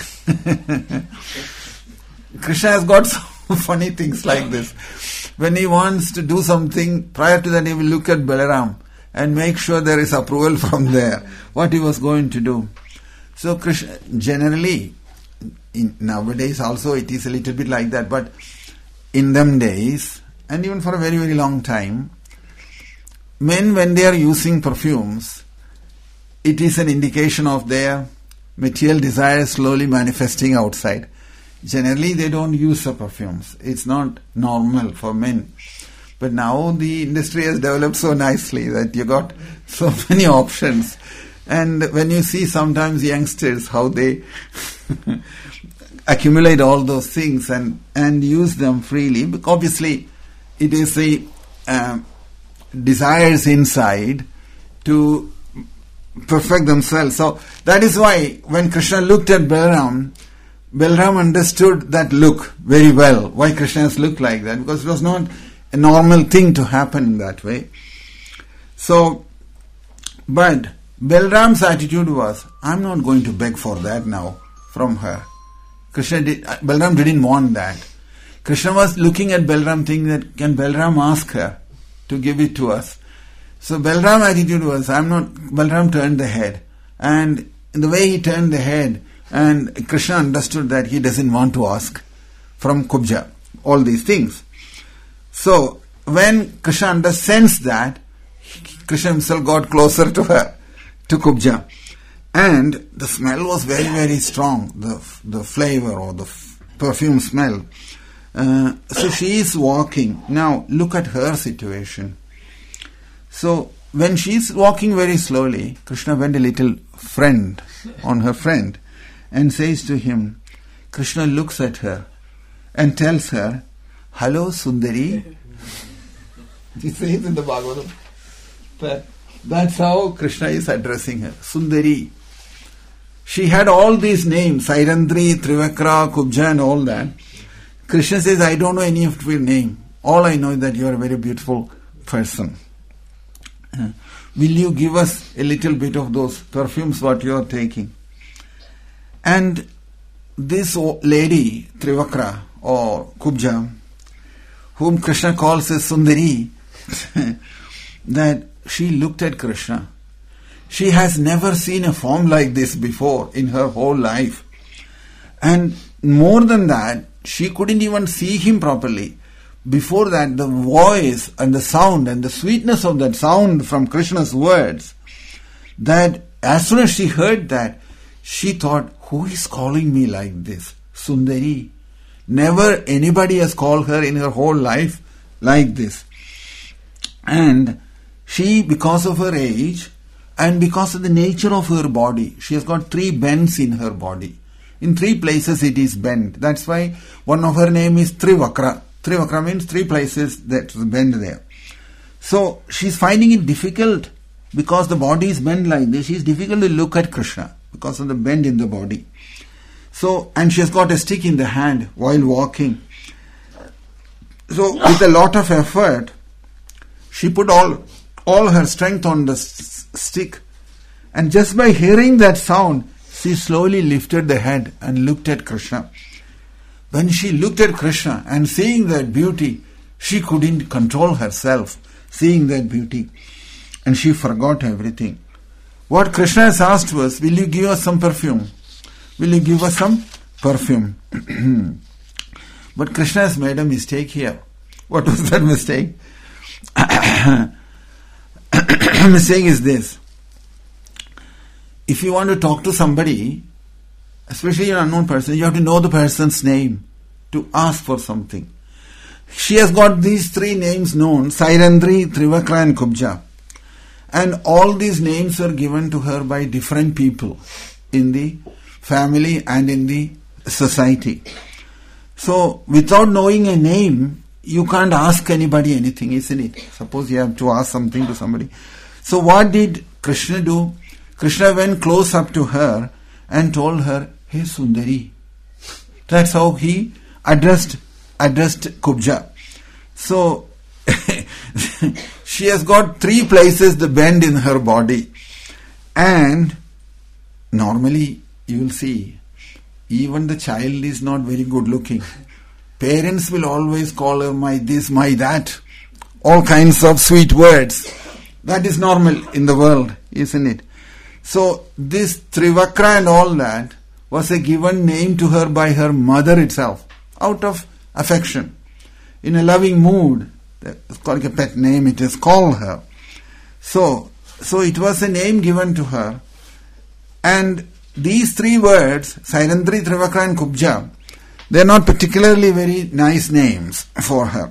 Krishna has got some funny things like this. When he wants to do something, prior to that he will look at Balaram and make sure there is approval from there, what he was going to do. So Krishna, generally, in nowadays also it is a little bit like that, but in them days, and even for a very, very long time, men, when they are using perfumes, it is an indication of their material desires slowly manifesting outside. Generally, they don't use the perfumes. It's not normal for men. But now the industry has developed so nicely that you got so many options. And when you see sometimes youngsters, how they accumulate all those things and, and use them freely, because obviously it is a um, desires inside to perfect themselves. So that is why when Krishna looked at Balaram, Balaram understood that look very well. Why Krishna has looked like that? Because it was not a normal thing to happen in that way. So, but Balaram's attitude was, I'm not going to beg for that now from her. Krishna did, Balaram didn't want that. Krishna was looking at Balaram thinking that, can Balaram ask her to give it to us? So Balaram's attitude was, I'm not, Balaram turned the head. And in the way he turned the head, and Krishna understood that he doesn't want to ask from Kubja all these things. So when Krishna understands that, Krishna himself got closer to her, to Kubja. And the smell was very, very strong, the the flavor or the f- perfume smell. Uh, so she is walking. Now look at her situation. So when she is walking very slowly, Krishna went a little friend on her friend and says to him, Krishna looks at her and tells her, hello Sundari. He says in the Bhagavatam that that's how Krishna is addressing her, Sundari. She had all these names, Sairandri, Trivakra, Kubja and all that. Krishna says, I don't know any of your name. All I know is that you are a very beautiful person. Uh, will you give us a little bit of those perfumes what you are taking? And this lady, Trivakra or Kubja, whom Krishna calls as Sundari, that she looked at Krishna. She has never seen a form like this before in her whole life. And more than that, she couldn't even see him properly. Before that, the voice and the sound and the sweetness of that sound from Krishna's words, that as soon as she heard that, she thought, who is calling me like this? Sundari. Never anybody has called her in her whole life like this. And she, because of her age and because of the nature of her body, she has got three bends in her body. In three places it is bent. That's why one of her name is Trivakra. Trivakra means three places that's bent there. So she's finding it difficult because the body is bent like this. She's difficult to look at Krishna because of the bend in the body. So, and she has got a stick in the hand while walking. So with a lot of effort, she put all all her strength on the s- stick, and just by hearing that sound, she slowly lifted the head and looked at Krishna. When she looked at Krishna and seeing that beauty, she couldn't control herself, seeing that beauty, and she forgot everything. What Krishna has asked was, will you give us some perfume? Will you give us some perfume? But Krishna has made a mistake here. What was that mistake? Mistake is this. If you want to talk to somebody, especially an unknown person, you have to know the person's name to ask for something. She has got these three names known, Sairandri, Trivakra and Kubja. And all these names were given to her by different people in the family and in the society. So, without knowing a name, you can't ask anybody anything, isn't it? Suppose you have to ask something to somebody. So what did Krishna do? Krishna went close up to her and told her, hey Sundari. That's how he addressed addressed Kubja. So she has got three places the bend in her body. And normally you will see, even the child is not very good looking. Parents will always call her my this, my that. All kinds of sweet words. That is normal in the world, isn't it? So this Trivakra and all that was a given name to her by her mother itself, out of affection. In a loving mood, it's called a pet name, it is called her. So, so it was a name given to her. And these three words, Sairandri, Trivakra and Kubja, they are not particularly very nice names for her.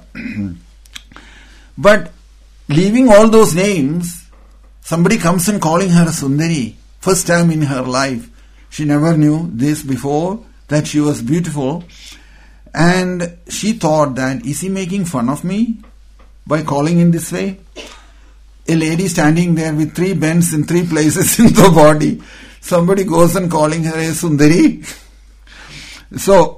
But leaving all those names, somebody comes and calling her Sundari. First time in her life. She never knew this before, that she was beautiful. And she thought that, is he making fun of me? by calling in this way? A lady standing there with three bends in three places in the body. Somebody goes and calling her a Sundari. So,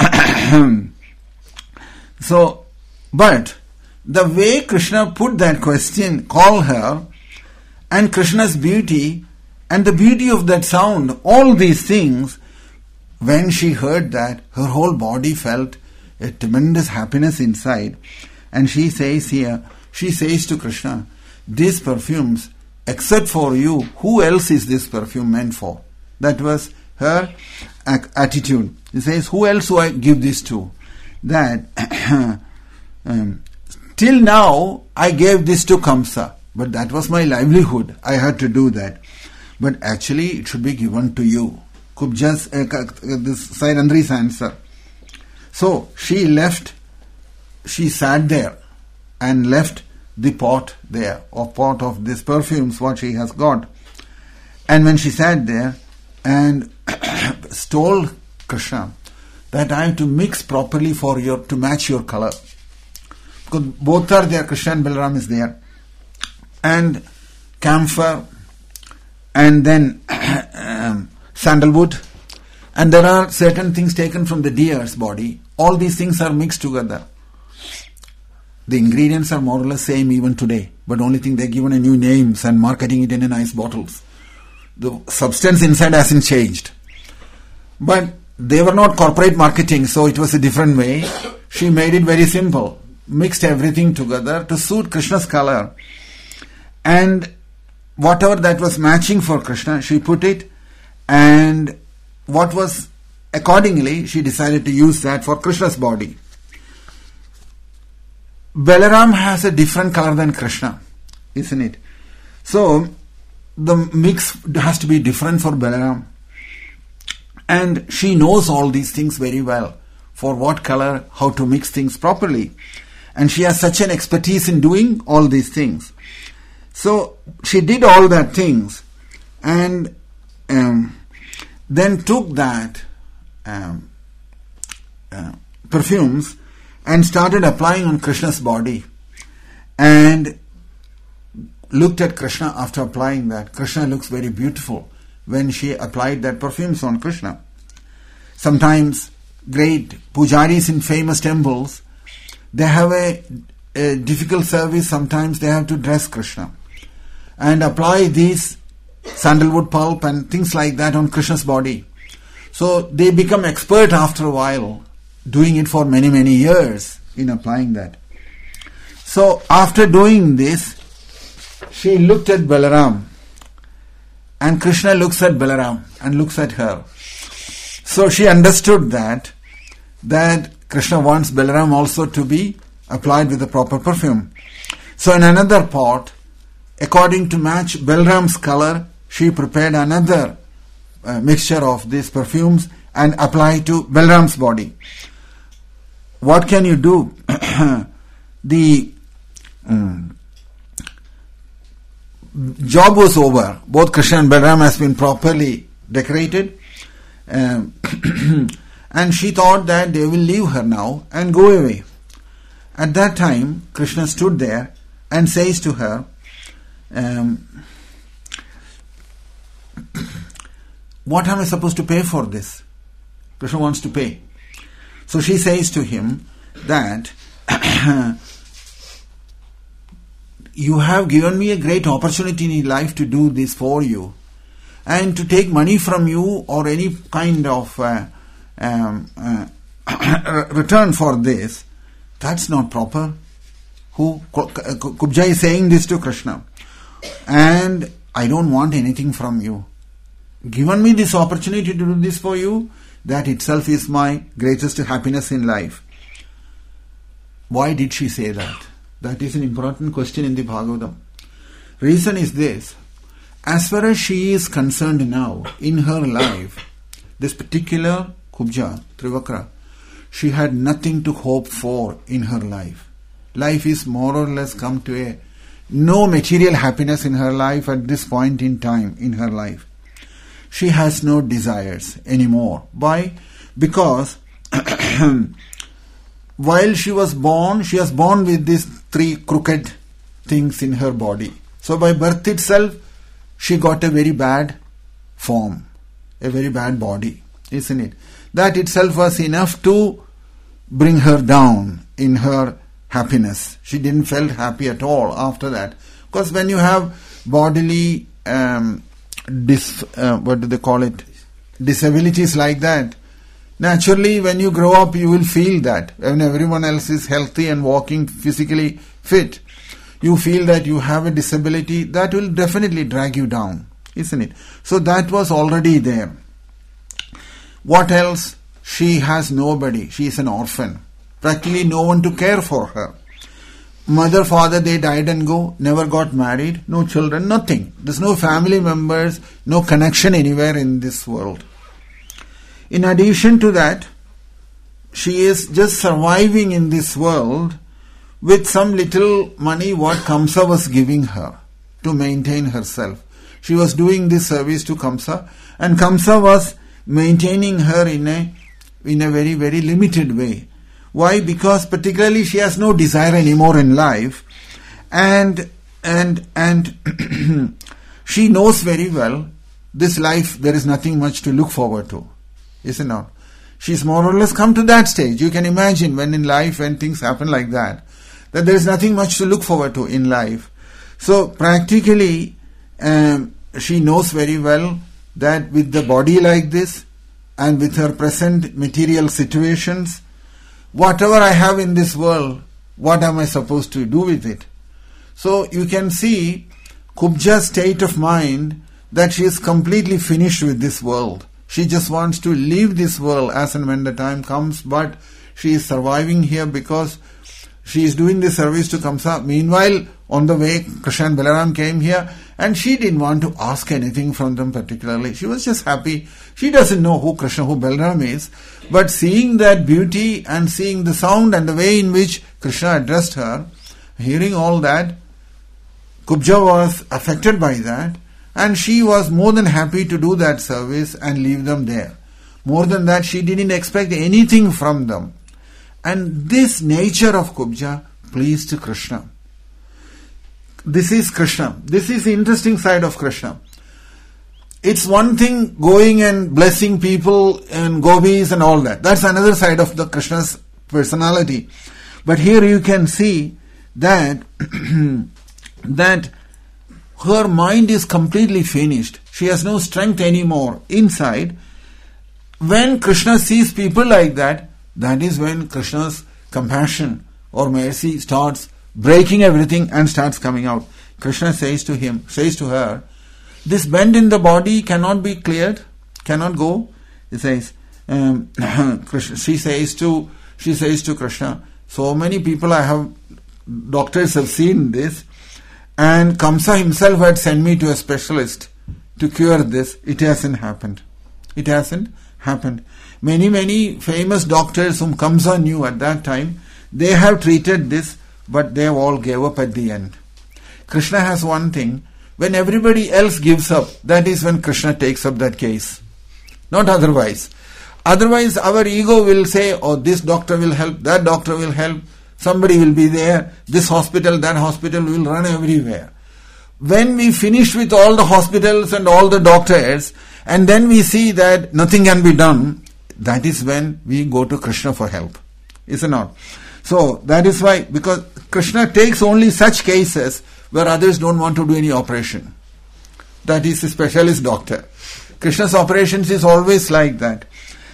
so, but the way Krishna put that question, call her, and Krishna's beauty, and the beauty of that sound, all these things, when she heard that, her whole body felt a tremendous happiness inside. And she says here, she says to Krishna, these perfumes, except for you, who else is this perfume meant for? That was her attitude. She says, who else do I give this to? That, um, till now, I gave this to Kamsa, but that was my livelihood. I had to do that. But actually, it should be given to you. Kubja's, uh, this Sairandri's answer. So, she left, she sat there and left the pot there, or pot of these perfumes, what she has got. And when she sat there and told Krishna that I have to mix properly for your, to match your color. Because both are there, Krishna and Balaram is there. And camphor, and then um, sandalwood, and there are certain things taken from the deer's body. All these things are mixed together. The ingredients are more or less same even today, but only thing they're given a new names and marketing it in a nice bottles. The substance inside hasn't changed. But they were not corporate marketing, so it was a different way. She made it very simple. Mixed everything together to suit Krishna's color. And whatever that was matching for Krishna, she put it, and what was accordingly, she decided to use that for Krishna's body. Balaram has a different color than Krishna, isn't it? So, the mix has to be different for Balaram. And she knows all these things very well. For what color, how to mix things properly. And she has such an expertise in doing all these things. So, she did all that things and um, then took that um, uh, perfumes and started applying on Krishna's body. And looked at Krishna after applying that. Krishna looks very beautiful when she applied that perfumes on Krishna. Sometimes great pujaris in famous temples, they have a, a difficult service. Sometimes they have to dress Krishna and apply these sandalwood pulp and things like that on Krishna's body. So they become expert after a while, doing it for many, many years in applying that. So after doing this, she looked at Balaram, and Krishna looks at Balaram and looks at her. So she understood that, that Krishna wants Balaram also to be applied with the proper perfume. So in another pot, according to match Balaram's color, she prepared another uh, mixture of these perfumes and applied to Balaram's body. What can you do? the um, job was over. Both Krishna and Balaram has been properly decorated. Um, and she thought that they will leave her now and go away. At that time, Krishna stood there and says to her, um, what am I supposed to pay for this? Krishna wants to pay. So she says to him that you have given me a great opportunity in life to do this for you, and to take money from you or any kind of uh, um, uh, return for this, that's not proper. Who Kubja is saying this to Krishna, and I don't want anything from you. Given me this opportunity to do this for you, that itself is my greatest happiness in life. Why did she say that? That is an important question in the Bhagavatam. Reason is this. As far as she is concerned now, in her life, this particular Kubja, Trivakra, she had nothing to hope for in her life. Life is more or less come to a no material happiness in her life at this point in time in her life. She has no desires anymore. Why? Because while she was born, she was born with these three crooked things in her body. So by birth itself, she got a very bad form, a very bad body, isn't it? That itself was enough to bring her down in her happiness. She didn't felt happy at all after that. Because when you have bodily, um, dis, uh, what do they call it, disabilities like that, naturally when you grow up you will feel that. When everyone else is healthy and walking physically fit, you feel that you have a disability, that will definitely drag you down, isn't it? So that was already there. What else? She has nobody. She is an orphan. Practically no one to care for her. Mother, father, they died and go, never got married, no children, nothing. There's no family members, no connection anywhere in this world. In addition to that, she is just surviving in this world with some little money what Kamsa was giving her to maintain herself. She was doing this service to Kamsa, and Kamsa was maintaining her in a in a very, very limited way. Why? Because particularly she has no desire anymore in life, and and and she knows very well this life there is nothing much to look forward to, isn't it? She's more or less come to that stage. You can imagine when in life, when things happen like that, that there is nothing much to look forward to in life. So practically, um, she knows very well that with the body like this and with her present material situations, whatever I have in this world, what am I supposed to do with it? So you can see Kubja's state of mind that she is completely finished with this world. She just wants to leave this world as and when the time comes, but she is surviving here because she is doing this service to Kamsa. Meanwhile, on the way, Krishna and Balaram came here, and she didn't want to ask anything from them particularly. She was just happy. She doesn't know who Krishna, who Balaram is, but seeing that beauty and seeing the sound and the way in which Krishna addressed her, hearing all that, Kubja was affected by that, and she was more than happy to do that service and leave them there. More than that, she didn't expect anything from them. And this nature of Kubja pleased to Krishna. This is Krishna. This is the interesting side of Krishna. It's one thing going and blessing people and gopis and all that. That's another side of the Krishna's personality. But here you can see that that her mind is completely finished. She has no strength anymore inside. When Krishna sees people like that, that is when Krishna's compassion or mercy starts breaking everything and starts coming out. Krishna says to him, says to her, this bend in the body cannot be cleared, cannot go. He says, um, Krishna, she says to she says to Krishna, so many people I have, doctors have seen this, and Kamsa himself had sent me to a specialist to cure this. It hasn't happened. It hasn't happened. Many, many famous doctors whom Kamsa knew at that time, they have treated this, but they all gave up at the end. Krishna has one thing, when everybody else gives up, that is when Krishna takes up that case. Not otherwise. Otherwise our ego will say, oh, this doctor will help, that doctor will help, somebody will be there, this hospital, that hospital will run everywhere. When we finish with all the hospitals and all the doctors, and then we see that nothing can be done, that is when we go to Krishna for help. Is it not? So that is why, because Krishna takes only such cases where others don't want to do any operation. That is a specialist doctor. Krishna's operations is always like that.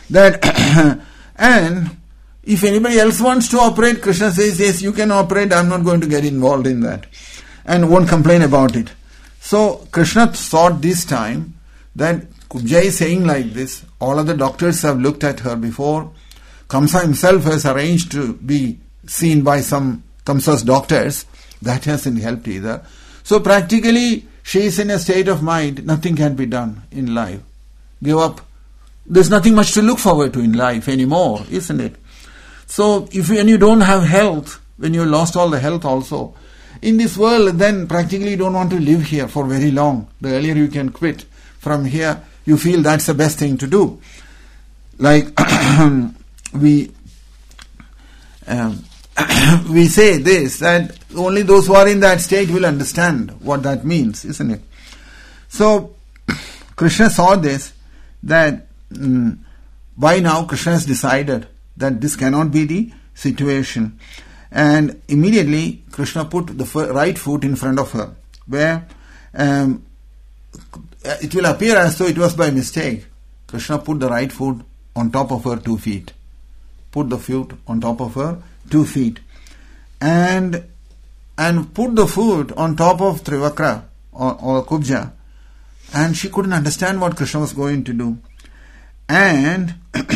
That and if anybody else wants to operate, Krishna says, yes, you can operate, I'm not going to get involved in that. And won't complain about it. So Krishna thought this time that Kubja is saying like this, all other doctors have looked at her before. Kamsa himself has arranged to be seen by some Kamsa's doctors. That hasn't helped either. So practically, she is in a state of mind, nothing can be done in life. Give up. There's nothing much to look forward to in life anymore, isn't it? So if when you don't have health, when you lost all the health also, in this world, then practically you don't want to live here for very long. The earlier you can quit from here, you feel that's the best thing to do. Like we um, we say this, that only those who are in that state will understand what that means, isn't it? So, Krishna saw this, that mm, by now Krishna has decided that this cannot be the situation. And immediately Krishna put the f- right foot in front of her, where um, it will appear as though it was by mistake. Krishna put the right foot on top of her two feet. Put the foot on top of her two feet. And and put the foot on top of Trivakra or, or Kubja. And she couldn't understand what Krishna was going to do. And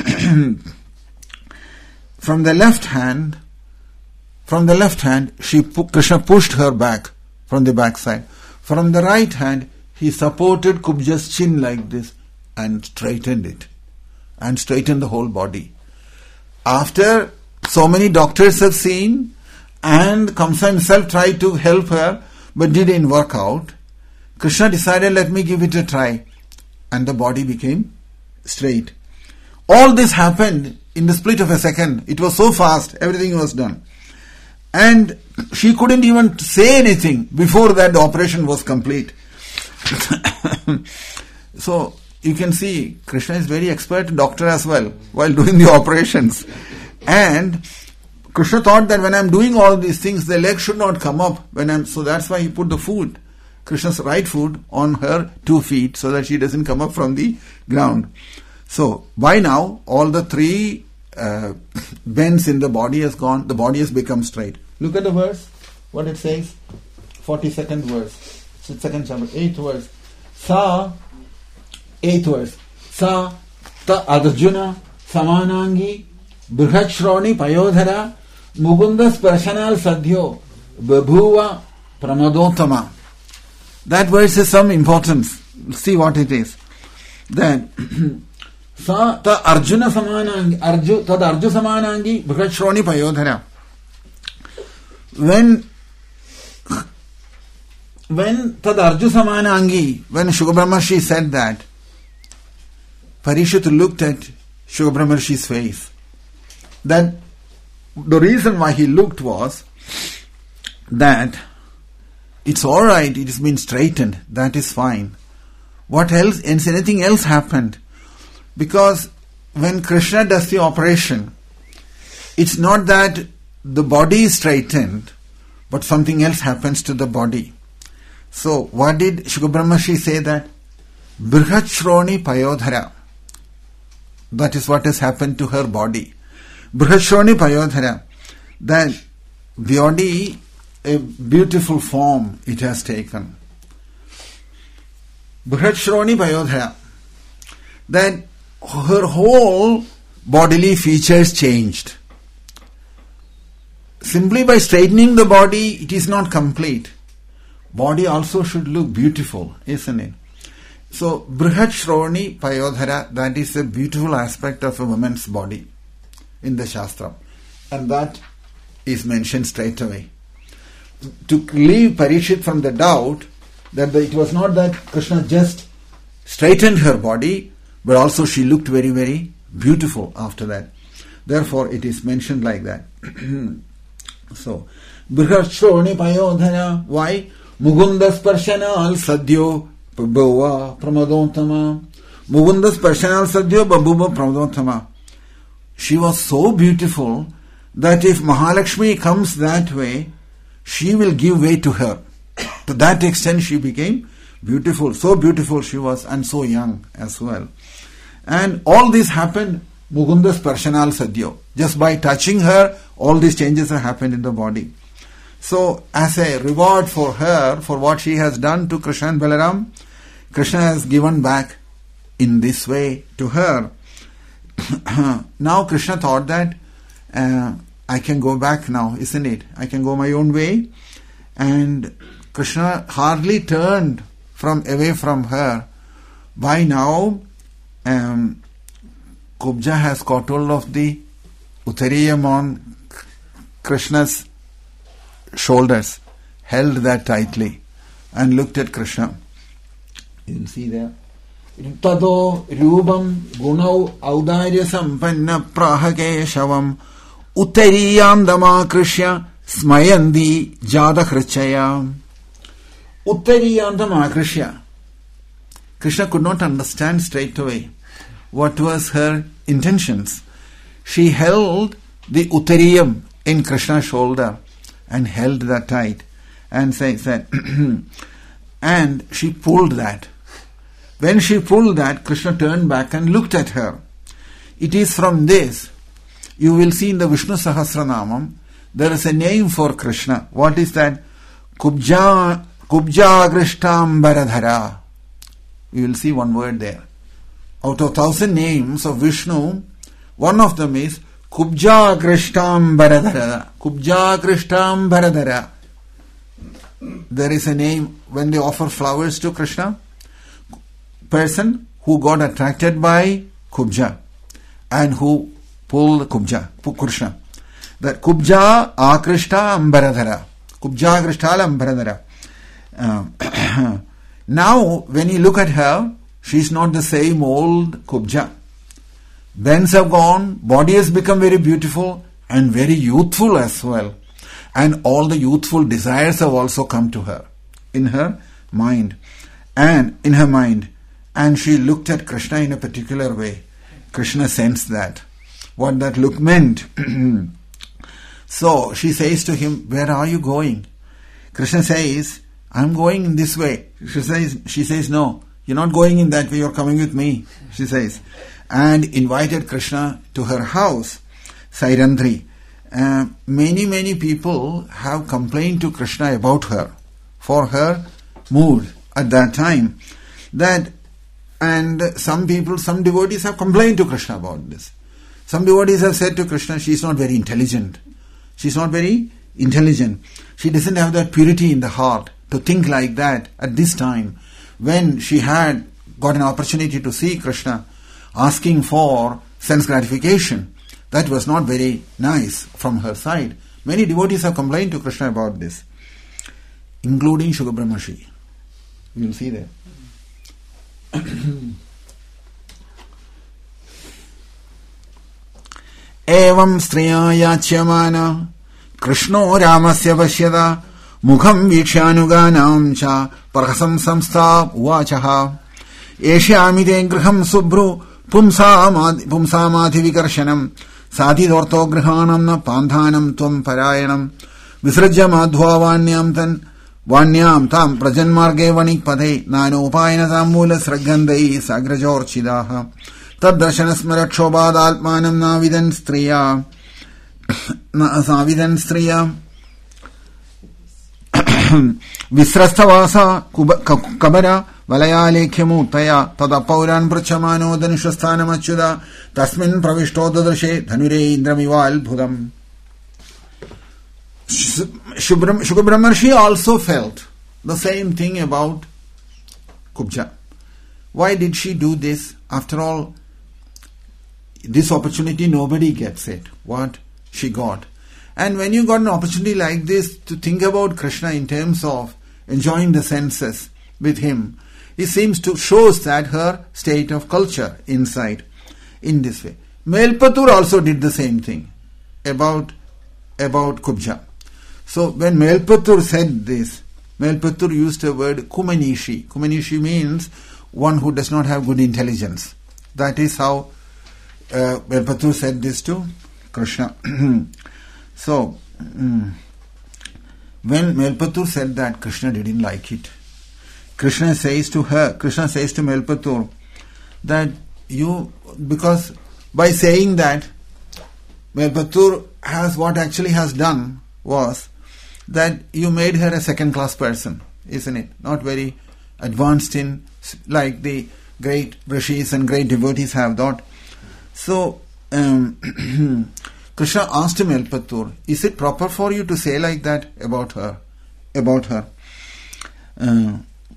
from the left hand, from the left hand, she pu- Krishna pushed her back from the backside. From the right hand, he supported Kubja's chin like this and straightened it. And straightened the whole body. After so many doctors have seen, and Kamsa himself tried to help her, but didn't work out, Krishna decided, let me give it a try. And the body became straight. All this happened in the split of a second. It was so fast, everything was done. And she couldn't even say anything before that the operation was complete. So, you can see, Krishna is very expert doctor as well, while doing the operations. And Krishna thought that when I'm doing all these things, the leg should not come up. When I'm So that's why he put the foot, Krishna's right foot, on her two feet, so that she doesn't come up from the ground. So, by now, all the three uh, bends in the body has gone, the body has become straight. Look at the verse, what it says, forty-second verse, second chapter, eighth verse. Sa, eighth verse. Sa, ta Arjuna, samanangi, brihachroni payodhara, mugunda sparshanal sadhyo, babhuva pramadotama. That verse has some importance. See what it is. Then, sa ta Arjuna samanangi, arju, tad arju samanangi, brihachroni payodhara. When when tad arju samanangi, when Shukra Brahmarshi said that, Parishit looked at Shukra Brahmarshi's face. Then the reason why he looked was that it's alright, it has been straightened, that is fine. What else, and anything else happened? Because when Krishna does the operation, it's not that the body is straightened, but something else happens to the body. So, what did Shukra Brahmarshi say that? Brihachroni payodhara. That is what has happened to her body. Brihachroni payodhara. That body, a beautiful form it has taken. Brihachroni payodhara. That her whole bodily features changed. Simply by straightening the body, it is not complete. Body also should look beautiful, isn't it? So, Brihachroni payodhara, that is a beautiful aspect of a woman's body in the Shastra. And that is mentioned straight away. To leave Parishit from the doubt that it was not that Krishna just straightened her body, but also she looked very, very beautiful after that. Therefore, it is mentioned like that. So, Brihachroni payodhara, why? Mugundas parshanal sadhyo babhuva pramadottama. Mugundas parshanal sadhyo babhuva pramadottama. She was so beautiful that if Mahalakshmi comes that way, she will give way to her. To that extent she became beautiful. So beautiful she was, and so young as well. And all this happened Mugundas parshanal sadhyo. Just by touching her, all these changes have happened in the body. So, as a reward for her, for what she has done to Krishna and Balaram, Krishna has given back in this way to her. Now Krishna thought that uh, I can go back now, isn't it? I can go my own way. And Krishna hardly turned from away from her. By now, um, Kubja has caught hold of the Uttariyam on Krishna's shoulders, held that tightly, and looked at Krishna. You will see there. Tado rubam gunau audarya sampanna prahakeshavam uttariyam damakrishya Smayandi Jada Hrichaya Uttariyantam Akrishya. Krishna could not understand straight away what was her intentions. She held the Uttariyam in Krishna's shoulder and held that tight and says that and she pulled that. When she pulled that, Krishna turned back and looked at her. It is from this, you will see in the Vishnu Sahasranamam, there is a name for Krishna. What is that? Kubja, Kubja Agrishtam Baradhara. You will see one word there. Out of thousand names of Vishnu, one of them is Kubja Agrishtam Baradhara. Kubja Agrishtam Baradhara. There is a name when they offer flowers to Krishna. Person who got attracted by Kubja and who pulled Kubja, Krishna. That Kubja Akrishta Ambaradhara. Kubja Akrishta Ambaradhara. Uh, now, when you look at her, she is not the same old Kubja. Bends have gone, body has become very beautiful and very youthful as well. And all the youthful desires have also come to her in her mind. And in her mind. And she looked at Krishna in a particular way. Krishna sensed that. What that look meant. So she says to him, where are you going? Krishna says, I'm going in this way. She says, she says, no, you're not going in that way, you're coming with me, she says. And invited Krishna to her house, Sairandri. Uh, many, many people have complained to Krishna about her, for her mood at that time. That, and some people, some devotees have complained to Krishna about this. Some devotees have said to Krishna, she is not very intelligent. She is not very intelligent. She doesn't have that purity in the heart to think like that at this time, when she had got an opportunity to see Krishna asking for sense gratification. That was not very nice from her side. Many devotees have complained to Krishna about this, including Shukra Brahmashi. You will see there. Evam striya yachyamana Krishno Ramasya Vashyada Mukham Vikshanuganam cha Parhasam Samstha Uvachaha Eshyamide Griham Subhru Pumsamadhi Vikarshanam Sati Dorto Grihanam na Panthanam Tvam Parayanam Visrajya Madhvavanyam Tan Vanyam Tam Prajanmarge Vanik Pade Nano Upayana Tamula Sragandai Sagrajorchidaha Tad Darshana Smarakshobad Altmanam Navidan Striya Navidan Striya Visrastavasa Kabara Valayalekhyamu Taya Tada Pauran Prachamano Danishastana Machuda Tasmin Pravishto Dadashe Dhanure Indramival Bhudam. Shukra Brahmarshi also felt the same thing about Kubja. Why did she do this? After all, this opportunity nobody gets it. What she got. And when you got an opportunity like this to think about Krishna in terms of enjoying the senses with him, it seems to shows that her state of culture inside in this way. Melpatur also did the same thing about, about Kubja. So when Melpatur said this, Melpatur used a word Kumanishi. Kumanishi means one who does not have good intelligence. That is how uh, Melpatur said this to Krishna. So, um, when Melpatur said that, Krishna didn't like it. Krishna says to her, Krishna says to Melpatur that you, because by saying that, Melpatur has what actually has done was that you made her a second class person, isn't it? Not very advanced in, like the great rishis and great devotees have thought. So, um, Krishna asked him, Melpatur, is it proper for you to say like that about her? About her. Uh,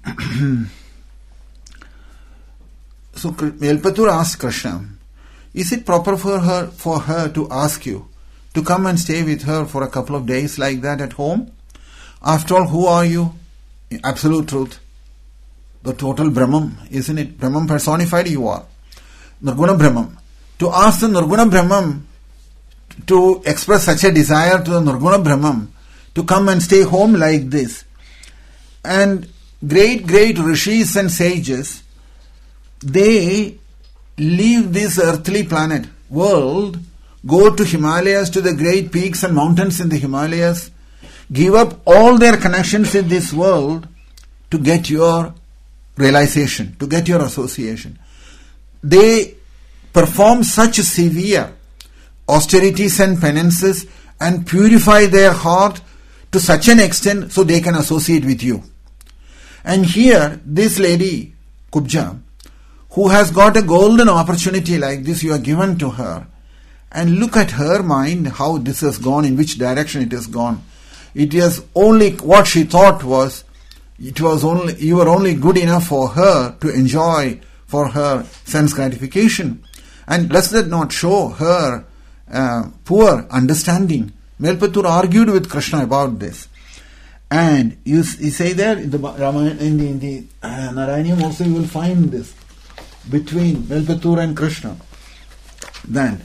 so Melpatur asked Krishna, is it proper for her for her to ask you to come and stay with her for a couple of days like that at home? After all, who are you? In absolute truth. The total Brahman, isn't it? Brahman personified you are. Nirguna Brahman. To ask the Nirguna Brahman to express such a desire to the Nirguna Brahman, to come and stay home like this. And great, great rishis and sages, they leave this earthly planet, world, go to Himalayas, to the great peaks and mountains in the Himalayas, give up all their connections in this world to get your realization, to get your association. They perform such severe austerities and penances and purify their heart to such an extent so they can associate with you. And here, this lady, Kubja, who has got a golden opportunity like this, you are given to her. And look at her mind, how this has gone, in which direction it has gone. It is only what she thought was, it was only, you were only good enough for her to enjoy, for her sense gratification. And does that not show her uh, poor understanding? Melpatur argued with Krishna about this. And you, you say there, in the Ramayana, in the, in the uh, Narayaniam also you will find this, between Melpatur and Krishna. Then,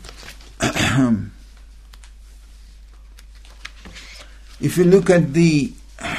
if you look at the,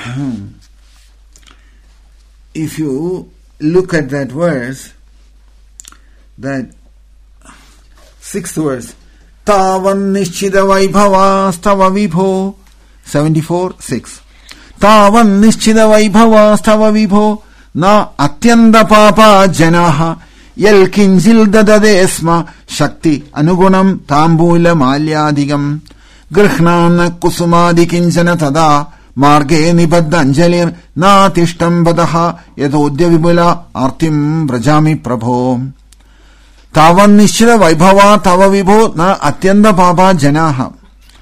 if you look at that verse, that sixth verse, Tavan Nishchida Vaibhavastava Vibho, seventy-four, six. Tavan Nishchida Vaibhavastava Vibho, Na Atyanda Papa Janaha, Yel Kinjil Dadadesma, Shakti Anugunam Tambula Malyadigam, Grihnana Kusumadi Kinjana Tada, Marge Nibaddanjalir, Na Tishtam Badaha, Yadodya Vibula, Artim Brajami Prabho. Tavan Nishchida Vaibhava Tava Vibho, Na Atyanda Papa Janaha.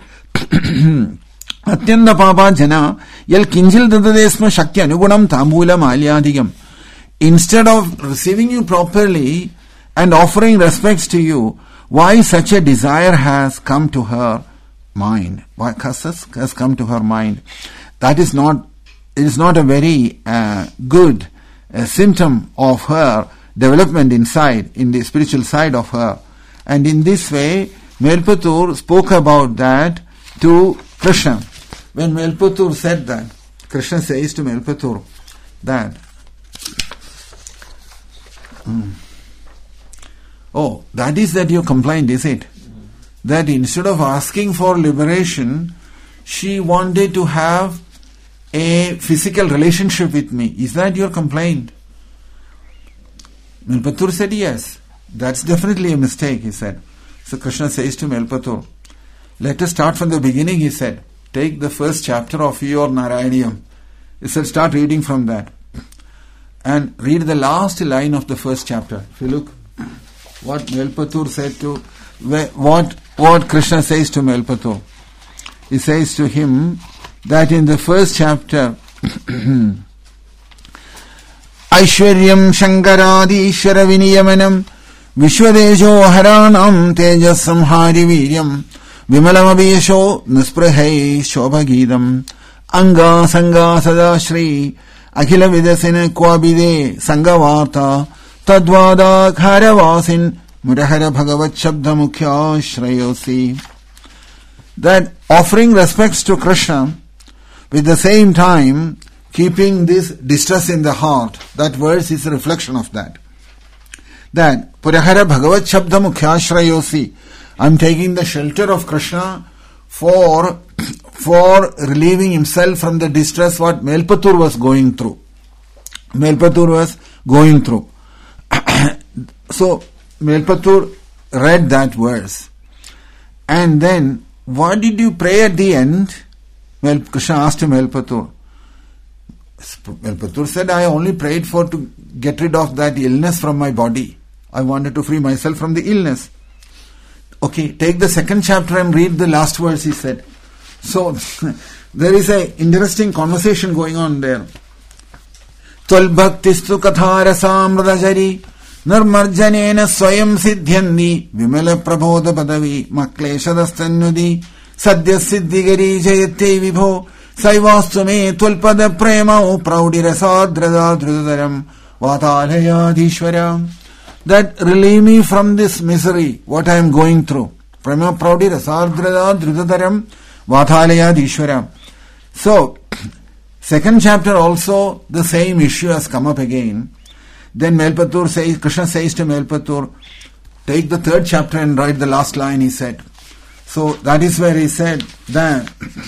Atyanda Papa Jana, Yel Kinjil Dadadesma Shakti Anugunam Tambula Malyadigam. Instead of receiving you properly and offering respects to you, why such a desire has come to her mind? Why has, has come to her mind? That is not, it is not a very uh, good uh, symptom of her development inside, in the spiritual side of her. And in this way, Melpatur spoke about that to Krishna. When Melpatur said that, Krishna says to Melpatur that, mm, oh, that is that your complaint, is it? That instead of asking for liberation, she wanted to have a physical relationship with me. Is that your complaint? Melpatur said, yes. That's definitely a mistake, he said. So Krishna says to Melpatur, let us start from the beginning, he said. Take the first chapter of your Narayaniam. He said, start reading from that. And read the last line of the first chapter. If you look, what Melpatur said to, what, what Krishna says to Melpatur. He says to him that in the first chapter, Aishwaryam Shankaradi Ishwara Viniyamanam Vishwadejo Haranam Tejas Samhari Viryam Vimalam Abhiyasho Nusprahai Shobhagidam Anga Sanga Sada Shri Akhila Vidasena Kwabide Sangavarta Tadvada Kharavasin Murahara Bhagavat Shabda Mukhya Shrayosi. That offering respects to Krishna with the same time keeping this distress in the heart, that verse is a reflection of that. That Purahara Bhagavat Shabda Mukhya Shrayosi. I am taking the shelter of Krishna for for relieving himself from the distress what Melpatur was going through. Melpatur was going through. So Melpatur read that verse. And then, what did you pray at the end? Well, Krishna asked him, Melpatur. Melpatur said, I only prayed for to get rid of that illness from my body. I wanted to free myself from the illness. Okay, take the second chapter and read the last verse, he said. So, there is a interesting conversation going on there. Tval bhaktistu kathara samradajari Narmarjanena swayam siddhyandi Vimala prabodha padavi Makleshadastanyudi Sadhya siddhigari jayate vibho Saivastu me twalpada prema O praudirasadrada drudadaram Vatalayadishwaram. That relieve me from this misery, what I am going through. Prema praudirasadrada drudadaram Vatalayadishwaram. So, second chapter also, the same issue has come up again. Then Melpatur says, Krishna says to Melpatur, take the third chapter and write the last line, he said. So, that is where he said that,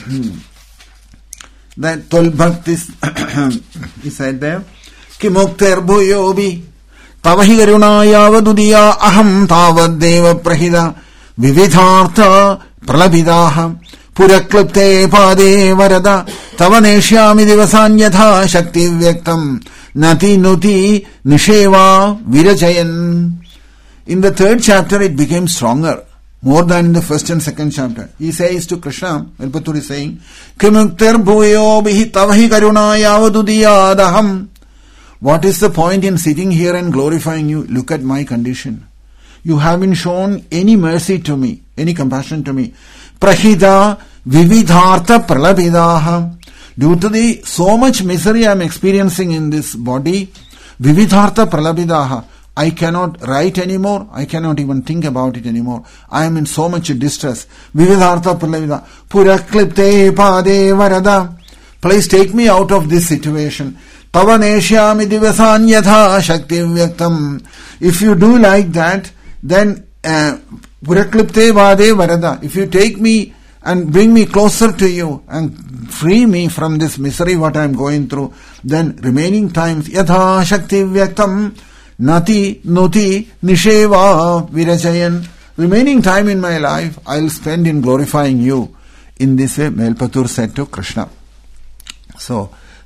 that Tol Bhaktis, he said there, Ki Mukter Bhuyobi, Tavahi Garuna Yavadudiya Aham Tavadeva Prahida, Vividhartha Pralabidaha, Puraklipte Pade Varada, Tavaneshyami Divasanyatha Shakti Vyaktam, Nati Nuti Nisheva Virajayan. In the third chapter it became stronger, more than in the first and second chapter. He says to Krishna, Melpatur is saying, Kimukter bhuyo bihi tavahi karuna yavadudiyadaham. What is the point in sitting here and glorifying you? Look at my condition. You haven't shown any mercy to me, any compassion to me. Prahida vividhartha pralabidaha. Due to the so much misery I am experiencing in this body, vividhartha pralabidaha. I cannot write anymore. I cannot even think about it anymore. I am in so much distress. Vividhartha pralavida. Puraklipte pade varada. Please take me out of this situation. Tavaneshyami divasan yatha shakti vyaktam. If you do like that, then uh, Puraklipte pade varada. If you take me and bring me closer to you and free me from this misery what I am going through, then remaining times yatha shakti vyaktam. Nati, Nuti, Nisheva, Virajayan. Remaining time in my life, I will spend in glorifying you. In this way, Melpatur said to Krishna. So,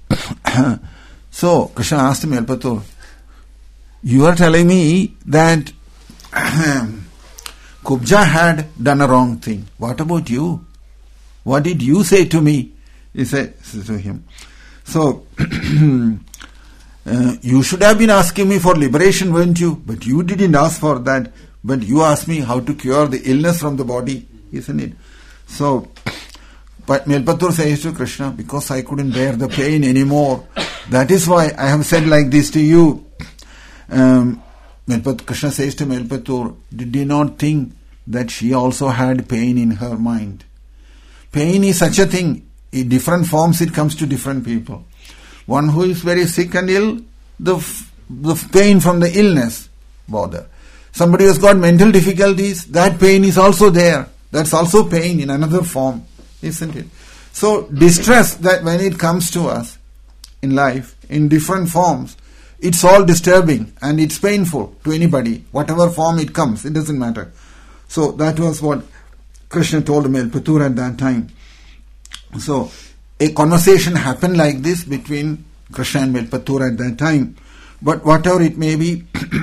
so Krishna asked Melpatur, you are telling me that Kubja had done a wrong thing. What about you? What did you say to me? He said to him. So, Uh, you should have been asking me for liberation, weren't you? But you didn't ask for that. But you asked me how to cure the illness from the body, isn't it? So, but Melpatur says to Krishna, because I couldn't bear the pain anymore, that is why I have said like this to you. Um, Melpatur, Krishna says to Melpatur, did you not think that she also had pain in her mind? Pain is such a thing. In different forms it comes to different people. One who is very sick and ill, the, the pain from the illness bother. Somebody who has got mental difficulties, that pain is also there. That's also pain in another form, isn't it? So distress that when it comes to us in life, in different forms, it's all disturbing and it's painful to anybody. Whatever form it comes, it doesn't matter. So that was what Krishna told Melpatur at that time. So a conversation happened like this between Krishna and Melpatur at that time. But whatever it may be,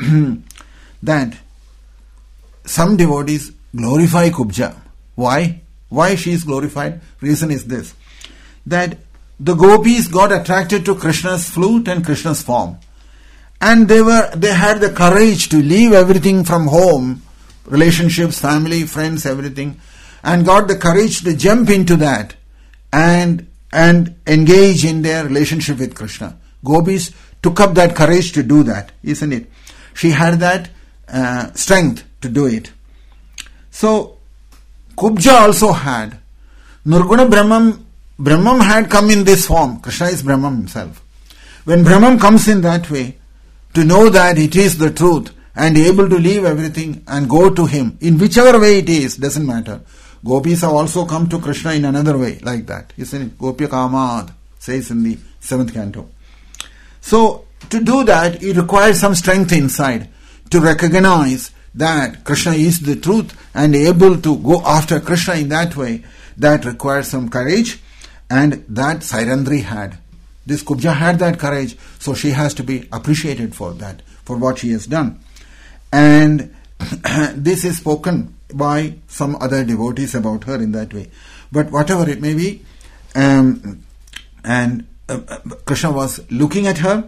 that some devotees glorify Kubja. Why? Why she is glorified? Reason is this, that the gopis got attracted to Krishna's flute and Krishna's form. And they were, they had the courage to leave everything from home, relationships, family, friends, everything, and got the courage to jump into that and and engage in their relationship with Krishna. Gopis took up that courage to do that, isn't it? She had that uh, strength to do it. So, Kubja also had. Nirguna Brahman, Brahman had come in this form. Krishna is Brahman himself. When Brahman comes in that way, to know that it is the truth and able to leave everything and go to him, in whichever way it is, doesn't matter. Gopis have also come to Krishna in another way, like that, isn't it? Gopya Kamad says in the seventh canto. So, to do that, it requires some strength inside to recognize that Krishna is the truth and able to go after Krishna in that way. That requires some courage, and that Sairandri had. This Kubja had that courage, so she has to be appreciated for that, for what she has done. And this is spoken by some other devotees about her in that way. But whatever it may be, um, and uh, Krishna was looking at her,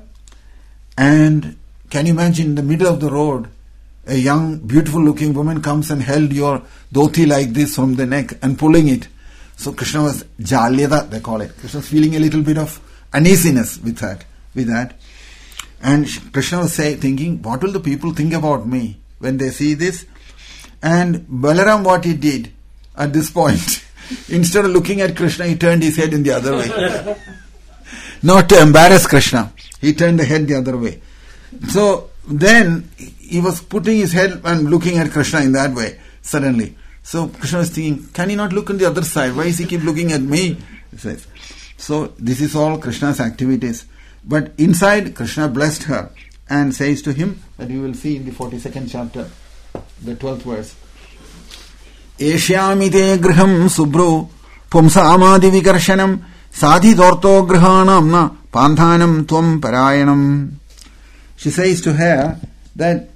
and can you imagine in the middle of the road, a young, beautiful looking woman comes and held your dhoti like this from the neck and pulling it. So Krishna was jalyada, they call it. Krishna was feeling a little bit of uneasiness with that, with that. And Krishna was say, thinking, what will the people think about me when they see this? And Balaram, what he did at this point, Instead of looking at Krishna, he turned his head in the other way. Not to embarrass Krishna, he turned the head the other way. So then he was putting his head and looking at Krishna in that way suddenly. So Krishna was thinking, can he not look on the other side? Why is he keep looking at me? He says. So this is all Krishna's activities. But inside, Krishna blessed her and says to him, that you will see in the forty-second chapter, the twelfth verse. Eshyamite griham subro pumsamadi vikarshanam sadhi dorto grihanam na panthanam tvam parayanam. She says to her that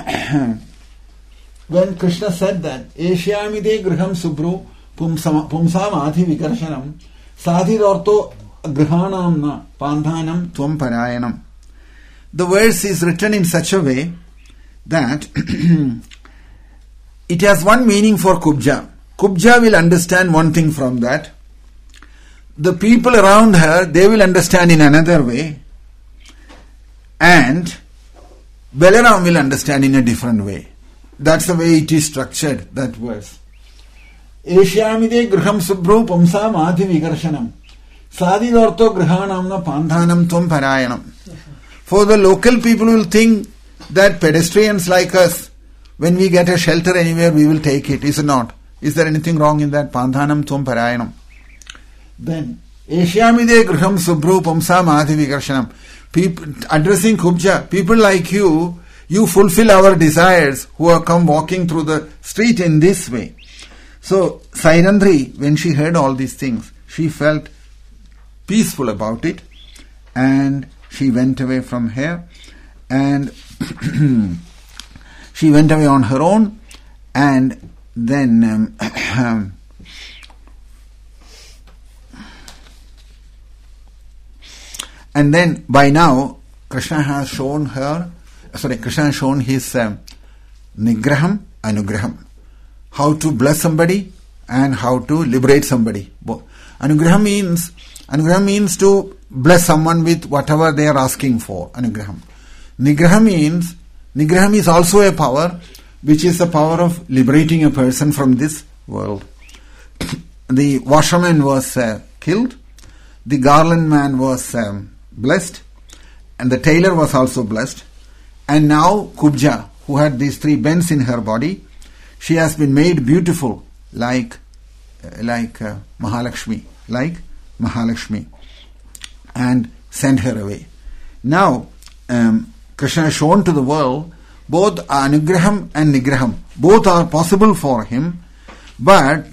when Krishna said that, Eshyamide griham subru pumsamati vikarshanam sadhi dorto grihanam na panthanam tvam parayanam. The verse is written in such a way that it has one meaning for Kubja. Kubja will understand one thing from that. The people around her, they will understand in another way. And Balaram will understand in a different way. That's the way it is structured, that verse. Eshyamide griham subru pumsam adhi vigarshanam sadidorto grihanamna pandhanam tvam parayanam. For the local people will think that pedestrians like us, when we get a shelter anywhere, we will take it. Is it not? Is there anything wrong in that? Pandhanam tvam parayanam. Then, Eshyamide griham subru pumsam adhi vigarshanam. People, addressing Kubja, people like you, you fulfill our desires who have come walking through the street in this way. So, Sairandri, when she heard all these things, she felt peaceful about it and she went away from here and she went away on her own and then um, and then by now Krishna has shown her, sorry, Krishna has shown his um, Nigraham, Anugraham. How to bless somebody and how to liberate somebody. Anugraham means, Anugraham means to bless someone with whatever they are asking for. Anugraham. Nigraham means, Nigraham is also a power which is the power of liberating a person from this world. The washerman was uh, killed, the garland man was um, blessed, and the tailor was also blessed. And now Kubja, who had these three bends in her body, she has been made beautiful like uh, like uh, Mahalakshmi, like Mahalakshmi, and sent her away. Now um, Krishna has shown to the world both Anugraham and Nigraham. Both are possible for him, but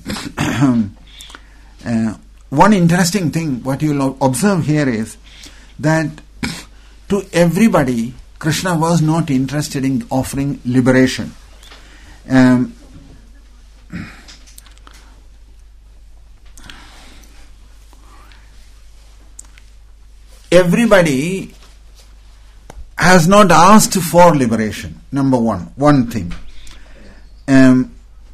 uh, one interesting thing what you will observe here is that to everybody Krishna was not interested in offering liberation. Um, everybody has not asked for liberation, number one. One thing. Um,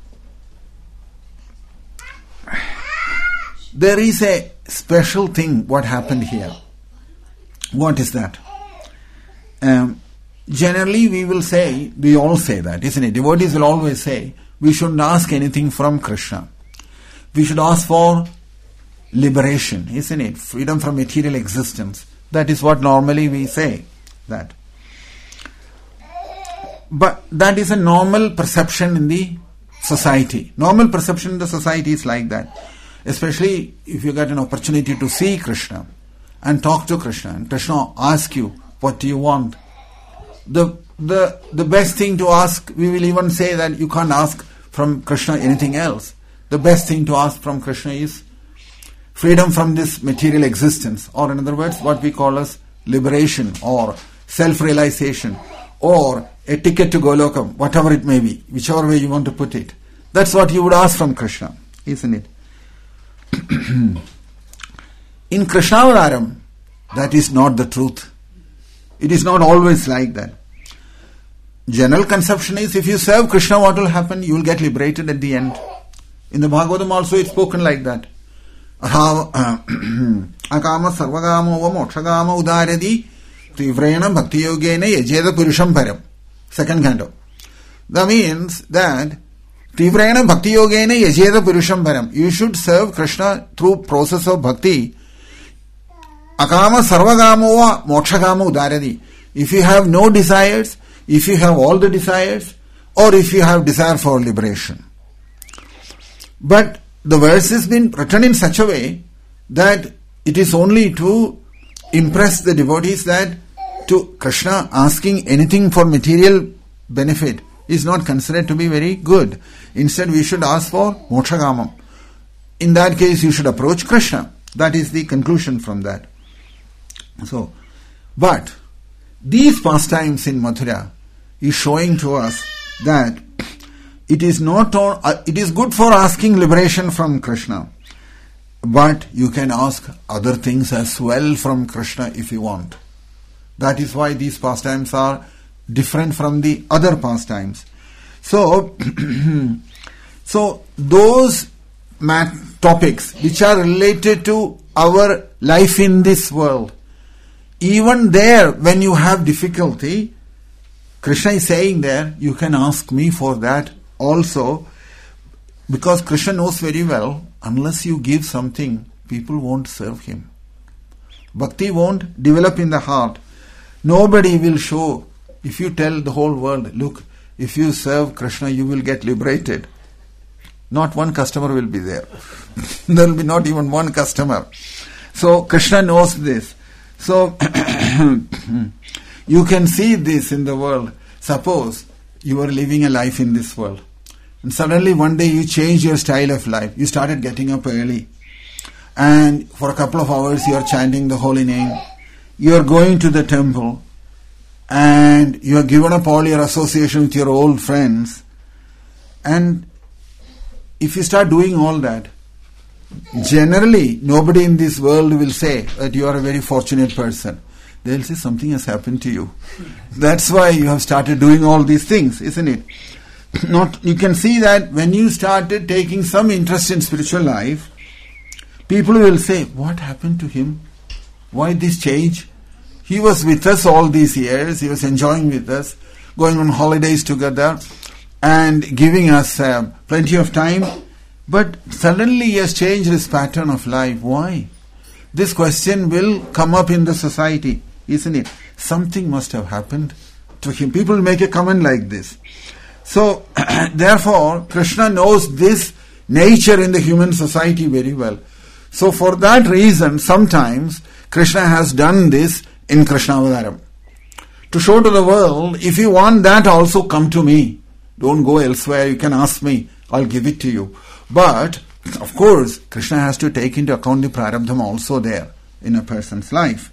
there is a special thing what happened here. What is that? Um, generally we will say, we all say that, isn't it? Devotees will always say, we shouldn't ask anything from Krishna. We should ask for liberation, isn't it? Freedom from material existence. That is what normally we say, that. But that is a normal perception in the society. Normal perception in the society is like that. Especially if you get an opportunity to see Krishna and talk to Krishna, and Krishna asks you, what do you want? The the the best thing to ask, we will even say that you can't ask from Krishna anything else. The best thing to ask from Krishna is freedom from this material existence, or in other words, what we call as liberation or self-realization, or a ticket to Golokam, whatever it may be, whichever way you want to put it. That's what you would ask from Krishna, isn't it? In Krishnavadaram, that is not the truth. It is not always like that. General conception is, if you serve Krishna, what will happen? You will get liberated at the end. In the Bhagavatam also it's spoken like that. Akama sarvagama va mokshagama udaradi tivrena bhakti yogena yajeda purusham param. Second canto. That means that Tivrena bhakti yogena yajeda purusham param. You should serve Krishna through process of bhakti. Akama sarvagamo va mokshagamo udaradi. If you have no desires, if you have all the desires, or if you have desire for liberation. But the verse has been written in such a way that it is only to impress the devotees that to Krishna asking anything for material benefit is not considered to be very good. Instead, we should ask for mokshagamam. In that case, you should approach Krishna. That is the conclusion from that. So, but these pastimes in Mathura is showing to us that it is not all, uh, it is good for asking liberation from Krishna, but you can ask other things as well from Krishna if you want. That is why these pastimes are different from the other pastimes. So, so those mat- topics which are related to our life in this world, even there when you have difficulty, Krishna is saying there, you can ask me for that also, because Krishna knows very well, unless you give something, people won't serve him. Bhakti won't develop in the heart. Nobody will show. If you tell the whole world, look, if you serve Krishna, you will get liberated. Not one customer will be there. There will be not even one customer. So Krishna knows this. So you can see this in the world. Suppose you are living a life in this world, and suddenly one day you change your style of life. You started getting up early, and for a couple of hours you are chanting the holy name. You are going to the temple, and you have given up all your association with your old friends. And if you start doing all that, generally nobody in this world will say that you are a very fortunate person. They'll say something has happened to you. That's why you have started doing all these things, isn't it? Not, you can see that when you started taking some interest in spiritual life, people will say, what happened to him? Why this change? He was with us all these years, he was enjoying with us, going on holidays together and giving us uh, plenty of time, but suddenly he has changed his pattern of life. Why? This question will come up in the society, isn't it? Something must have happened to him. People make a comment like this. So, therefore, Krishna knows this nature in the human society very well. So, for that reason, sometimes Krishna has done this in Krishna Avataram. To show to the world, if you want that also, come to me. Don't go elsewhere, you can ask me, I'll give it to you. But, of course, Krishna has to take into account the prarabdham also there in a person's life.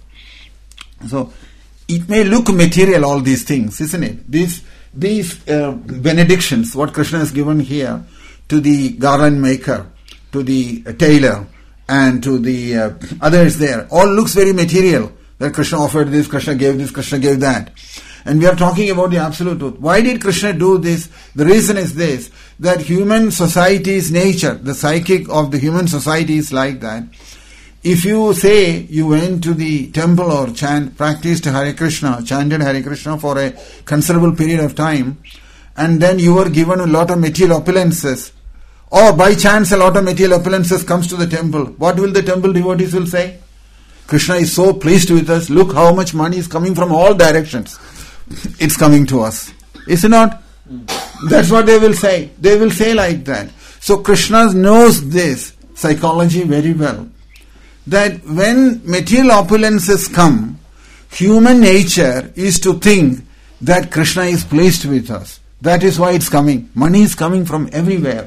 So, it may look material, all these things, isn't it? These these uh, benedictions, what Krishna has given here to the garland maker, to the uh, tailor, and to the uh, others there, all looks very material. That Krishna offered this, Krishna gave this, Krishna gave that. And we are talking about the absolute truth. Why did Krishna do this? The reason is this, that human society's nature, the psychic of the human society is like that. If you say you went to the temple or chant, practiced Hare Krishna, chanted Hare Krishna for a considerable period of time, and then you were given a lot of material opulences, or by chance a lot of material opulences comes to the temple, what will the temple devotees will say? Krishna is so pleased with us, look how much money is coming from all directions. It's coming to us. Is it not? That's what they will say. They will say like that. So Krishna knows this psychology very well. That when material opulences come, human nature is to think that Krishna is pleased with us. That is why it's coming. Money is coming from everywhere.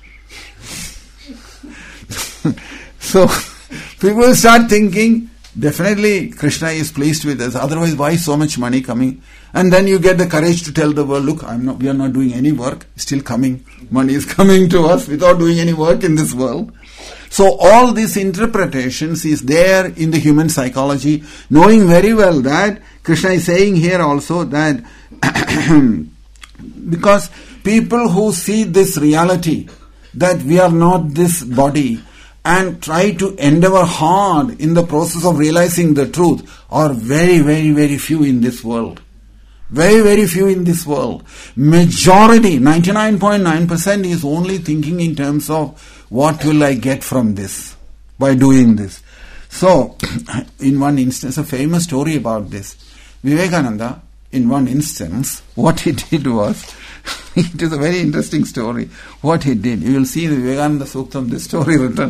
So people will start thinking, definitely Krishna is pleased with us, otherwise why so much money coming? And then you get the courage to tell the world, look, I'm not, we are not doing any work, still coming. Money is coming to us without doing any work in this world. So all these interpretations is there in the human psychology, knowing very well that Krishna is saying here also that because people who see this reality, that we are not this body, and try to endeavor hard in the process of realizing the truth, are very, very, very few in this world. Very, very few in this world. Majority, ninety-nine point nine percent is only thinking in terms of what will I get from this by doing this. So, in one instance, a famous story about this. Vivekananda, in one instance, what he did was, it is a very interesting story, what he did. You will see in the Vivekananda Suktam, this story written.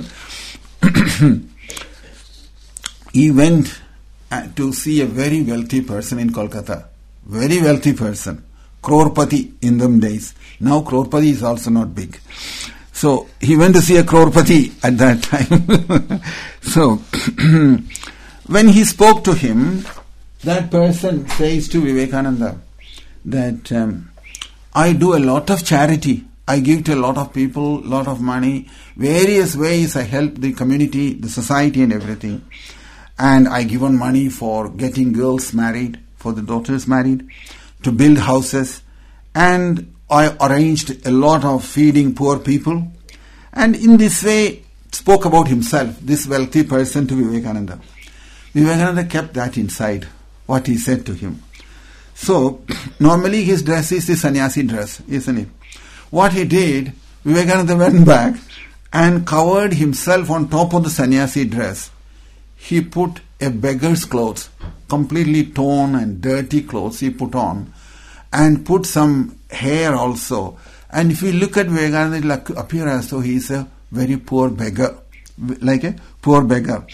He went to see a very wealthy person in Kolkata. Very wealthy person. Crorepati in them days. Now Crorepati is also not big. So he went to see a Crorepati at that time. So when he spoke to him, that person says to Vivekananda that um, I do a lot of charity. I give to a lot of people, lot of money. Various ways I help the community, the society and everything. And I given money for getting girls married, for the daughters married, to build houses, and I arranged a lot of feeding poor people, and in this way spoke about himself, this wealthy person, to Vivekananda. Vivekananda kept that inside, what he said to him. So, normally his dress is the sannyasi dress, isn't it? What he did, Vivekananda went back and covered himself on top of the sannyasi dress. He put a beggar's clothes, completely torn and dirty clothes he put on, and put some hair also. And if you look at Vivekananda, it will appear as though he is a very poor beggar, like a poor beggar.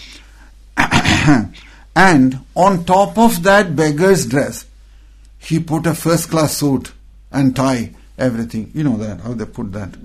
And on top of that beggar's dress, he put a first class suit and tie, everything. You know that, how they put that.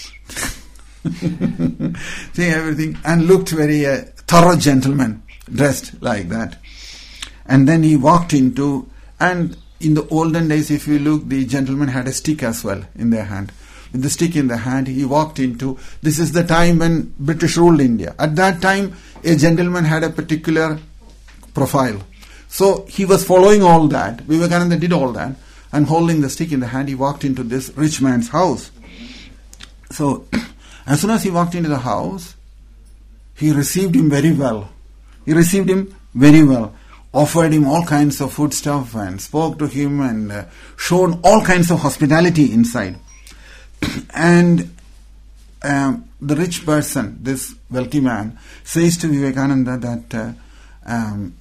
See, everything, and looked very uh, thorough gentleman, dressed like that. And then he walked into, and in the olden days, if you look, the gentleman had a stick as well in their hand. With the stick in the hand, he walked into, this is the time when British ruled India. At that time, a gentleman had a particular profile. So he was following all that. Vivekananda did all that. And holding the stick in the hand, he walked into this rich man's house. So, as soon as he walked into the house, he received him very well. He received him very well. Offered him all kinds of food stuff and spoke to him and uh, showed all kinds of hospitality inside. And um, the rich person, this wealthy man, says to Vivekananda that uh, um,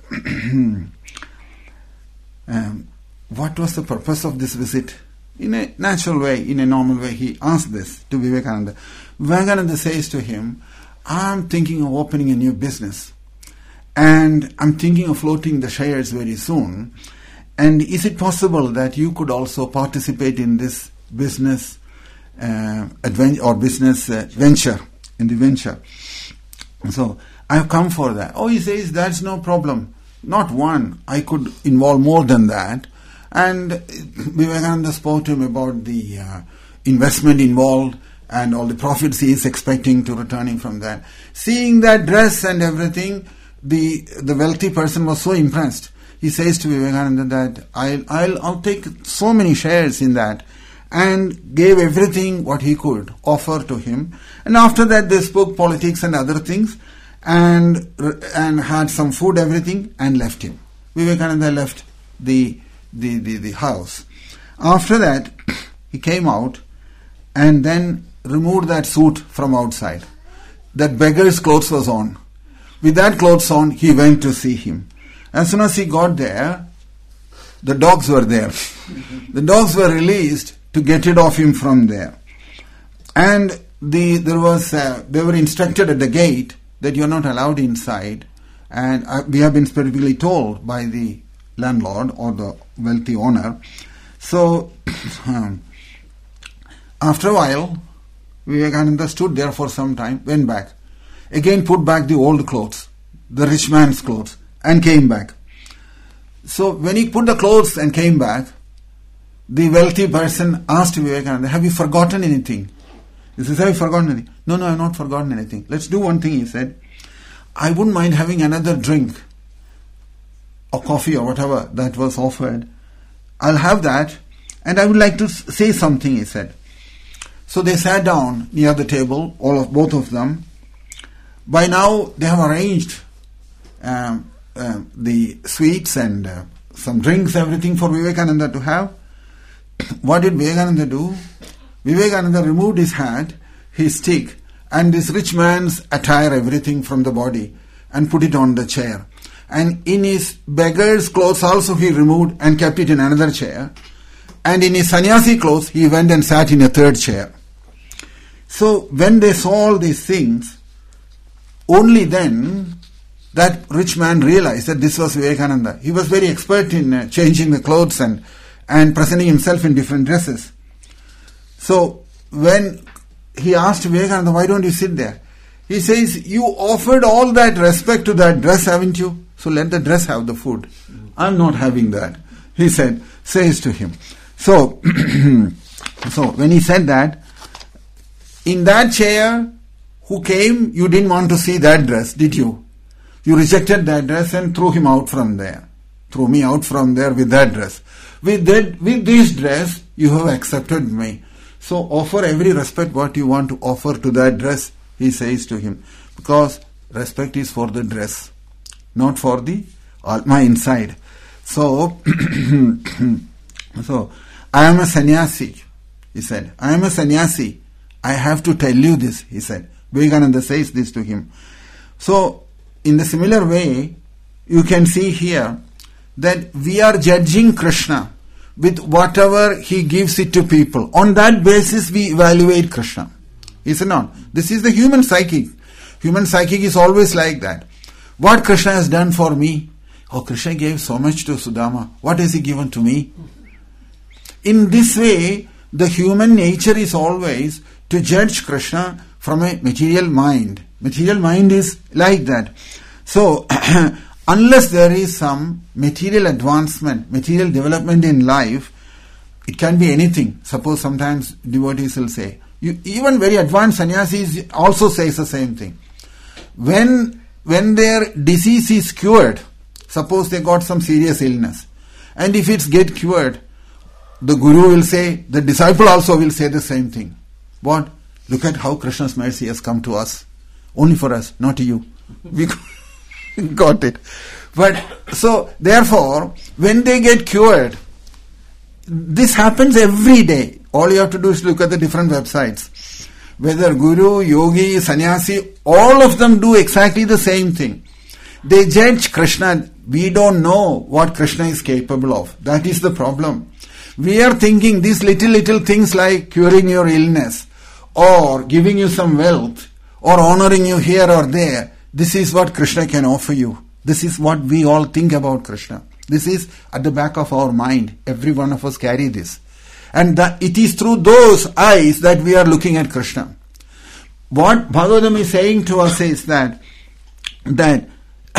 um, what was the purpose of this visit? In a natural way, in a normal way, he asked this to Vivekananda. Vivekananda says to him, I'm thinking of opening a new business. And I'm thinking of floating the shares very soon. And is it possible that you could also participate in this business uh, adventure or business uh, venture, in the venture? So I've come for that. Oh, he says, that's no problem. Not one. I could involve more than that. And Vivekananda spoke to him about the uh, investment involved and all the profits he is expecting to returning from that. Seeing that dress and everything, the the wealthy person was so impressed. He says to Vivekananda that I'll, I'll, I'll take so many shares in that, and gave everything what he could offer to him. And after that they spoke politics and other things, and and had some food, everything, and left him. Vivekananda left the the, the, the house. After that he came out and then removed that suit from outside. That beggar's clothes was on. With that clothes on, he went to see him. As soon as he got there, the dogs were there. The dogs were released to get rid of him from there. And the there was uh, they were instructed at the gate that you are not allowed inside. And uh, we have been specifically told by the landlord or the wealthy owner. So, um, after a while, Vivekananda stood there for some time, went back. Again put back the old clothes, the rich man's clothes, and came back. So when he put the clothes and came back, the wealthy person asked Vivekananda, have you forgotten anything? He says, have you forgotten anything? No, no, I have not forgotten anything. Let's do one thing, he said. I wouldn't mind having another drink, or coffee or whatever that was offered. I'll have that, and I would like to say something, he said. So they sat down near the table, all of both of them. By now, they have arranged um, uh, the sweets and uh, some drinks, everything for Vivekananda to have. What did Vivekananda do? Vivekananda removed his hat, his stick, and this rich man's attire, everything from the body, and put it on the chair. And in his beggar's clothes also he removed and kept it in another chair. And in his sannyasi clothes he went and sat in a third chair. So when they saw all these things, only then that rich man realized that this was Vivekananda. He was very expert in uh, changing the clothes and, and presenting himself in different dresses. So when he asked Vivekananda, why don't you sit there? He says, you offered all that respect to that dress, haven't you? So let the dress have the food. I'm not having that. He said, says to him. So, so when he said that, in that chair, who came, you didn't want to see that dress, did you? You rejected that dress and threw him out from there. Threw me out from there with that dress. With that, with this dress, you have accepted me. So offer every respect what you want to offer to that dress, he says to him. Because respect is for the dress, not for the Atma inside. So, so I am a sannyasi, he said. I am a sannyasi. I have to tell you this, he said. Vivekananda says this to him. So, in the similar way, you can see here that we are judging Krishna with whatever he gives it to people. On that basis, we evaluate Krishna. Is it not? This is the human psychic. Human psychic is always like that. What Krishna has done for me? Oh, Krishna gave so much to Sudama. What has he given to me? In this way, the human nature is always to judge Krishna from a material mind. Material mind is like that. So, unless there is some material advancement, material development in life, it can be anything. Suppose sometimes devotees will say, you, even very advanced sannyasis also says the same thing. When, when their disease is cured, suppose they got some serious illness, and if it's get cured, the guru will say, the disciple also will say the same thing. What? Look at how Krishna's mercy has come to us. Only for us, not to you. We got it. But, so, therefore, when they get cured, this happens every day. All you have to do is look at the different websites. Whether guru, yogi, sannyasi, all of them do exactly the same thing. They judge Krishna. We don't know what Krishna is capable of. That is the problem. We are thinking these little, little things like curing your illness, or giving you some wealth, or honoring you here or there. This is what Krishna can offer you. This is what we all think about Krishna. This is at the back of our mind. Every one of us carry this. And that it is through those eyes that we are looking at Krishna. What Bhagavatam is saying to us is that, that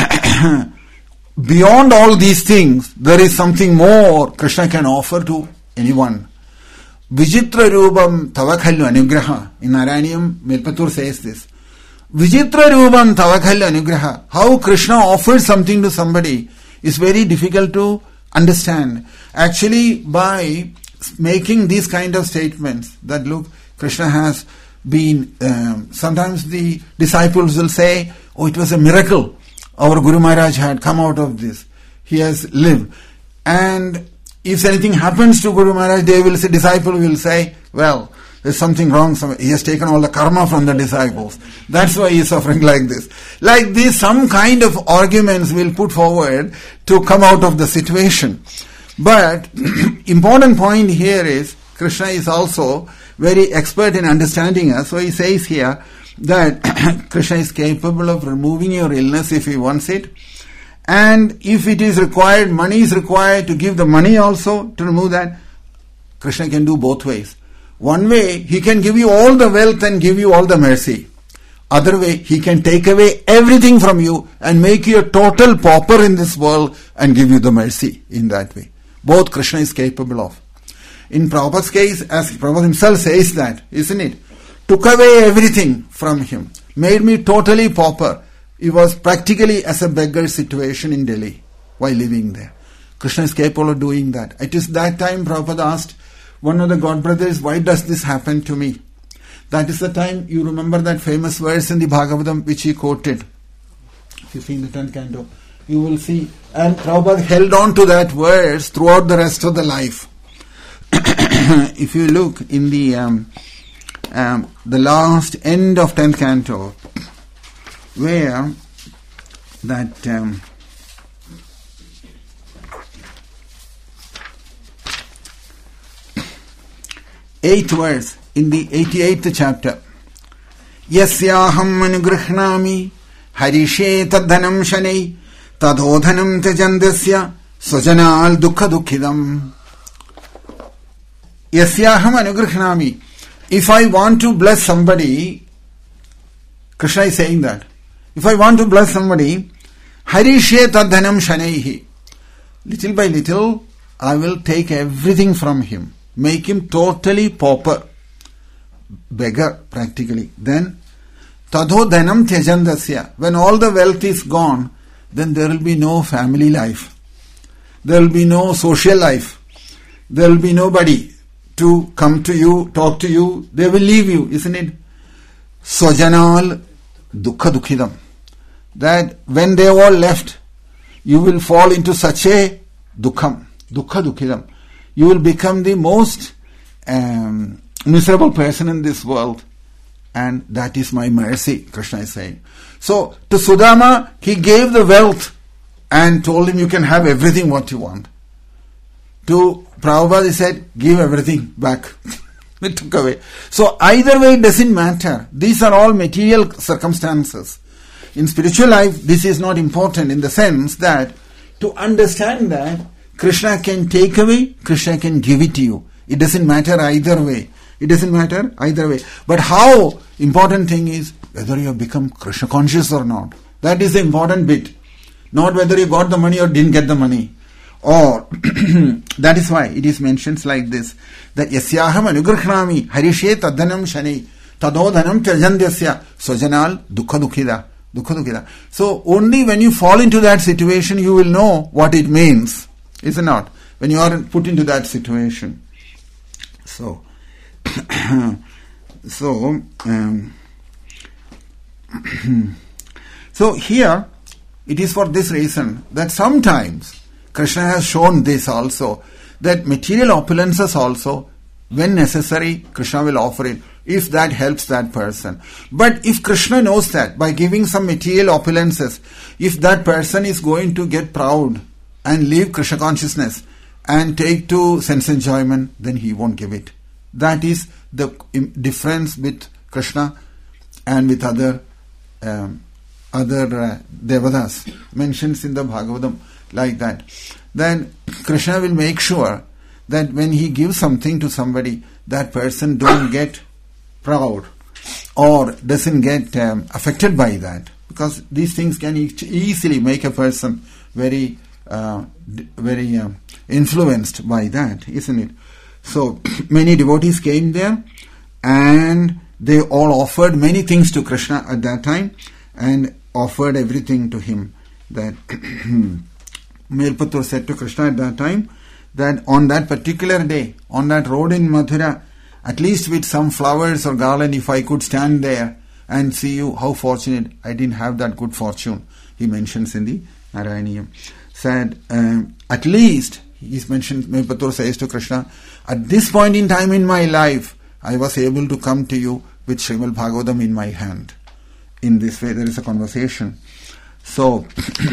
beyond all these things, there is something more Krishna can offer to anyone. Vijitra Rubam Tavakhalyu Anugraha. In Narayaniam, Melpatur says this. Vijitra Rubam Tavakhalyu Anugraha. How Krishna offered something to somebody is very difficult to understand. Actually, by making these kind of statements, that look, Krishna has been, um, sometimes the disciples will say, oh, it was a miracle. Our Guru Maharaj had come out of this. He has lived. And if anything happens to Guru Maharaj, they will say, disciple will say, well, there's something wrong. He has taken all the karma from the disciples. That's why he is suffering like this. Like this, some kind of arguments will put forward to come out of the situation. But important point here is, Krishna is also very expert in understanding us. So he says here that Krishna is capable of removing your illness if he wants it. And if it is required, money is required to give the money also to remove that. Krishna can do both ways. One way, he can give you all the wealth and give you all the mercy. Other way, he can take away everything from you and make you a total pauper in this world and give you the mercy in that way. Both Krishna is capable of. In Prabhupada's case, as Prabhupada himself says that, isn't it? Took away everything from him. Made me totally pauper. It was practically as a beggar situation in Delhi while living there. Krishna is capable of doing that. It is that time Prabhupada asked one of the God brothers, why does this happen to me? That is the time you remember that famous verse in the Bhagavatam which he quoted. If you see in the tenth canto, you will see. And Prabhupada held on to that verse throughout the rest of the life. If you look in the um, um, the last end of tenth canto, where that um, eighth verse in the eighty-eighth chapter, Yasyaham anugrihnami harishe tadhanam shanai tadodhanam tejandasya swajanal dukha dukhidam. Yasyaham anugrihnami. If I want to bless somebody, Krishna is saying that. If I want to bless somebody, harishe tadhanam shanaihi. Little by little, I will take everything from him. Make him totally pauper. Beggar, practically. Then, tadho dhanam tyajandasya. When all the wealth is gone, then there will be no family life. There will be no social life. There will be nobody to come to you, talk to you. They will leave you, isn't it? Swajanal dukha dukhidam. That when they all left, you will fall into such a dukham. Dukha dukhidam. You will become the most um, miserable person in this world. And that is my mercy, Krishna is saying. So, to Sudama, he gave the wealth and told him you can have everything what you want. To Prabhupada, he said, give everything back. It took away. So, either way, it doesn't matter. These are all material circumstances. In spiritual life, this is not important in the sense that to understand that Krishna can take away, Krishna can give it to you. It doesn't matter either way. It doesn't matter either way. But how important thing is whether you have become Krishna conscious or not. That is the important bit. Not whether you got the money or didn't get the money. Or, that is why it is mentioned like this, that yasyaham anugrhnami harishe tadhanam shani tadodhanam tyajandasya swajanal dukha dukhida. Dukha dukhida. So, only when you fall into that situation, you will know what it means. Is it not? When you are put into that situation. So, so, um, so here, it is for this reason that sometimes Krishna has shown this also, that material opulences also, when necessary, Krishna will offer it, if that helps that person. But if Krishna knows that, by giving some material opulences, if that person is going to get proud and leave Krishna consciousness and take to sense enjoyment, then he won't give it. That is the difference with Krishna and with other um, other uh, devatas mentions in the Bhagavatam like that. Then Krishna will make sure that when he gives something to somebody, that person don't get proud or doesn't get um, affected by that, because these things can e- easily make a person very uh, d- very uh, influenced by that, isn't it? So many devotees came there and they all offered many things to Krishna at that time and offered everything to him. That Melpattur said to Krishna at that time that on that particular day, on that road in Mathura, at least with some flowers or garland, if I could stand there and see you, how fortunate. I didn't have that good fortune. He mentions in the Narayaniyam. Said, um, at least, he's mentioned, Melpattur says to Krishna, at this point in time in my life, I was able to come to you with Srimad Bhagavatam in my hand. In this way, there is a conversation. So,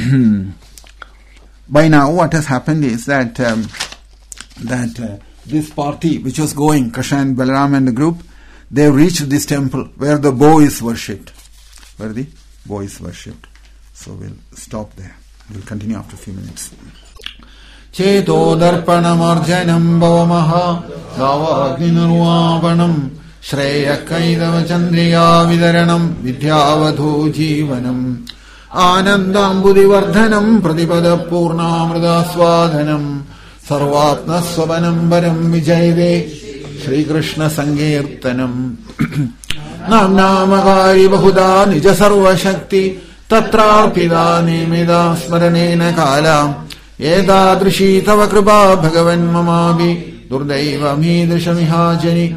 by now, what has happened is that um, that uh, this party which was going, Krishna and Balaram and the group, they reached this temple where the bow is worshipped. Where the bow is worshipped. So we'll stop there. We'll continue after a few minutes. Cheto darpanam arjanam bhavamaha davagninurvapanam shreya kaidava chandriya vidaranam vidyavadhu jivanam anandambudivardhanam pradipada purnamrida swadhanam sarvatma swabanam varam vijayve Shri Krishna Sankirtanam namnamagari bahuda nija sarva shakti tatrarpida nimida smaranena kala Edadrishi tava kripa bhagavan mamavi durdaiva midrishamihajani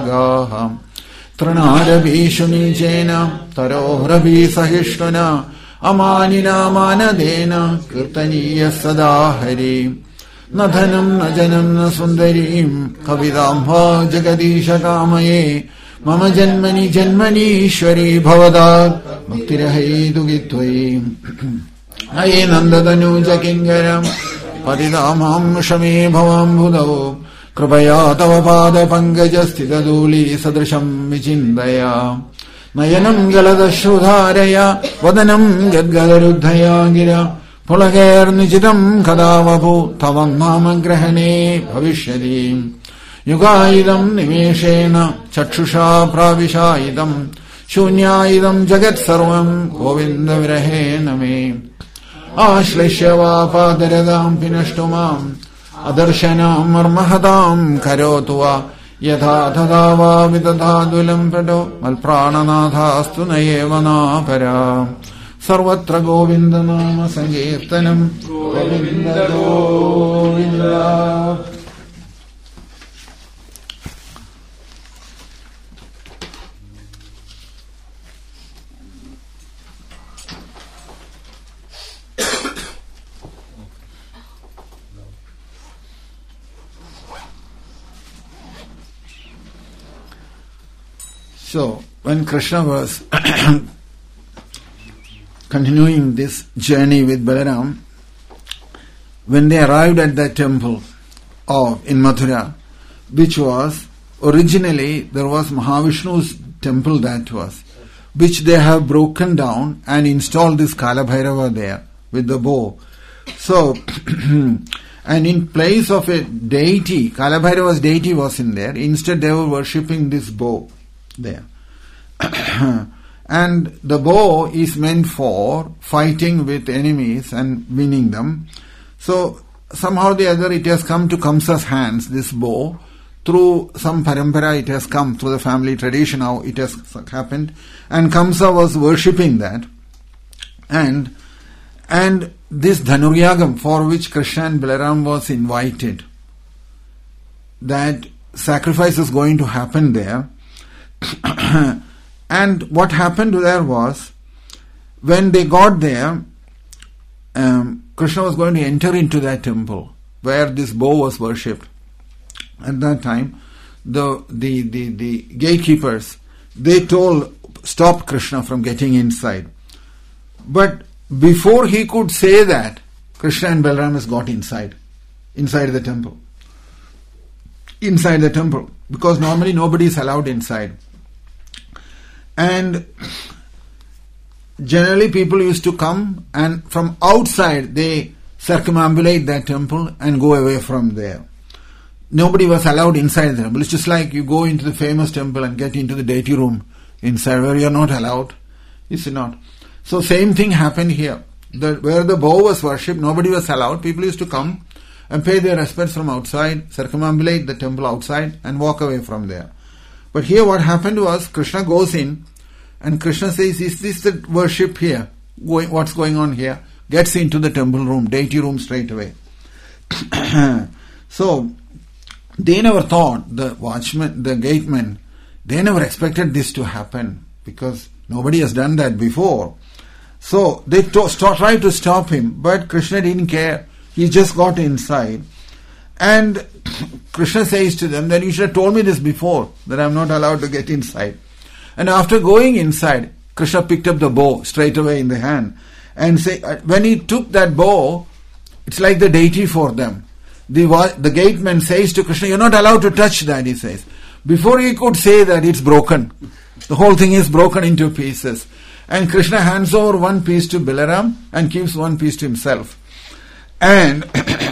nanuragaham Tranarabhi shunijena tarohrabhi sahishtana amanina manadena kirtaniya sada hari na dhanam na janam na sundarim kavidambha jagadisha kamaye mama janmani janmani ishwari bhavada bhaktirahaitu gitvai aye nandadanu jakingaram padidamam shame bhavam budavo kripaya tava pada pankajastitaduli sadrisham vichindaya nayanam galadashudharaya vadanam gadgadaruddhaya gira pulagair nichitam kadavapu tavam namagrahane bhavishyati yugaidam nimeshena chakshusha pravishaidam shunyaidam jagat sarvam govinda virahena me ashlishya vapadaradam pinashtumam adarshana marmahadam karotva yatha thadava vidadhadulam pado malprananatha astu nayevana para sarvatra govinda nama sankirtanam govinda govinda. So, when Krishna was continuing this journey with Balaram, when they arrived at that temple of in Mathura, which was originally there was Mahavishnu's temple that was, which they have broken down and installed this Kalabhairava there with the bow. So, and in place of a deity, Kalabhairava's deity was in there. Instead, they were worshipping this bow there. And the bow is meant for fighting with enemies and winning them. So somehow or the other it has come to Kamsa's hands, this bow. Through some parampara it has come, through the family tradition how it has happened. And Kamsa was worshipping that. And and this Dhanuryagam for which Krishna and Balaram was invited, that sacrifice is going to happen there. And what happened there was, when they got there, um, Krishna was going to enter into that temple where this bow was worshipped. At that time, the, the, the, the gatekeepers, they told, stop Krishna from getting inside. But before he could say that, Krishna and Balaram has got inside, inside the temple. Inside the temple. Because normally nobody is allowed inside. And generally people used to come and from outside they circumambulate that temple and go away from there. Nobody was allowed inside the temple. It's just like you go into the famous temple and get into the deity room inside where you are not allowed. Is it not? So same thing happened here. The, where the bow was worshipped, nobody was allowed. People used to come and pay their respects from outside, circumambulate the temple outside and walk away from there. But here what happened was, Krishna goes in and Krishna says, is this the worship here? Going, what's going on here? Gets into the temple room, deity room straight away. So, they never thought, the watchmen, the gatemen, they never expected this to happen because nobody has done that before. So, they to, st- tried to stop him, but Krishna didn't care. He just got inside. And Krishna says to them that you should have told me this before, that I am not allowed to get inside. And after going inside, Krishna picked up the bow straight away in the hand. And say, when he took that bow, it's like the deity for them. The, the gateman says to Krishna, you're not allowed to touch that, he says. Before he could say that, it's broken. The whole thing is broken into pieces. And Krishna hands over one piece to Balaram and keeps one piece to himself. And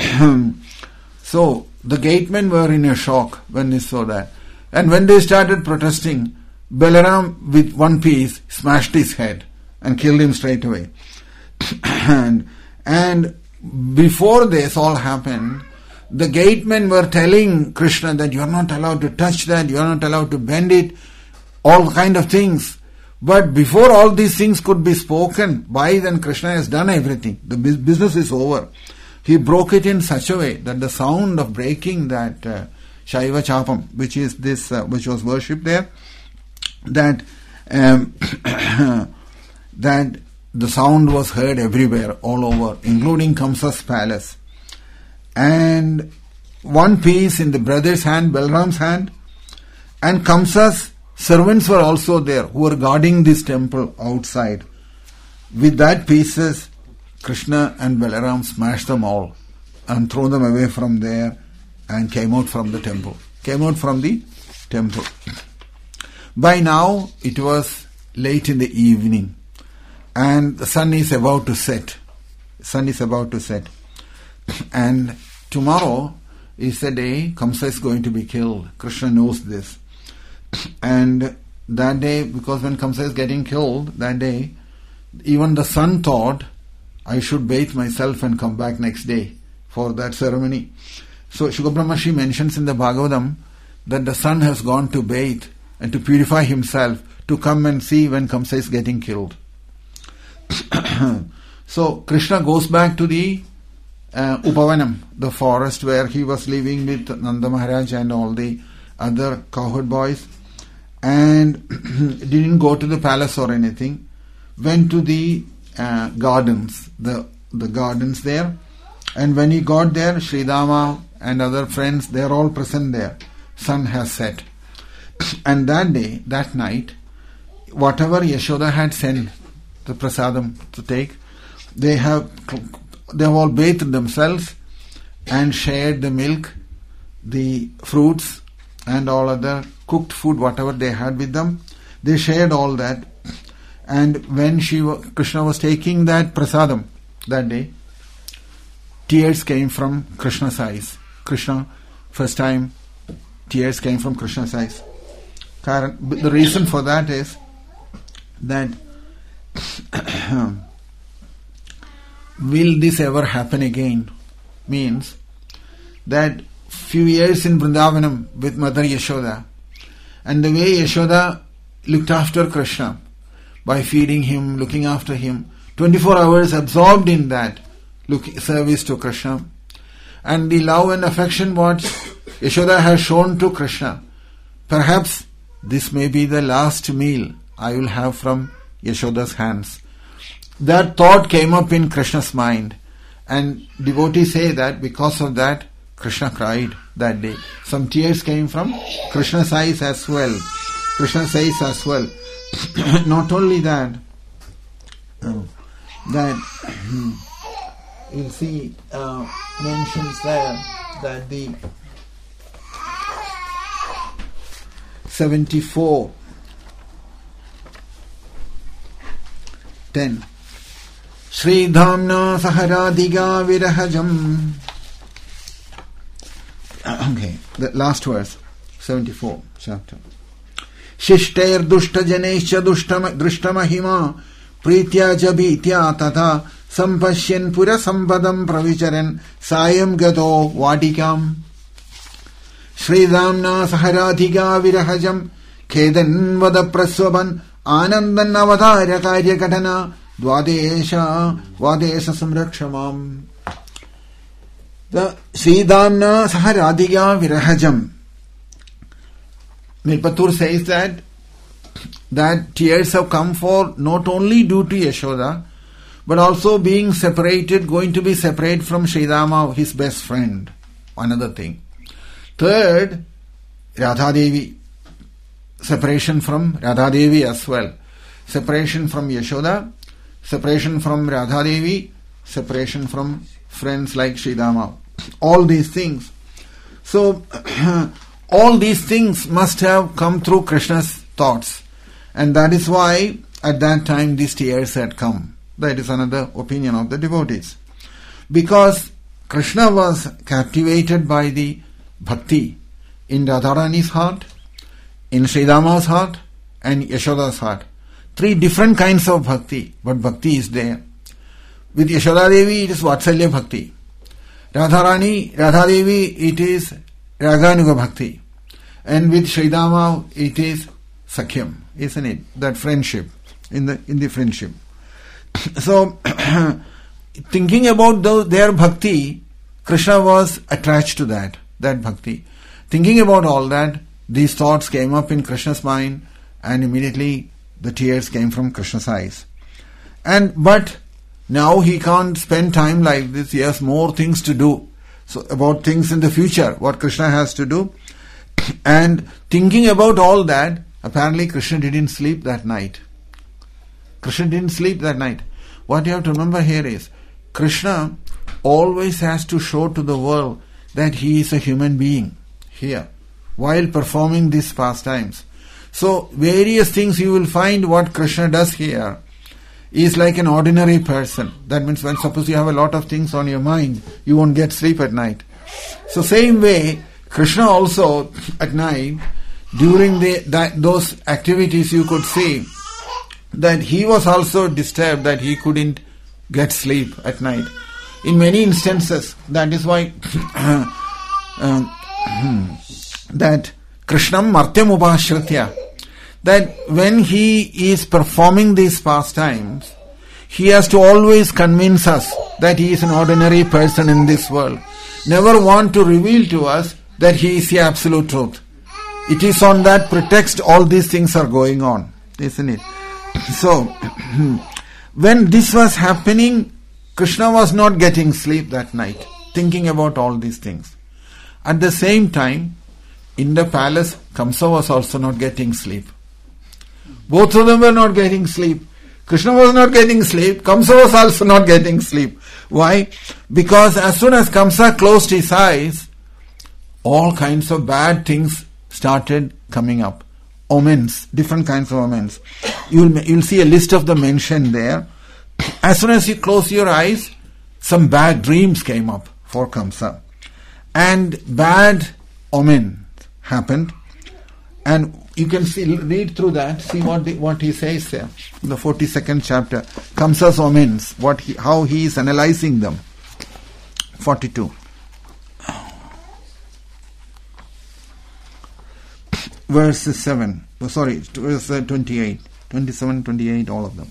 so the gatemen were in a shock when they saw that. And when they started protesting, Balaram with one piece smashed his head and killed him straight away. and, and before this all happened, the gatemen were telling Krishna that you are not allowed to touch that, you are not allowed to bend it, all kind of things. But before all these things could be spoken, by then Krishna has done everything. The business is over. He broke it in such a way that the sound of breaking that uh, Shaiva Chapam, which is this, uh, which was worshipped there, that um, that the sound was heard everywhere, all over, including Kamsa's palace. And one piece in the brother's hand, Balram's hand, and Kamsa's servants were also there, who were guarding this temple outside. With that pieces, Krishna and Balaram smashed them all and threw them away from there and came out from the temple. Came out from the temple. By now, it was late in the evening and the sun is about to set. Sun is about to set. And tomorrow is the day Kamsa is going to be killed. Krishna knows this. And that day, because when Kamsa is getting killed, that day, even the sun thought, I should bathe myself and come back next day for that ceremony. So Shukra Brahmashi mentions in the Bhagavatam that the sun has gone to bathe and to purify himself to come and see when Kamsa is getting killed. So Krishna goes back to the uh, Upavanam, the forest where he was living with Nanda Maharaj and all the other cowherd boys, and didn't go to the palace or anything, went to the uh, gardens, the, the gardens there, and when he got there, Sridama and other friends, they are all present there. Sun has set. And that day, that night, whatever Yashoda had sent the prasadam to take, they have they have all bathed themselves and shared the milk, the fruits and all other cooked food, whatever they had with them. They shared all that. And when she Krishna was taking that prasadam that day, tears came from Krishna's eyes. Krishna, first time, tears came from Krishna's eyes. The reason for that is that will this ever happen again? Means that few years in Vrindavanam with Mother Yashoda, and the way Yashoda looked after Krishna by feeding him, looking after him, twenty-four hours absorbed in that look, service to Krishna, and the love and affection what Yashoda has shown to Krishna. Perhaps this may be the last meal I will have from Yashoda's hands. That thought came up in Krishna's mind, and devotees say that because of that, Krishna cried that day. Some tears came from Krishna's eyes as well. Krishna's eyes as well. Not only that, uh, that you'll see uh, mentions there that the seventy-four ten Shri Dhamna Saharadiga Virahajam. Okay, the last verse, seventy-four chapter. Shishtair dushta janescha dushta mahima pritya jabitya tata sampashyan pura sampadam pravicharan sayam gato vadikam. Shridamna saharadhiga virahajam khedan vada praswaban anandan avadharya karya katana dvadesha vadesha samrakshamam. The Shridamna saharadhiga virahajam. Milpatur says that that tears have come for not only due to Yashoda, but also being separated, going to be separate from Sridama, his best friend. Another thing. Third, Radha Devi. Separation from Radha Devi as well. Separation from Yashoda, separation from Radha Devi, separation from friends like Sridama. All these things. So, all these things must have come through Krishna's thoughts. And that is why at that time these tears had come. That is another opinion of the devotees. Because Krishna was captivated by the bhakti in Radharani's heart, in Sridama's heart, and Yashoda's heart. Three different kinds of bhakti, but bhakti is there. With Yashoda Devi it is Vatsalya bhakti. Radharani, Radha Devi it is Raganuga bhakti. And with Sridama it is Sakhyam, isn't it? That friendship, in the in the friendship. So, thinking about the, their bhakti, Krishna was attached to that, that bhakti. Thinking about all that, these thoughts came up in Krishna's mind, and immediately the tears came from Krishna's eyes. And but now he can't spend time like this. He has more things to do. So about things in the future, what Krishna has to do. And thinking about all that, apparently Krishna didn't sleep that night. Krishna didn't sleep that night. What you have to remember here is, Krishna always has to show to the world that he is a human being here, while performing these pastimes. So, various things you will find what Krishna does here is like an ordinary person. That means when suppose you have a lot of things on your mind, you won't get sleep at night. So, same way, Krishna also at night, during the that, those activities you could see that he was also disturbed, that he couldn't get sleep at night. In many instances, that is why um, that Krishnam Martyam Upashritya, that when he is performing these pastimes, he has to always convince us that he is an ordinary person in this world. Never want to reveal to us that he is the absolute truth. It is on that pretext all these things are going on, isn't it? So, when this was happening, Krishna was not getting sleep that night, thinking about all these things. At the same time, in the palace, Kamsa was also not getting sleep. Both of them were not getting sleep. Krishna was not getting sleep. Kamsa was also not getting sleep. Why? Because as soon as Kamsa closed his eyes, all kinds of bad things started coming up. Omens, different kinds of omens. You'll, you'll see a list of them mentioned there. As soon as you close your eyes, some bad dreams came up for Kamsa. And bad omen happened. And you can see, read through that, see what the, what he says there. In the forty-second chapter. Kamsa's omens, what he, how he is analyzing them. forty-two. Verse seven. Oh, sorry, verse twenty-eight. twenty-seven, twenty-eight, all of them.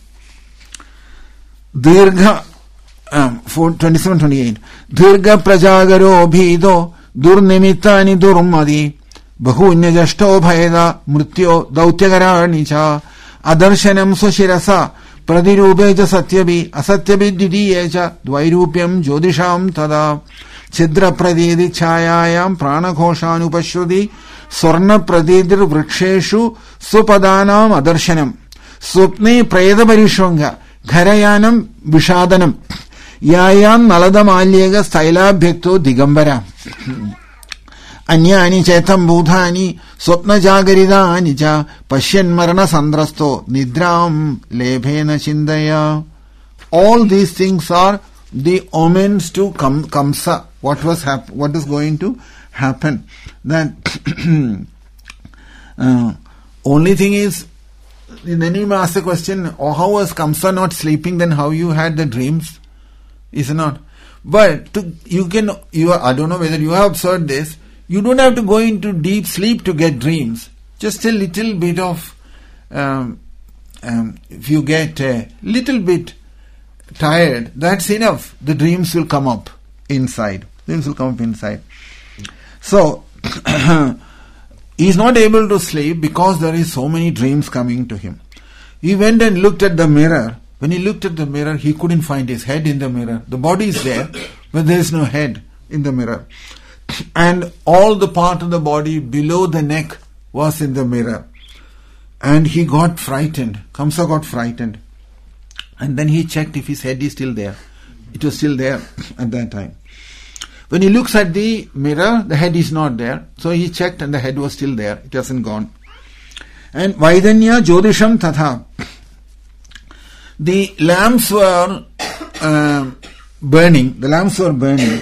Dirgha, um, for twenty-seven, twenty-eight. Dirgha prajagaro bhido durnimitani durmadi bahunya jashto bhayeda mrityo dautyagarani cha adarshanam sushirasa pradirubeja satyabhi asatyabi didiyeja dvairupyam jodisham tada chidra pradidi chayayam pranakoshanupashruti Swarna Pradidir Vriksheshu Supadanam Adarshanam Swapne Prayada Parishwanga Gharayanam Vishadanam Yayam Naladam Alyega Staila Bhekto Digambara Anyani Chetam Budhani Swapna Jagaridani Cha Pashyan Marana Sandrasto Nidram Lebhena Chindaya. All these things are the omens to Kam, Kamsa. What was hap- what is going to happen? That uh, only thing is, then you may ask the question, oh, how was Kamsa not sleeping? Then how you had the dreams? Is it not? But to, you can, you are, I don't know whether you have observed this. You don't have to go into deep sleep to get dreams. Just a little bit of, um, um, if you get a little bit tired, that's enough. The dreams will come up inside. Dreams will come up inside. So, he is not able to sleep because there is so many dreams coming to him. He went and looked at the mirror. When he looked at the mirror, he couldn't find his head in the mirror. The body is there, but there is no head in the mirror. And all the part of the body below the neck was in the mirror. And he got frightened. Kamsa got frightened. And then he checked if his head is still there. It was still there at that time. When he looks at the mirror, the head is not there. So he checked and the head was still there. It hasn't gone. And Vaidanya Jodisham Tatha. The lamps were uh, burning. The lamps were burning.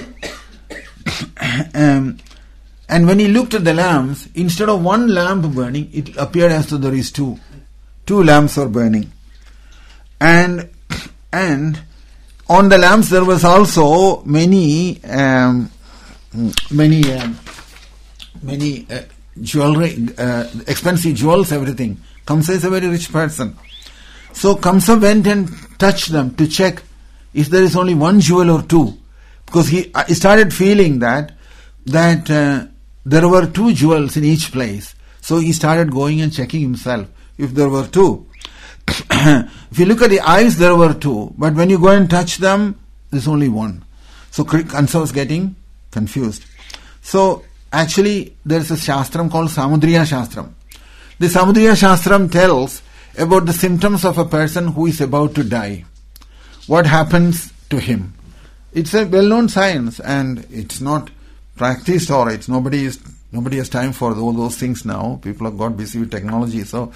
um, and when he looked at the lamps, instead of one lamp burning, it appeared as though there is two. Two lamps were burning. And and on the lamps there was also many um, many um, many uh, jewelry, uh, expensive jewels, everything. Kamsa is a very rich person. So Kamsa went and touched them to check if there is only one jewel or two, because he, uh, he started feeling that that uh, there were two jewels in each place. So he started going and checking himself if there were two. if you look at the eyes, there were two, but when you go and touch them, there's only one. So Kansa was getting confused. So actually, there's a shastram called Samudriya Shastram. The Samudriya Shastram tells about the symptoms of a person who is about to die. What happens to him? It's a well-known science, and it's not practiced, or it's nobody is nobody has time for all those things now. People have got busy with technology, so.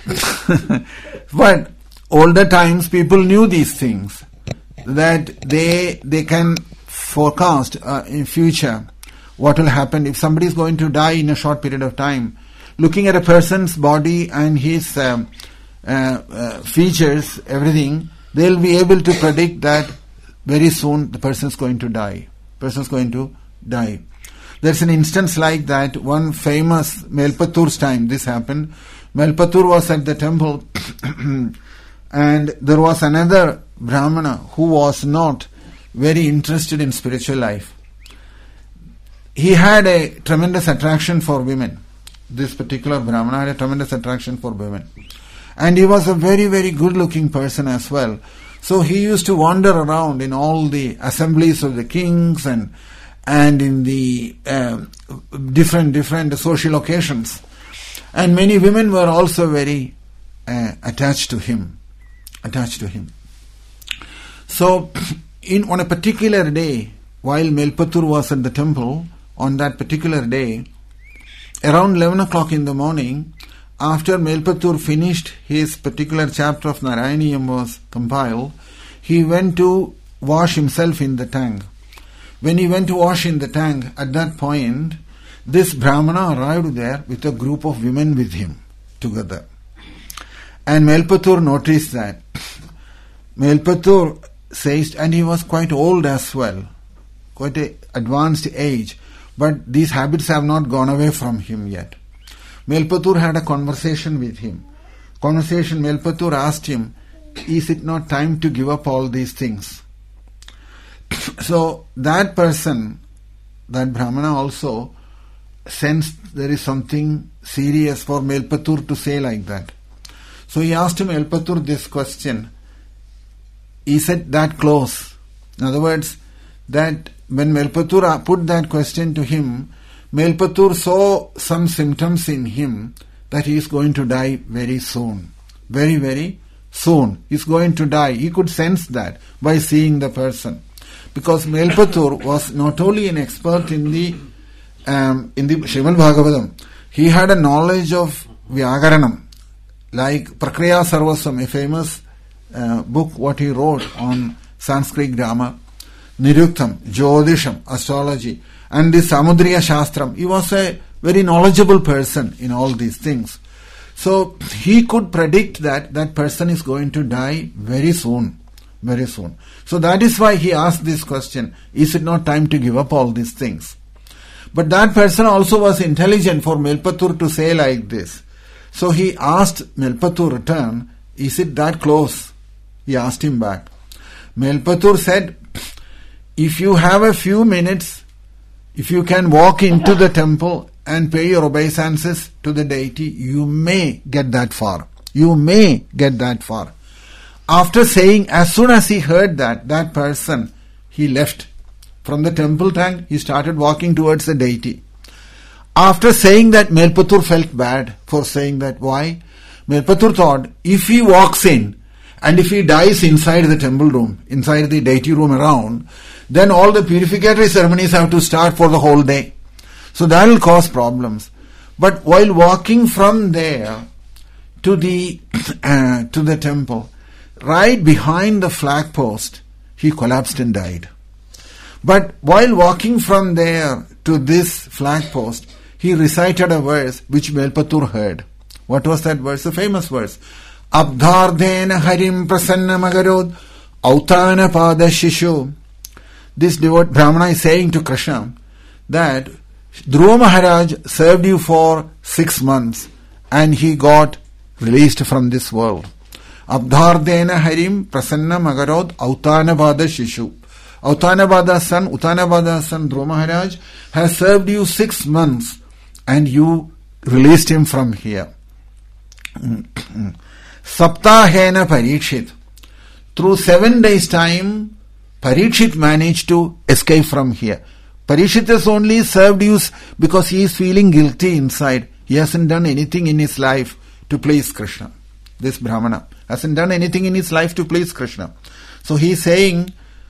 But older times, people knew these things, that they they can forecast uh, in future what will happen if somebody is going to die in a short period of time. Looking at a person's body and his um, uh, uh, features, everything, they'll be able to predict that very soon the person is going to die. Person is going to die. There's an instance like that. One famous Melpathur's time, this happened. Melpathur was at the temple, and there was another Brahmana who was not very interested in spiritual life. He had a tremendous attraction for women. This particular Brahmana had a tremendous attraction for women. And he was a very, very good-looking person as well. So he used to wander around in all the assemblies of the kings and and in the uh, different, different social occasions. And many women were also very uh, attached to him. Attached to him. So, in on a particular day, while Melpathur was at the temple, on that particular day, around eleven o'clock in the morning, after Melpathur finished his particular chapter of Narayaniyam was compiled, he went to wash himself in the tank. When he went to wash in the tank, at that point, this Brahmana arrived there with a group of women with him together. And Melpathur noticed that. Melpathur says, and he was quite old as well, quite an advanced age, but these habits have not gone away from him yet. Melpathur had a conversation with him. Conversation, Melpathur asked him, is it not time to give up all these things? So that person, that Brahmana also sensed there is something serious for Melpathur to say like that. So he asked Melpathur this question, is it that close? In other words, that when Melpathur put that question to him, Melpathur saw some symptoms in him that he is going to die very soon. Very, very soon. He is going to die. He could sense that by seeing the person. Because Melpathur was not only an expert in the um, in the Srimad Bhagavatam, he had a knowledge of Vyagaranam, like Prakriya Sarvasvam, a famous uh, book what he wrote on Sanskrit grammar, Niruktam, Jyotisham, astrology, and the Samudriya Shastram. He was a very knowledgeable person in all these things. So he could predict that that person is going to die very soon. Very soon. So that is why he asked this question, is it not time to give up all these things? But that person also was intelligent for Melpathur to say like this. So he asked Melpathur return, is it that close? He asked him back. Melpathur said, if you have a few minutes, if you can walk into the temple and pay your obeisances to the deity, you may get that far. You may get that far. After saying, as soon as he heard that, that person, he left. From the temple tank, he started walking towards the deity. After saying that, Melpathur felt bad for saying that. Why? Melpathur thought, if he walks in, and if he dies inside the temple room, inside the deity room around, then all the purificatory ceremonies have to start for the whole day. So that will cause problems. But while walking from there to the uh, to the temple, right behind the flag post, he collapsed and died. But while walking from there to this flag post, he recited a verse which Melpathur heard. What was that verse? A famous verse. Abdhardena harim prasanna magarod autana pada shishu. This devout Brahmana is saying to Krishna that Dhruva Maharaj served you for six months and he got released from this world. Abdhardena harim prasanna magarod autanabada shishu. Autanabada's son, Utanabada's son Dhruva Maharaj has served you six months and you released him from here. Saptahena Parikshit. Through seven days' time, Parikshit managed to escape from here. Parikshit has only served you because he is feeling guilty inside. He hasn't done anything in his life to please Krishna. This Brahmana hasn't done anything in his life to please Krishna. So he is saying,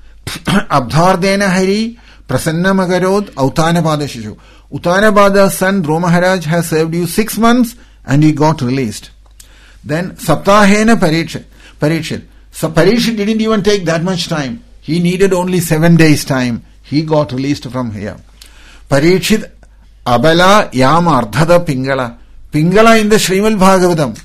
Abdhardena Hari Prasannamagarod Autanapada Shishu. Uttanapada's son Dhruva Maharaj has served you six months and he got released. Then Saptahena Parikshit. Parikshit. So Parikshit didn't even take that much time. He needed only seven days time. He got released from here. Parikshit Abala Yam Ardhada Pingala. Pingala in the Srimad Bhagavatam.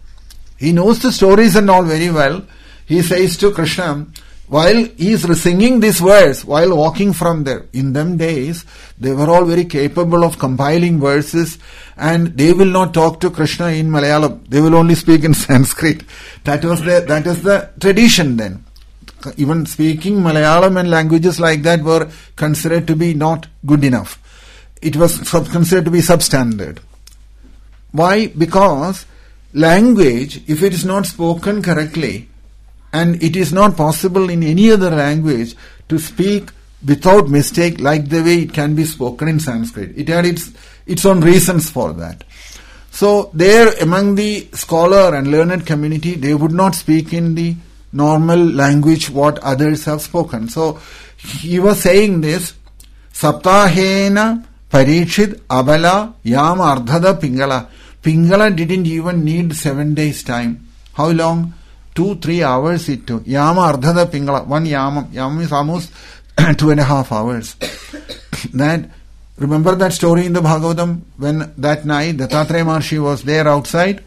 He knows the stories and all very well. He says to Krishna, while he is singing this verse, while walking from there, in them days, they were all very capable of compiling verses and they will not talk to Krishna in Malayalam. They will only speak in Sanskrit. That was the, that is the tradition then. Even speaking Malayalam and languages like that were considered to be not good enough. It was considered to be substandard. Why? Because language, if it is not spoken correctly, and it is not possible in any other language to speak without mistake like the way it can be spoken in Sanskrit. It had its, its own reasons for that. So there among the scholar and learned community, they would not speak in the normal language what others have spoken. So he was saying this, Saptahena Parikshit Abala Yam Ardhada Pingala. Pingala didn't even need seven days time. How long? Two, three hours it took. Yama Ardhada Pingala. One Yama. Yama is almost two and a half hours. That, remember that story in the Bhagavatam when that night Dattatreya Maharshi was there outside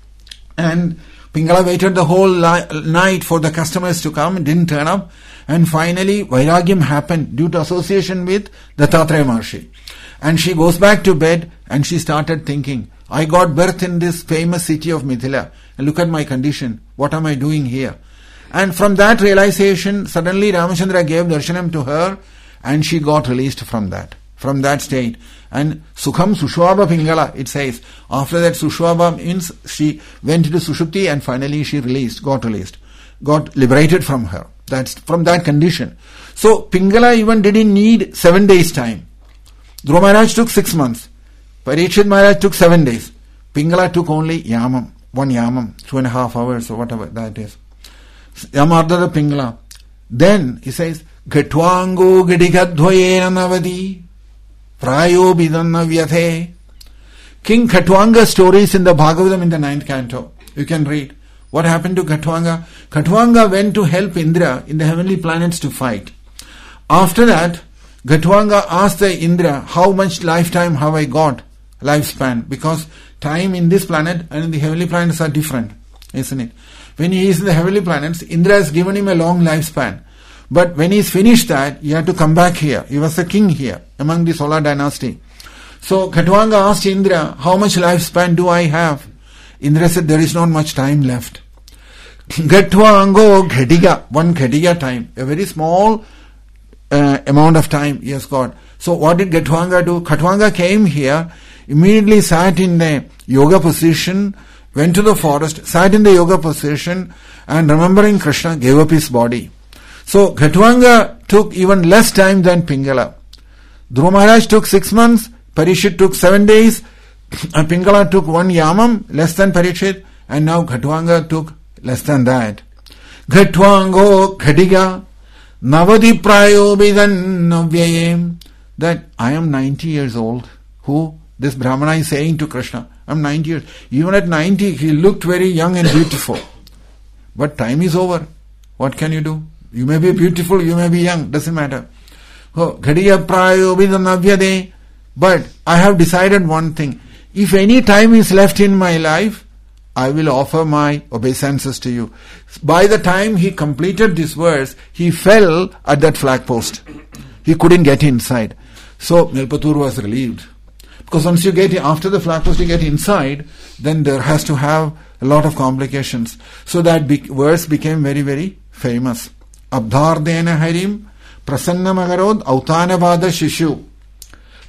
and Pingala waited the whole li- night for the customers to come, didn't turn up, and finally Vairagyam happened due to association with Dattatreya Maharshi. And she goes back to bed and she started thinking, I got birth in this famous city of Mithila and look at my condition. What am I doing here? And from that realization, suddenly Ramachandra gave darshanam to her and she got released from that, from that state. And Sukham Sushwabha Pingala, it says. After that, Sushwabha means she went to Sushupti and finally she released, got released, got liberated from her. That's from that condition. So Pingala even didn't need seven days time. Dhruva Maharaj took six months. Parikshit Maharaj took seven days. Pingala took only Yamam, one Yamam, two and a half hours or whatever that is. Yamardada Pingala. Then he says, Ghatwango Gadigadhvayena Navadi Prayo Bidanna Vyathe. King Khatwanga stories in the Bhagavatam in the ninth canto. You can read. What happened to Khatwanga? Khatwanga went to help Indra in the heavenly planets to fight. After that, Khatwanga asked the Indra, how much lifetime have I got? Lifespan. Because time in this planet and in the heavenly planets are different, isn't it? When he is in the heavenly planets, Indra has given him a long lifespan. But when he is finished that, he had to come back here. He was the king here among the Solar dynasty. So Khatwanga asked Indra, how much lifespan do I have? Indra said, there is not much time left. Ghatwango Ghadiga, one Ghadiga time, a very small uh, amount of time he has got. So what did Khatwanga do? Khatwanga came here, immediately sat in the yoga position, went to the forest, sat in the yoga position, and remembering Krishna, gave up his body. So Khatwanga took even less time than Pingala. Dhruva Maharaj took six months, Parikshit took seven days, and Pingala took one Yamam, less than Parikshit, and now Khatwanga took less than that. Ghatwango Ghadiga Navadi Prayo Bidan Navyayem. That I am ninety years old. Who? This Brahmana is saying to Krishna, I am ninety years. Even at ninety, he looked very young and beautiful. But time is over. What can you do? You may be beautiful, you may be young, doesn't matter. Oh, Ghadiya Prayo Vidanavyade. But I have decided one thing. If any time is left in my life, I will offer my obeisances to you. By the time he completed this verse, he fell at that flag post. He couldn't get inside. So Nilpatur was relieved. Because once you get, after the flag post you get inside, then there has to have a lot of complications. So that be- verse became very, very famous. Abdhardena Harim Prasannamagarod Autanabada Shishu.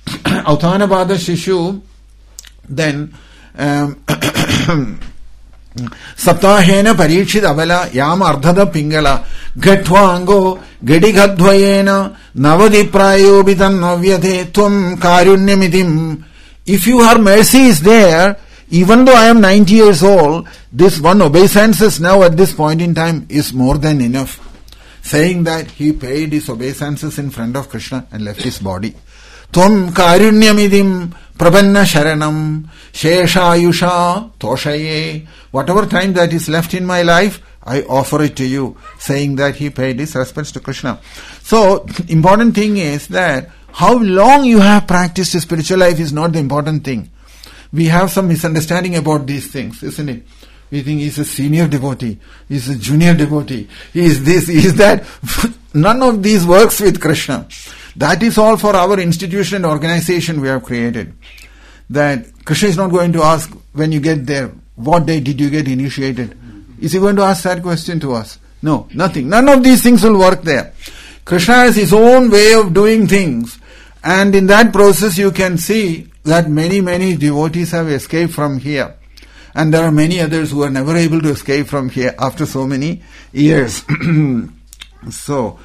Autanabada Shishu, then um, Saptahena parikshit avala yam ardhada pingala gatvango gadighadvayena navadi prayobitan navyate tvam karunyamitim. If your mercy is there, even though I am ninety years old, this one obeisance now at this point in time is more than enough. Saying that he paid his obeisances in front of Krishna and left his body. Tvam karunyamidim prapanna sharanam sheshayusha toshaye. Whatever time that is left in my life, I offer it to you. Saying that he paid his respects to Krishna. So, important thing is that how long you have practiced spiritual life is not the important thing. We have some misunderstanding about these things, isn't it? We think he's a senior devotee, he's a junior devotee, he is this, he is that. None of these works with Krishna. That is all for our institution and organization we have created. That Krishna is not going to ask when you get there, what day did you get initiated? Is he going to ask that question to us? No, nothing. None of these things will work there. Krishna has his own way of doing things, and in that process you can see that many, many devotees have escaped from here. And there are many others who are never able to escape from here after so many years. so,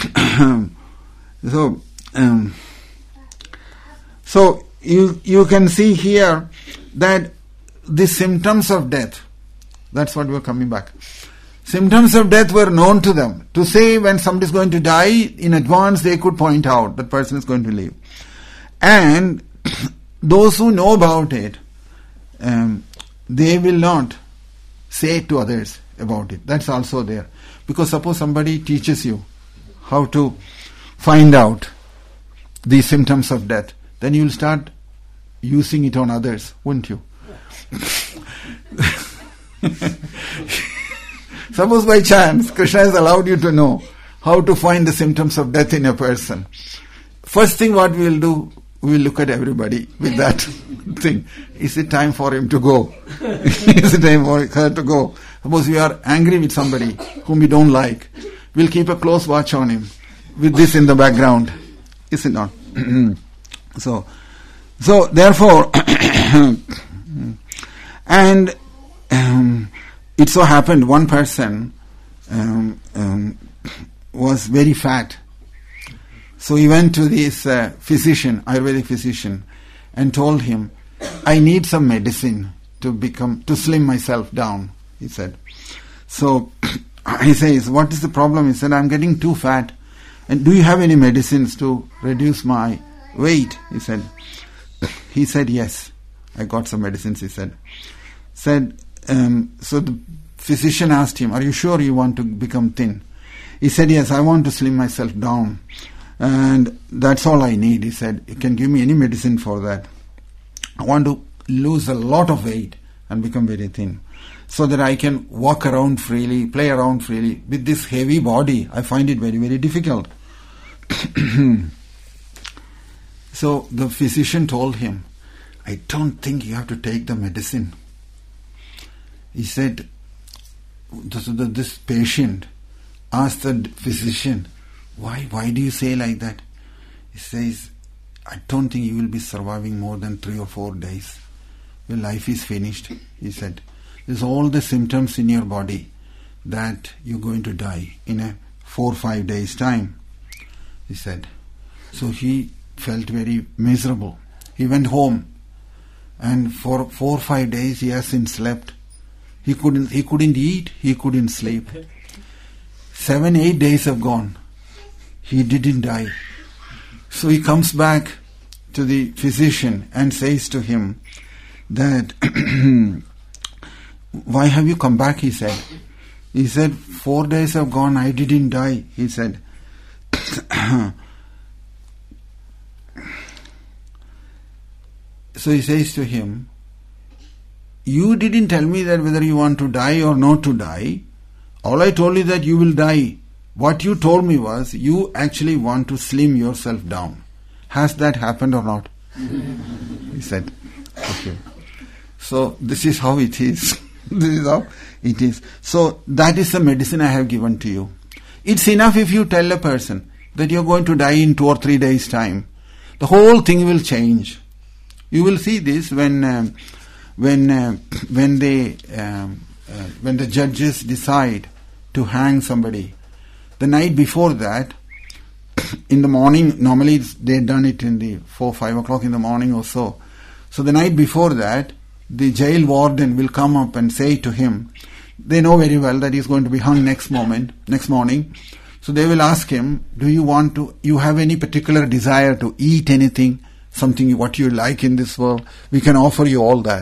so, um, so you you can see here that the symptoms of death, that's what we're coming back. Symptoms of death were known to them. To say when somebody is going to die in advance, they could point out that person is going to leave. And those who know about it, um, they will not say to others about it. That's also there. Because suppose somebody teaches you how to find out the symptoms of death, then you will start using it on others, wouldn't you? Suppose by chance Krishna has allowed you to know how to find the symptoms of death in a person. First thing what we will do, we will look at everybody with that thing. Is it time for him to go? Is it time for her to go? Suppose we are angry with somebody whom we don't like. We'll keep a close watch on him with this in the background. Is it not? so, so therefore, and um, it so happened one person um, um, was very fat. So he went to this uh, physician, Ayurvedic physician, and told him, I need some medicine to become, to slim myself down, he said. So he says, what is the problem? He said, I'm getting too fat. And do you have any medicines to reduce my weight? He said. He said, yes, I got some medicines, he said. Said, um, so the physician asked him, are you sure you want to become thin? He said, yes, I want to slim myself down. And that's all I need. He said, you can give me any medicine for that. I want to lose a lot of weight and become very thin so that I can walk around freely, play around freely. With this heavy body, I find it very, very difficult. So the physician told him, I don't think you have to take the medicine. He said, this patient asked the physician, Why? Why do you say like that? He says, I don't think you will be surviving more than three or four days. Your life is finished, he said. There's all the symptoms in your body that you're going to die in a four or five days' time, he said. So he felt very miserable. He went home, and for four or five days he hasn't slept. He couldn't, he couldn't eat, he couldn't sleep. Seven, eight days have gone. He didn't die. So he comes back to the physician and says to him that, why have you come back, he said. He said, four days have gone, I didn't die, he said. So he says to him, you didn't tell me that whether you want to die or not to die. All I told you that you will die. What you told me was, you actually want to slim yourself down. Has that happened or not? He said, okay. So this is how it is. This is how it is. So that is the medicine I have given to you. It's enough if you tell a person that you're going to die in two or three days' time. The whole thing will change. You will see this when um, when uh, when they um, uh, when the judges decide to hang somebody, the night before that, in the morning, normally they've done it in the four, five o'clock in the morning or so. So the night before that, the jail warden will come up and say to him, they know very well that he's going to be hung next moment, next morning. So they will ask him, do you want to, you have any particular desire to eat anything, something what you like in this world? We can offer you all that.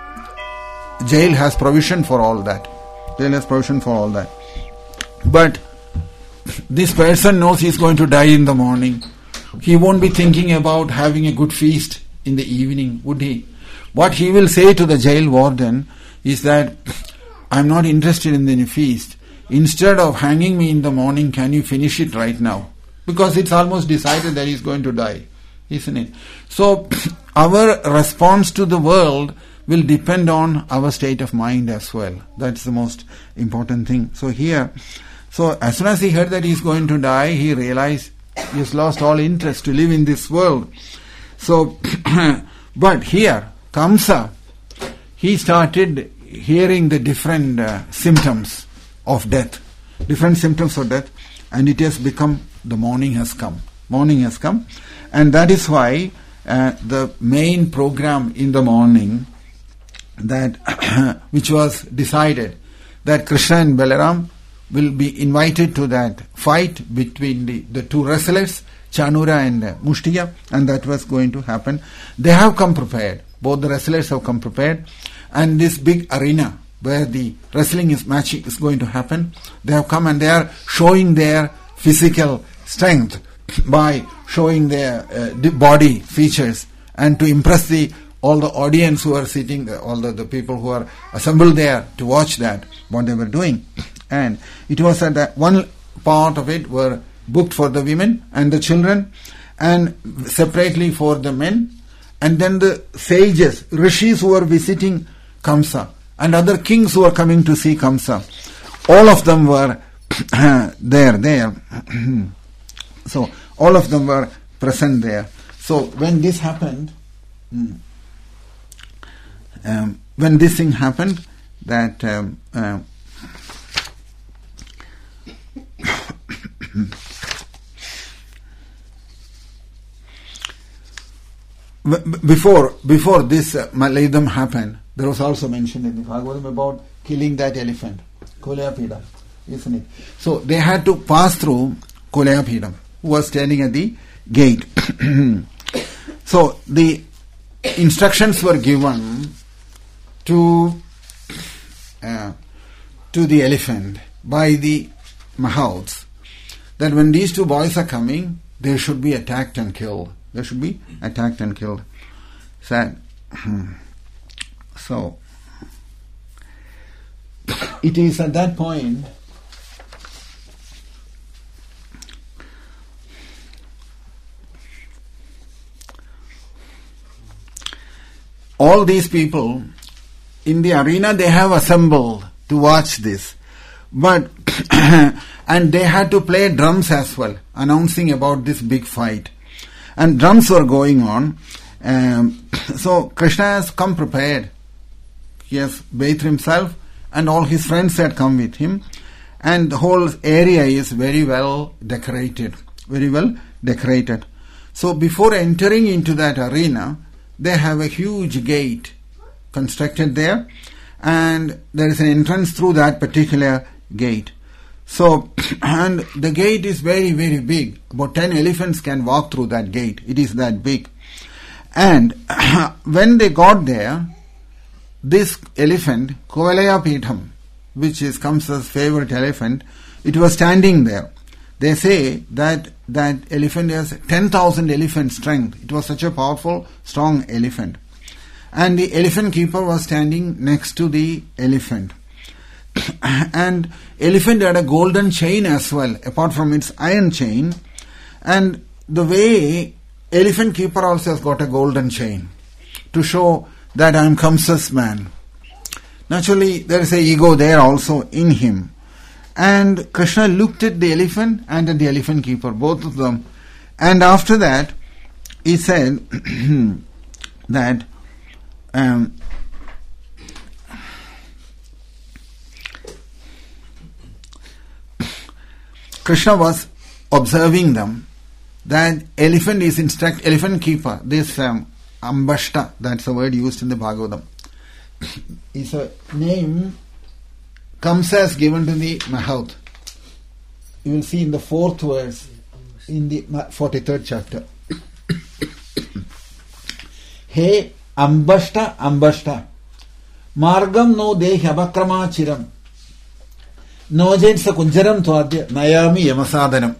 Jail has provision for all that. Jail has provision for all that. But this person knows he's going to die in the morning. He won't be thinking about having a good feast in the evening, would he? What he will say to the jail warden is that, I'm not interested in any feast. Instead of hanging me in the morning, can you finish it right now? Because it's almost decided that he's going to die, isn't it? So our response to the world will depend on our state of mind as well. That's the most important thing. So here, so as soon as he heard that he's going to die, he realized he's lost all interest to live in this world. So, but here, Kamsa, he started hearing the different uh, symptoms of death, different symptoms of death, and it has become, the morning has come. Morning has come, and that is why uh, the main program in the morning, that which was decided, that Krishna and Balaram will be invited to that fight between the, the two wrestlers, Chanura and uh, Mushtiya, and that was going to happen. They have come prepared. Both the wrestlers have come prepared, and this big arena where the wrestling is matching is going to happen, they have come and they are showing their physical strength by showing their uh, body features, and to impress the all the audience who are sitting, all the, the people who are assembled there to watch that, what they were doing. And it was that uh, one part of it were booked for the women and the children, and separately for the men, and then the sages, rishis who were visiting Kamsa, and other kings who were coming to see Kamsa. All of them were there, there. So all of them were present there. So when this happened, um, when this thing happened, that um, uh, before before this uh, Malayadam happened, there was also mentioned in the Bhagavatam about killing that elephant, Kulayapidam, isn't it? So they had to pass through Kulayapidam, who was standing at the gate. So the instructions were given to uh, to the elephant by the Mahouts that when these two boys are coming, they should be attacked and killed. They should be attacked and killed. Sad. So, it is at that point all these people in the arena, they have assembled to watch this. But and they had to play drums as well, announcing about this big fight. And drums were going on. Um, so Krishna has come prepared. He has bathed himself, and all his friends had come with him. And the whole area is very well decorated. Very well decorated. So before entering into that arena, they have a huge gate constructed there. And there is an entrance through that particular gate. So, and the gate is very, very big. About ten elephants can walk through that gate. It is that big. And when they got there, this elephant, Kuvalayapidam, which is Kamsa's favorite elephant, it was standing there. They say that that elephant has ten thousand elephant strength. It was such a powerful, strong elephant. And the elephant keeper was standing next to the elephant. And elephant had a golden chain as well, apart from its iron chain. And the way elephant keeper also has got a golden chain to show that I am Kamsa's man. Naturally, there is a ego there also in him. And Krishna looked at the elephant and at the elephant keeper, both of them. And after that, he said that um, Krishna was observing them, that elephant is instruct, elephant keeper, this um, Ambashta, that's the word used in the Bhagavatam, is a name Kamsa has given to the Mahaut. You will see in the fourth verse in the forty-third chapter. Hey Ambashta, Ambashta, Margam no de Habakrama chiram, Nojen sa kunjaram twadya, Nayami yamasadanam.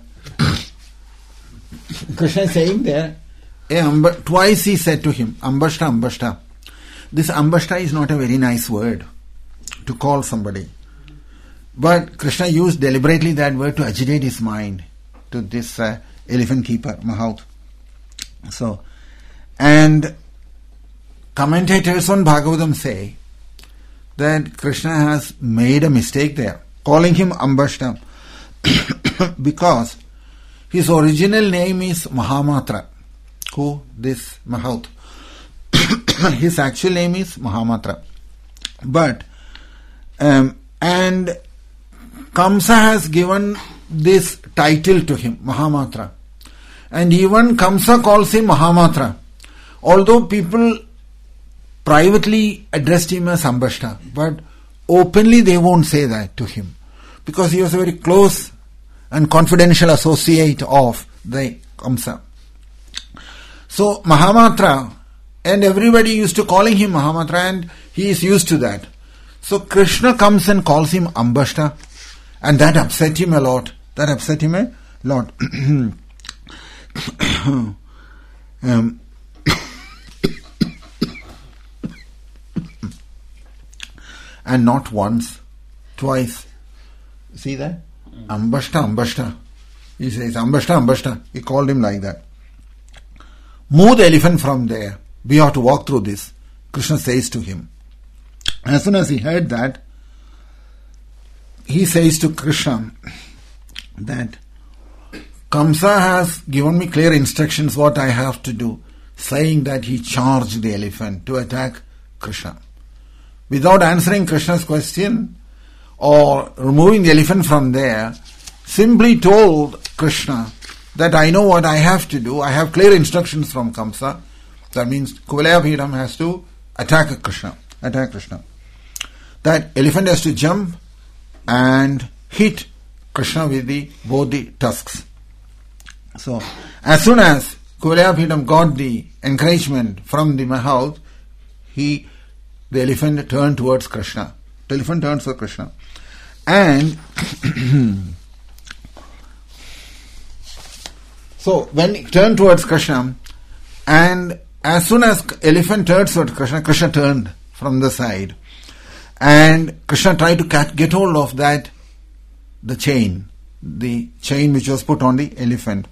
Krishna is saying there, hey, Amba, twice he said to him, Ambashta, Ambashta. This Ambashta is not a very nice word to call somebody. But Krishna used deliberately that word to agitate his mind to this uh, elephant keeper, Mahaut. So, and commentators on Bhagavatam say that Krishna has made a mistake there, calling him Ambashta, because his original name is Mahamatra. Who? This Mahaut. His actual name is Mahamatra. But, um, and Kamsa has given this title to him, Mahamatra. And even Kamsa calls him Mahamatra. Although people privately addressed him as Ambashta, but openly they won't say that to him, because he was a very close and confidential associate of the Kamsa. So Mahamatra, and everybody used to calling him Mahamatra, and he is used to that. So Krishna comes and calls him Ambashta, and that upset him a lot. That upset him a lot. um, and not once, twice. See that? Ambashta, Ambashta. He says, Ambashta, Ambashta. He called him like that. Move the elephant from there. We have to walk through this. Krishna says to him. As soon as he heard that, he says to Krishna that Kamsa has given me clear instructions what I have to do, saying that he charged the elephant to attack Krishna. Without answering Krishna's question or removing the elephant from there, simply told Krishna that I know what I have to do. I have clear instructions from Kamsa. That means Kuvalayabhidam has to attack Krishna. Attack Krishna. That elephant has to jump and hit Krishna with the both the tusks. So, as soon as Kuvalayabhidam got the encouragement from the Mahaut, he, the elephant turned towards Krishna. The elephant turns to Krishna. And so, when he turned towards Krishna, and as soon as elephant turns towards Krishna, Krishna turned from the side. And Krishna tried to get hold of that, the chain, the chain which was put on the elephant.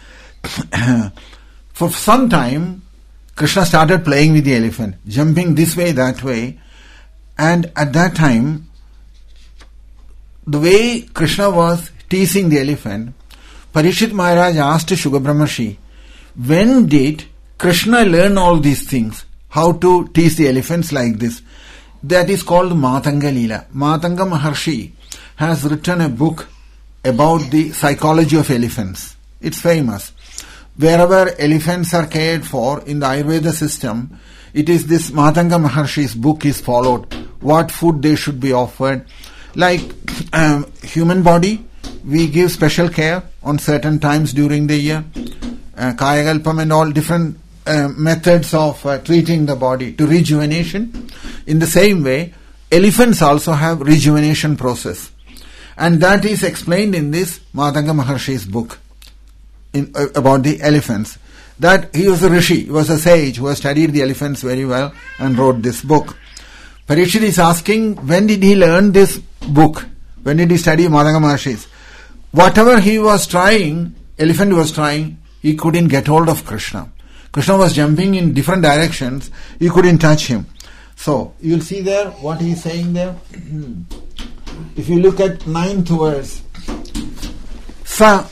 For some time, Krishna started playing with the elephant, jumping this way, that way. And at that time, the way Krishna was teasing the elephant, Parikshit Maharaj asked Shugha Brahmarshi, when did Krishna learn all these things? How to tease the elephants like this? That is called Matanga Leela. Matanga Maharshi has written a book about the psychology of elephants. It's famous. Wherever elephants are cared for in the Ayurveda system, it is this Matanga Maharshi's book is followed. What food they should be offered. Like um, human body, we give special care on certain times during the year. Uh, Kayakalpam and all different uh, methods of uh, treating the body to rejuvenation. In the same way, elephants also have rejuvenation process. And that is explained in this Matanga Maharshi's book in, uh, about the elephants. That he was a rishi, he was a sage who has studied the elephants very well and wrote this book. Parikshit is asking, when did he learn this book? When did he study Matanga Maharshi's? Whatever he was trying, elephant was trying, he couldn't get hold of Krishna. Krishna was jumping in different directions, he couldn't touch him. So, you will see there what he is saying there. If you look at ninth verse, Sa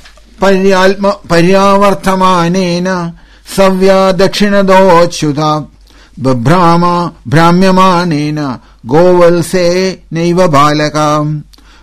paryavartamanena savya dakshinadochyuta Brahma brahmyamanena govalse neiva balaka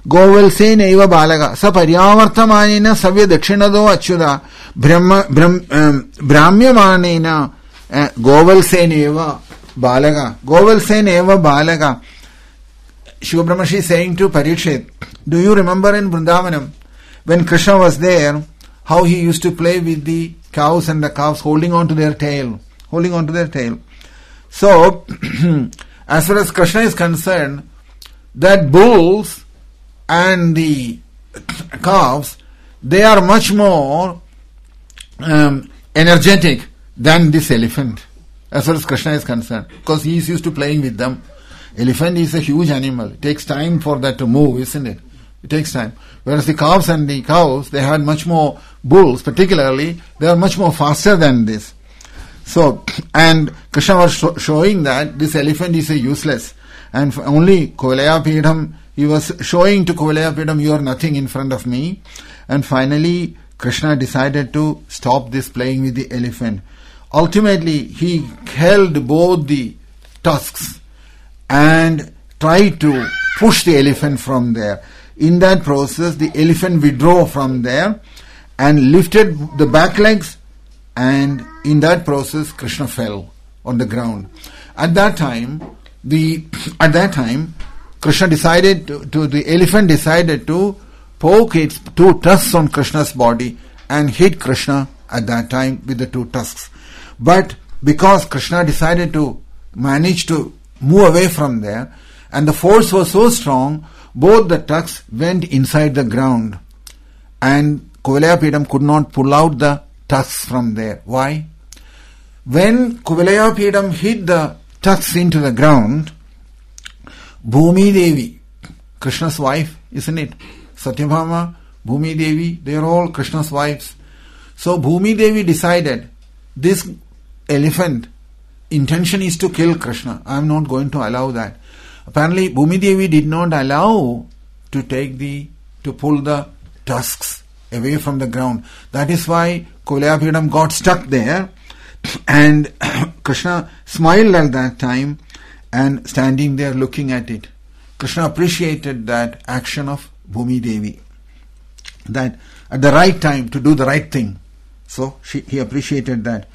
Govalsena eva balaga. Sa paryavartamanena savya dakshinado achyuda. Brahma, brahm, um, brahmyamanena uh, Govalsena eva balaga. Govalsena eva balaga. Shiva Brahmashi is saying to Parikshit, do you remember in Vrindavanam, when Krishna was there, how he used to play with the cows and the calves holding on to their tail, holding on to their tail. So, as far as Krishna is concerned, that bulls and the calves, they are much more um, energetic than this elephant, as far as Krishna is concerned, because he is used to playing with them. Elephant is a huge animal. It takes time for that to move, isn't it? It takes time. Whereas the calves and the cows, they had much more, bulls particularly, they are much more faster than this. So, and Krishna was sh- showing that this elephant is a useless. And f- only Kuvalaya Pidam, he was showing to Kuvalaya Pidam, you are nothing in front of me. And finally, Krishna decided to stop this playing with the elephant. Ultimately, he held both the tusks and tried to push the elephant from there. In that process, the elephant withdrew from there and lifted the back legs, and in that process, Krishna fell on the ground. At that time, the at that time, Krishna decided to, to the elephant decided to poke its two tusks on Krishna's body and hit Krishna at that time with the two tusks. But because Krishna decided to manage to move away from there, and the force was so strong, both the tusks went inside the ground, and Kuvalaya Pidam could not pull out the tusks from there. Why? When Kuvalaya Pidam hit the tusks into the ground, Bhumi Devi, Krishna's wife, isn't it? Satyabhama, Bhumi Devi, they are all Krishna's wives. So Bhumi Devi decided, this elephant intention is to kill Krishna. I am not going to allow that. Apparently, Bhumi Devi did not allow to take the, to pull the tusks away from the ground. That is why Kuvalaya Pidam got stuck there, and Krishna smiled at that time and standing there looking at it. Krishna appreciated that action of Bhumi Devi, that at the right time to do the right thing. So she, he appreciated that.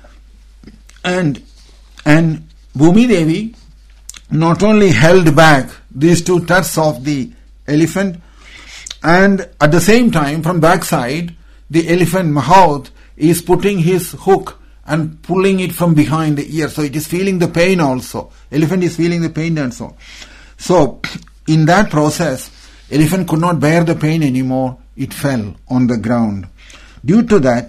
And and Bhumi Devi not only held back these two tusks of the elephant, and at the same time from backside the elephant Mahout is putting his hook and pulling it from behind the ear, so it is feeling the pain also. Elephant is feeling the pain and so. So in that process, elephant could not bear the pain anymore. It fell on the ground. Due to that,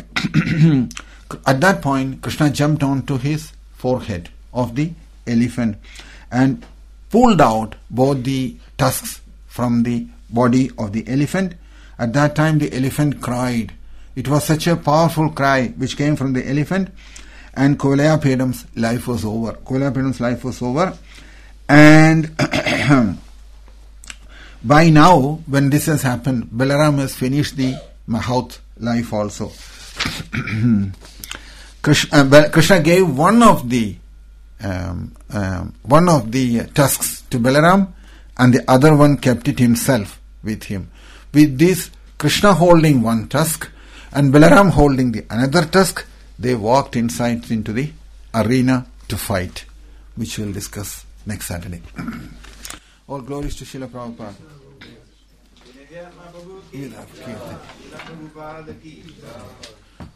at that point, Krishna jumped onto his forehead of the elephant and pulled out both the tusks from the body of the elephant. At that time, the elephant cried. It was such a powerful cry which came from the elephant, and Kuvalaya Pidam's life was over. Kuvalaya Pidam's life was over. And by now, when this has happened, Balaram has finished the Mahout life also. Krishna, uh, Krishna gave one of the um, um, one of the tusks to Balaram, and the other one kept it himself with him. With this, Krishna holding one tusk and Balaram holding the another tusk, they walked inside into the arena to fight, which we'll discuss next Saturday. All glories to Srila Prabhupada.